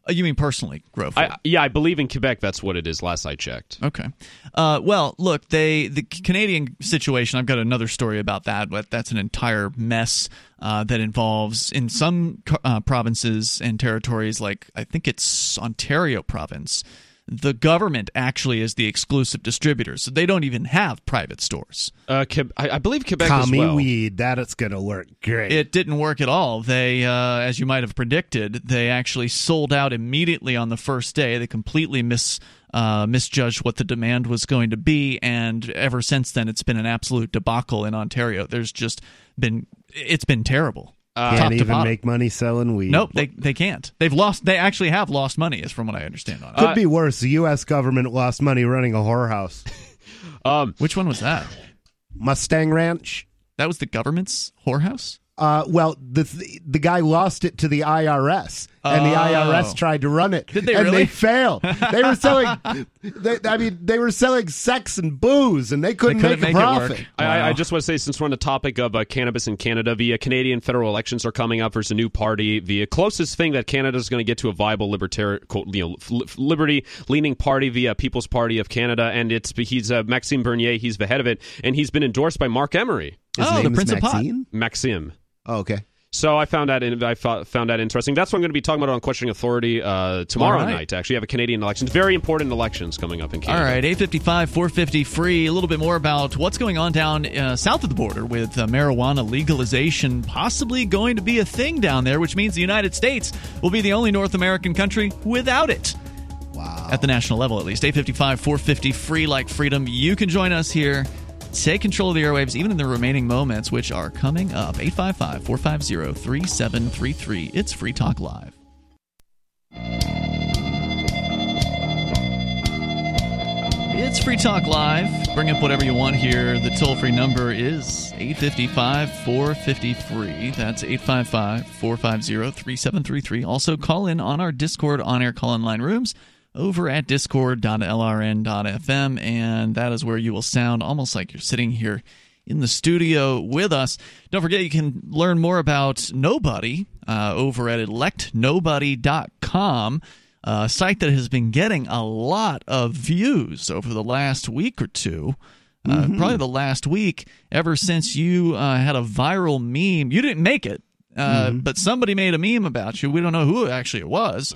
Uh, you mean personally grow for? I, yeah, I believe in Quebec that's what it is, last I checked. Okay. Uh, well, look, they the Canadian situation, I've got another story about that, but that's an entire mess uh, that involves, in some uh, provinces and territories, like I think it's Ontario province, the government actually is the exclusive distributor, so they don't even have private stores. Uh, Ke- I, I believe Quebec Commie as well. weed, that it's going to work great. It didn't work at all. They, uh, as you might have predicted, they actually sold out immediately on the first day. They completely mis uh, misjudged what the demand was going to be, and ever since then, it's been an absolute debacle in Ontario. There's just been, it's been terrible. Uh, Can't even bottom. make money selling weed. Nope, they they can't. They've lost. They actually have lost money, is from what I understand on it. Could Uh, be worse. The U S government lost money running a whorehouse. um, Which one was that? Mustang Ranch. That was the government's whorehouse? Uh, well, the the guy lost it to the I R S, and the I R S Oh. tried to run it, Did they and really? they failed. They were selling, they, I mean, they were selling sex and booze, and they couldn't, couldn't make, make a it profit. work. I, Wow. I just want to say, since we're on the topic of uh, cannabis in Canada, via Canadian federal elections are coming up. There's a new party, the closest thing that Canada is going to get to a viable libertarian, you know, liberty-leaning party via People's Party of Canada, and it's he's uh, Maxime Bernier. He's the head of it, and he's been endorsed by Mark Emery. His Oh, name the is Prince of Pot. Maxine? Maxime. Oh, okay. So I found that in, I found that interesting. That's what I'm going to be talking about on Questioning Authority uh, tomorrow All right. night. Actually, you have a Canadian elections, very important elections coming up in Canada. All right, eight fifty-five, four fifty free. A little bit more about what's going on down uh, south of the border with uh, marijuana legalization possibly going to be a thing down there, which means the United States will be the only North American country without it. Wow. At the national level, at least. eight fifty-five, four fifty free like freedom. You can join us here. Take control of the airwaves, even in the remaining moments, which are coming up. eight five five, four five zero, three seven three three. It's Free Talk Live. It's Free Talk Live. Bring up whatever you want here. The toll-free number is eight five five, four five zero, free. That's eight five five, four five zero, three seven three three. Also, call in on our Discord on-air call-in line rooms over at discord dot l r n dot f m, and that is where you will sound almost like you're sitting here in the studio with us. Don't forget, you can learn more about Nobody uh, over at elect nobody dot com, a site that has been getting a lot of views over the last week or two. Uh, Mm-hmm. Probably the last week, ever since you uh, had a viral meme. You didn't make it, uh, Mm-hmm. but somebody made a meme about you. We don't know who actually it was.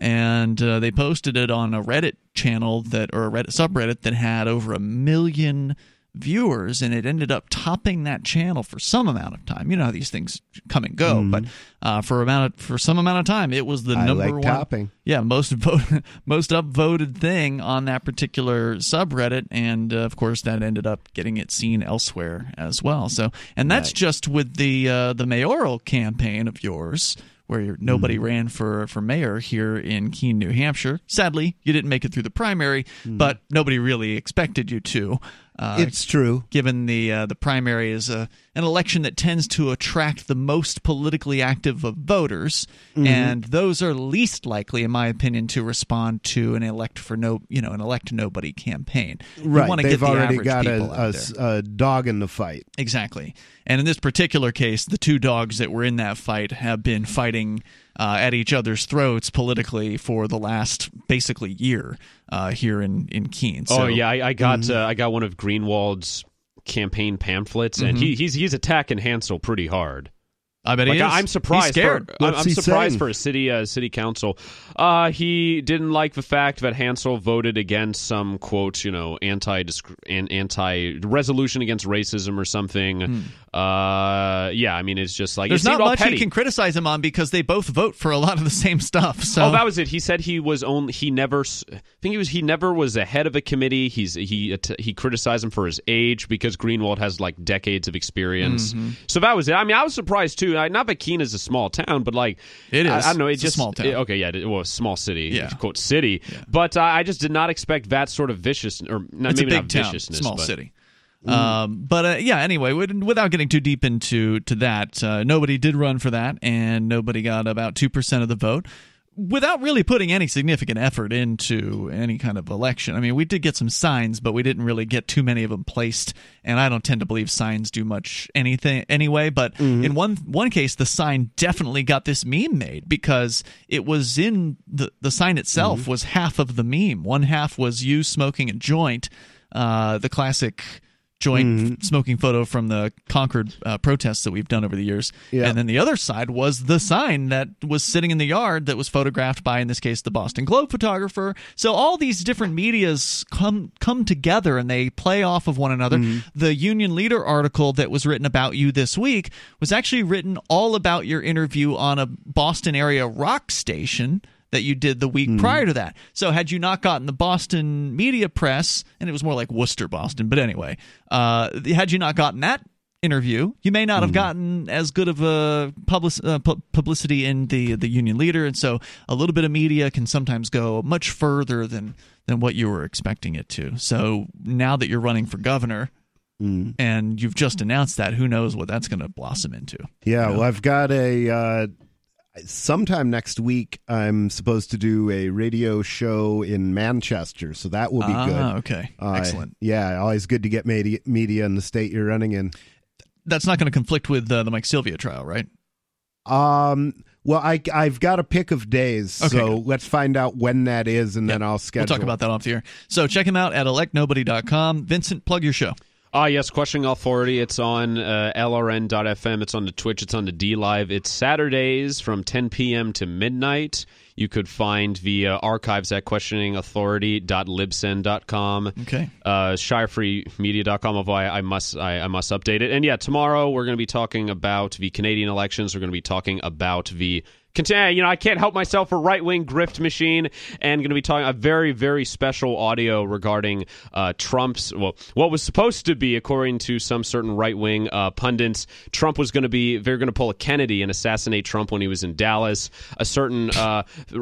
And uh, they posted it on a Reddit channel that, or a Reddit subreddit that had over a million viewers, and it ended up topping that channel for some amount of time. You know how these things come and go, Mm-hmm. but uh, for amount of, for some amount of time, it was the I number like one, topping. yeah, most vote, most upvoted thing on that particular subreddit, and uh, of course that ended up getting it seen elsewhere as well. So, and that's Right. just with the uh, the mayoral campaign of yours, where nobody Mm-hmm. ran for, for mayor here in Keene, New Hampshire. Sadly, you didn't make it through the primary, Mm-hmm. but nobody really expected you to. Uh, It's true. given the uh, the primary is a, an election that tends to attract the most politically active of voters, Mm-hmm. and those are least likely, in my opinion, to respond to an elect for no, you know, an elect nobody campaign. You Right. wanna They've get the already average got people a, out a there. s- a dog in the fight. Exactly. And in this particular case, the two dogs that were in that fight have been fighting uh, at each other's throats politically for the last basically year uh, here in, in Keene. So, oh yeah, I, I got Mm-hmm. uh, I got one of Greenwald's campaign pamphlets, and he, he's he's attacking Hansel pretty hard. I bet he Like, is. I'm surprised. He's scared. For, I'm, What's I'm he surprised saying? for a city uh, city council. Uh, he didn't like the fact that Hansel voted against some quote, you know, anti anti resolution against racism or something. Uh, yeah, I mean, it's just like There's it seemed not all much petty. you can criticize him on because they both vote for a lot of the same stuff. So Oh, that was it. He said he was only he never. s- I think he was he never was a head of a committee. He's he att- he criticized him for his age because Greenwald has like decades of experience. Mm-hmm. So that was it. I mean, I was surprised too. I, not that Keene is a small town, but like It is. I, I don't know. It It's a just small town. it- okay, yeah. It, well, a small city. Yeah. Quote city. But uh, I just did not expect that sort of vicious or not, it's a maybe big not town, viciousness, small but, city. Um, but uh, yeah, anyway, with- without getting too deep into to that, uh, nobody did run for that, and nobody got about two percent of the vote. without really putting any significant effort into any kind of election. I mean, we did get some signs, but we didn't really get too many of them placed, and I don't tend to believe signs do much anything anyway, but mm-hmm. in one one case, the sign definitely got this meme made because it was in the, the sign itself mm-hmm. was half of the meme. One half was you smoking a joint, uh, the classic joint mm-hmm. smoking photo from the Concord uh, protests that we've done over the years. Yeah. And then the other side was the sign that was sitting in the yard that was photographed by, in this case, the Boston Globe photographer. So all these different medias come come together and they play off of one another. Mm-hmm. The Union Leader article that was written about you this week was actually written all about your interview on a Boston area rock station that you did the week mm. prior to that. So had you not gotten the Boston media press, and it was more like Worcester, Boston, but anyway, uh, had you not gotten that interview, you may not mm. have gotten as good of a public, uh, pu- publicity in the the Union Leader, and so a little bit of media can sometimes go much further than, than what you were expecting it to. So now that you're running for governor, mm. and you've just announced that, who knows what that's going to blossom into. Yeah, you know? Well, I've got a... Uh sometime next week, I'm supposed to do a radio show in Manchester, so that will be ah, good. Okay, uh, excellent. Yeah, always good to get media, media in the state you're running in. That's not going to conflict with uh, the Mike Sylvia trial, right? Um. Well, I, I've got a pick of days, okay, so good. Let's find out when that is, and yep. then I'll schedule. We'll talk about that off the air. So check him out at elect nobody dot com. Vincent, plug your show. Ah, uh, yes, Questioning Authority. It's on uh, L R N dot F M. It's on the Twitch. It's on the D Live. It's Saturdays from ten p.m. to midnight. You could find via archives at questioning authority dot libsyn dot com. Okay. Uh, shire free media dot com, although I, I must I, I must update it. And yeah, tomorrow we're going to be talking about the Canadian elections. We're going to be talking about the You know, I can't help myself, a right-wing grift machine, and going to be talking a very, very special audio regarding uh, Trump's, well, what was supposed to be, according to some certain right-wing uh, pundits, Trump was going to be, they're going to pull a Kennedy and assassinate Trump when he was in Dallas. A certain uh,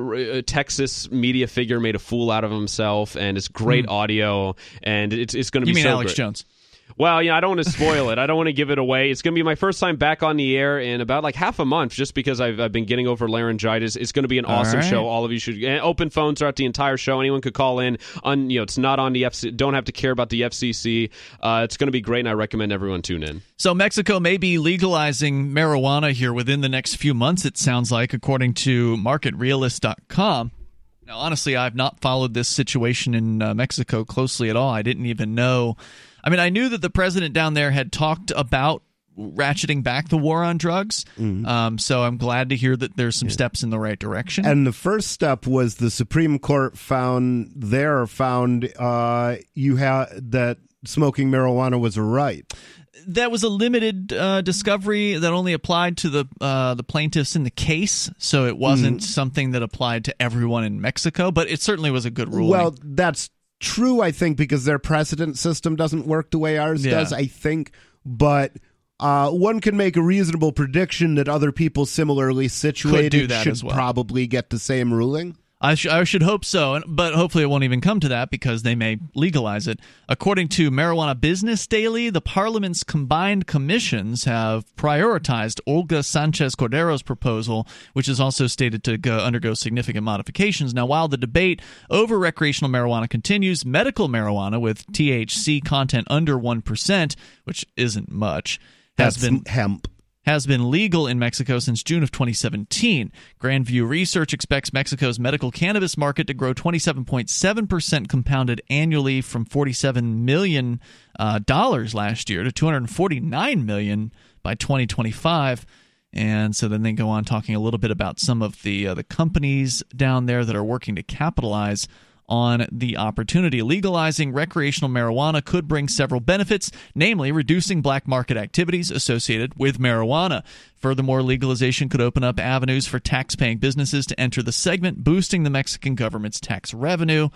Texas media figure made a fool out of himself, and it's great mm. audio, and it's, it's going to be so great. You mean Alex Jones? Well, yeah, I don't want to spoil it. I don't want to give it away. It's going to be my first time back on the air in about like half a month, just because I've, I've been getting over laryngitis. It's going to be an awesome right. show. All of you should and open phones throughout the entire show. Anyone could call in. On you know, it's not on the F C C. Don't have to care about the F C C. Uh, it's going to be great, and I recommend everyone tune in. So Mexico may be legalizing marijuana here within the next few months. It sounds like, according to market realist dot com. Now, honestly, I've not followed this situation in uh, Mexico closely at all. I didn't even know. I mean, I knew that the president down there had talked about ratcheting back the war on drugs. Mm-hmm. Um, so I'm glad to hear that there's some yeah. steps in the right direction. And the first step was the Supreme Court found there found uh, you had that smoking marijuana was a right. That was a limited uh, discovery that only applied to the uh, the plaintiffs in the case, so it wasn't mm. something that applied to everyone in Mexico, but it certainly was a good ruling. Well, that's true, I think, because their precedent system doesn't work the way ours yeah. does, I think, but uh, one can make a reasonable prediction that other people similarly situated should well. probably get the same ruling. I, sh- I should hope so, but hopefully it won't even come to that because they may legalize it. According to Marijuana Business Daily, the Parliament's combined commissions have prioritized Olga Sanchez Cordero's proposal, which is also stated to go, undergo significant modifications. Now, while the debate over recreational marijuana continues, medical marijuana with T H C content under one percent, which isn't much, has That's been hemp. has been legal in Mexico since June of twenty seventeen. Grandview Research expects Mexico's medical cannabis market to grow twenty-seven point seven percent compounded annually from forty-seven million dollars uh, last year to two hundred forty-nine million dollars by twenty twenty-five. And so then they go on talking a little bit about some of the uh, the companies down there that are working to capitalize on the opportunity. Legalizing recreational marijuana could bring several benefits, namely reducing black market activities associated with marijuana. Furthermore, legalization could open up avenues for tax-paying businesses to enter the segment, boosting the Mexican government's tax revenue.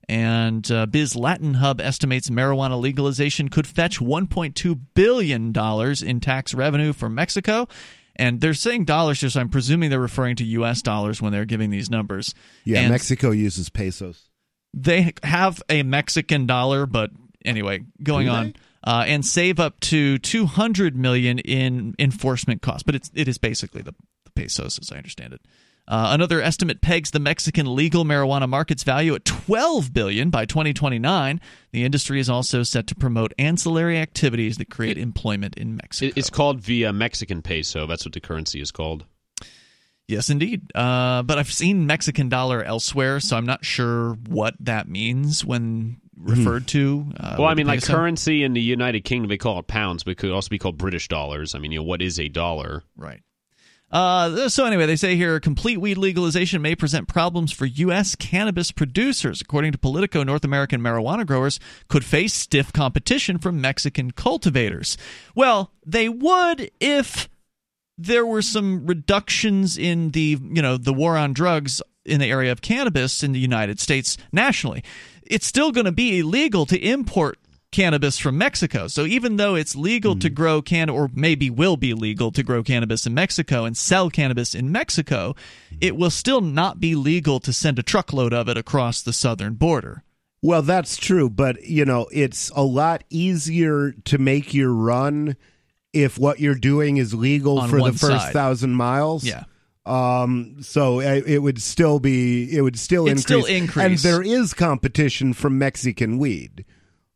And uh, Biz Latin Hub estimates marijuana legalization could fetch one point two billion dollars in tax revenue for Mexico. And they're saying dollars here, so I'm presuming they're referring to U S dollars when they're giving these numbers. Yeah, and Mexico uses pesos. They have a Mexican dollar, but anyway, going on, uh, and save up to two hundred million dollars in enforcement costs. But it's, it is basically the, the pesos, as I understand it. Uh, another estimate pegs the Mexican legal marijuana market's value at twelve billion dollars by twenty twenty-nine. The industry is also set to promote ancillary activities that create employment in Mexico. It's called the uh, Mexican peso. That's what the currency is called. Yes, indeed. Uh, but I've seen Mexican dollar elsewhere, so I'm not sure what that means when referred to. Uh, well, I mean, like currency in the United Kingdom, they call it pounds, but it could also be called British dollars. I mean, you know, what is a dollar? Right. Uh, so anyway, they say here, complete weed legalization may present problems for U S cannabis producers. According to Politico, North American marijuana growers could face stiff competition from Mexican cultivators. Well, they would if there were some reductions in the, you know, the war on drugs in the area of cannabis in the United States nationally. It's still going to be illegal to import cannabis from Mexico. So even though it's legal mm. to grow can or maybe will be legal to grow cannabis in Mexico and sell cannabis in Mexico, it will still not be legal to send a truckload of it across the southern border. Well, that's true, but you know, it's a lot easier to make your run if what you're doing is legal On for the one first side. thousand miles. Yeah. Um, so it, it would still be, it would still It'd increase. still increase. And there is competition from Mexican weed.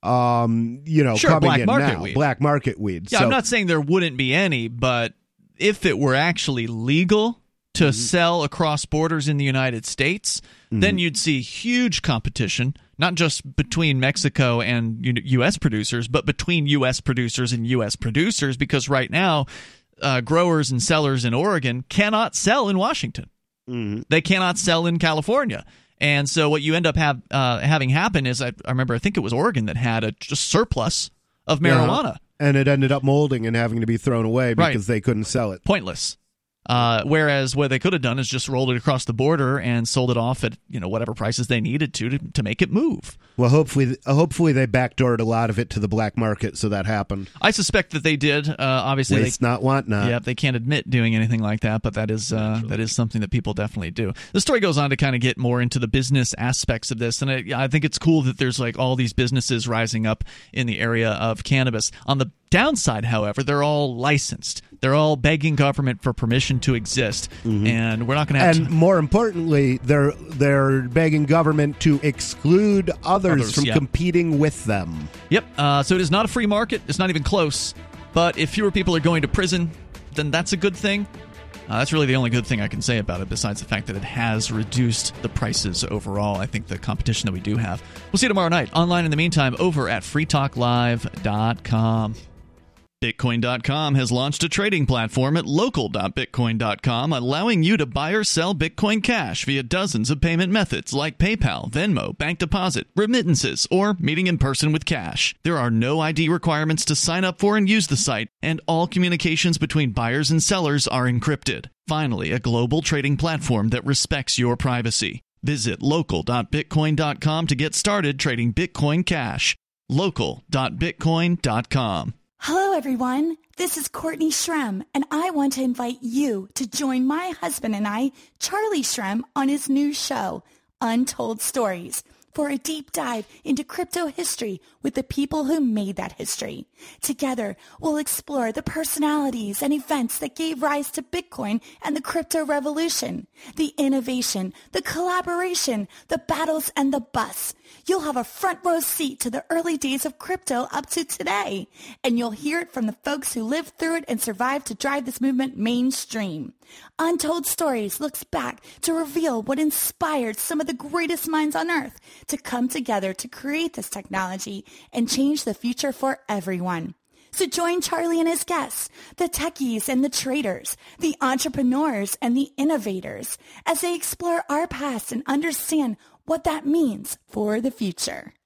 Um, you know, Sure, coming black in market now, weed. black market weed. Yeah, so, I'm not saying there wouldn't be any, but if it were actually legal to mm-hmm. sell across borders in the United States, mm-hmm. then you'd see huge competition, not just between Mexico and U S producers, but between U S producers and U S producers, because right now, uh, growers and sellers in Oregon cannot sell in Washington. Mm-hmm. They cannot sell in California. And so what you end up have, uh, having happen is, I, I remember, I think it was Oregon that had a just surplus of marijuana. Yeah. And it ended up molding and having to be thrown away because Right. they couldn't sell it. Pointless. Uh, whereas what they could have done is just rolled it across the border and sold it off at, you know, whatever prices they needed to to, to make it move. Well, hopefully, hopefully they backdoored a lot of it to the black market, so that happened. I suspect that they did. Uh, obviously, Waste they, not, want not. Yeah, they can't admit doing anything like that, but that is uh, that is something that people definitely do. The story goes on to kind of get more into the business aspects of this, and I, I think it's cool that there's like all these businesses rising up in the area of cannabis. On the downside, however, they're all licensed. They're all begging government for permission to exist, mm-hmm. and we're not going to have. And to- more importantly, they're they're begging government to exclude others, Others, from yeah. competing with them. Yep. Uh, so it is not a free market. It's not even close. But if fewer people are going to prison, then that's a good thing. Uh, that's really the only good thing I can say about it, besides the fact that it has reduced the prices overall. I think the competition that we do have. We'll see you tomorrow night. Online in the meantime, over at free talk live dot com. Bitcoin dot com has launched a trading platform at local dot bitcoin dot com, allowing you to buy or sell Bitcoin Cash via dozens of payment methods like PayPal, Venmo, bank deposit, remittances, or meeting in person with cash. There are no I D requirements to sign up for and use the site, and all communications between buyers and sellers are encrypted. Finally, a global trading platform that respects your privacy. Visit local dot bitcoin dot com to get started trading Bitcoin Cash. local dot bitcoin dot com. Hello, everyone. This is Courtney Shrem, and I want to invite you to join my husband and I, Charlie Shrem, on his new show, Untold Stories, for a deep dive into crypto history with the people who made that history. Together, we'll explore the personalities and events that gave rise to Bitcoin and the crypto revolution, the innovation, the collaboration, the battles, and the busts. You'll have a front row seat to the early days of crypto up to today, and you'll hear it from the folks who lived through it and survived to drive this movement mainstream. Untold Stories looks back to reveal what inspired some of the greatest minds on Earth to come together to create this technology and change the future for everyone. So join Charlie and his guests, the techies and the traders, the entrepreneurs and the innovators, as they explore our past and understand what that means for the future.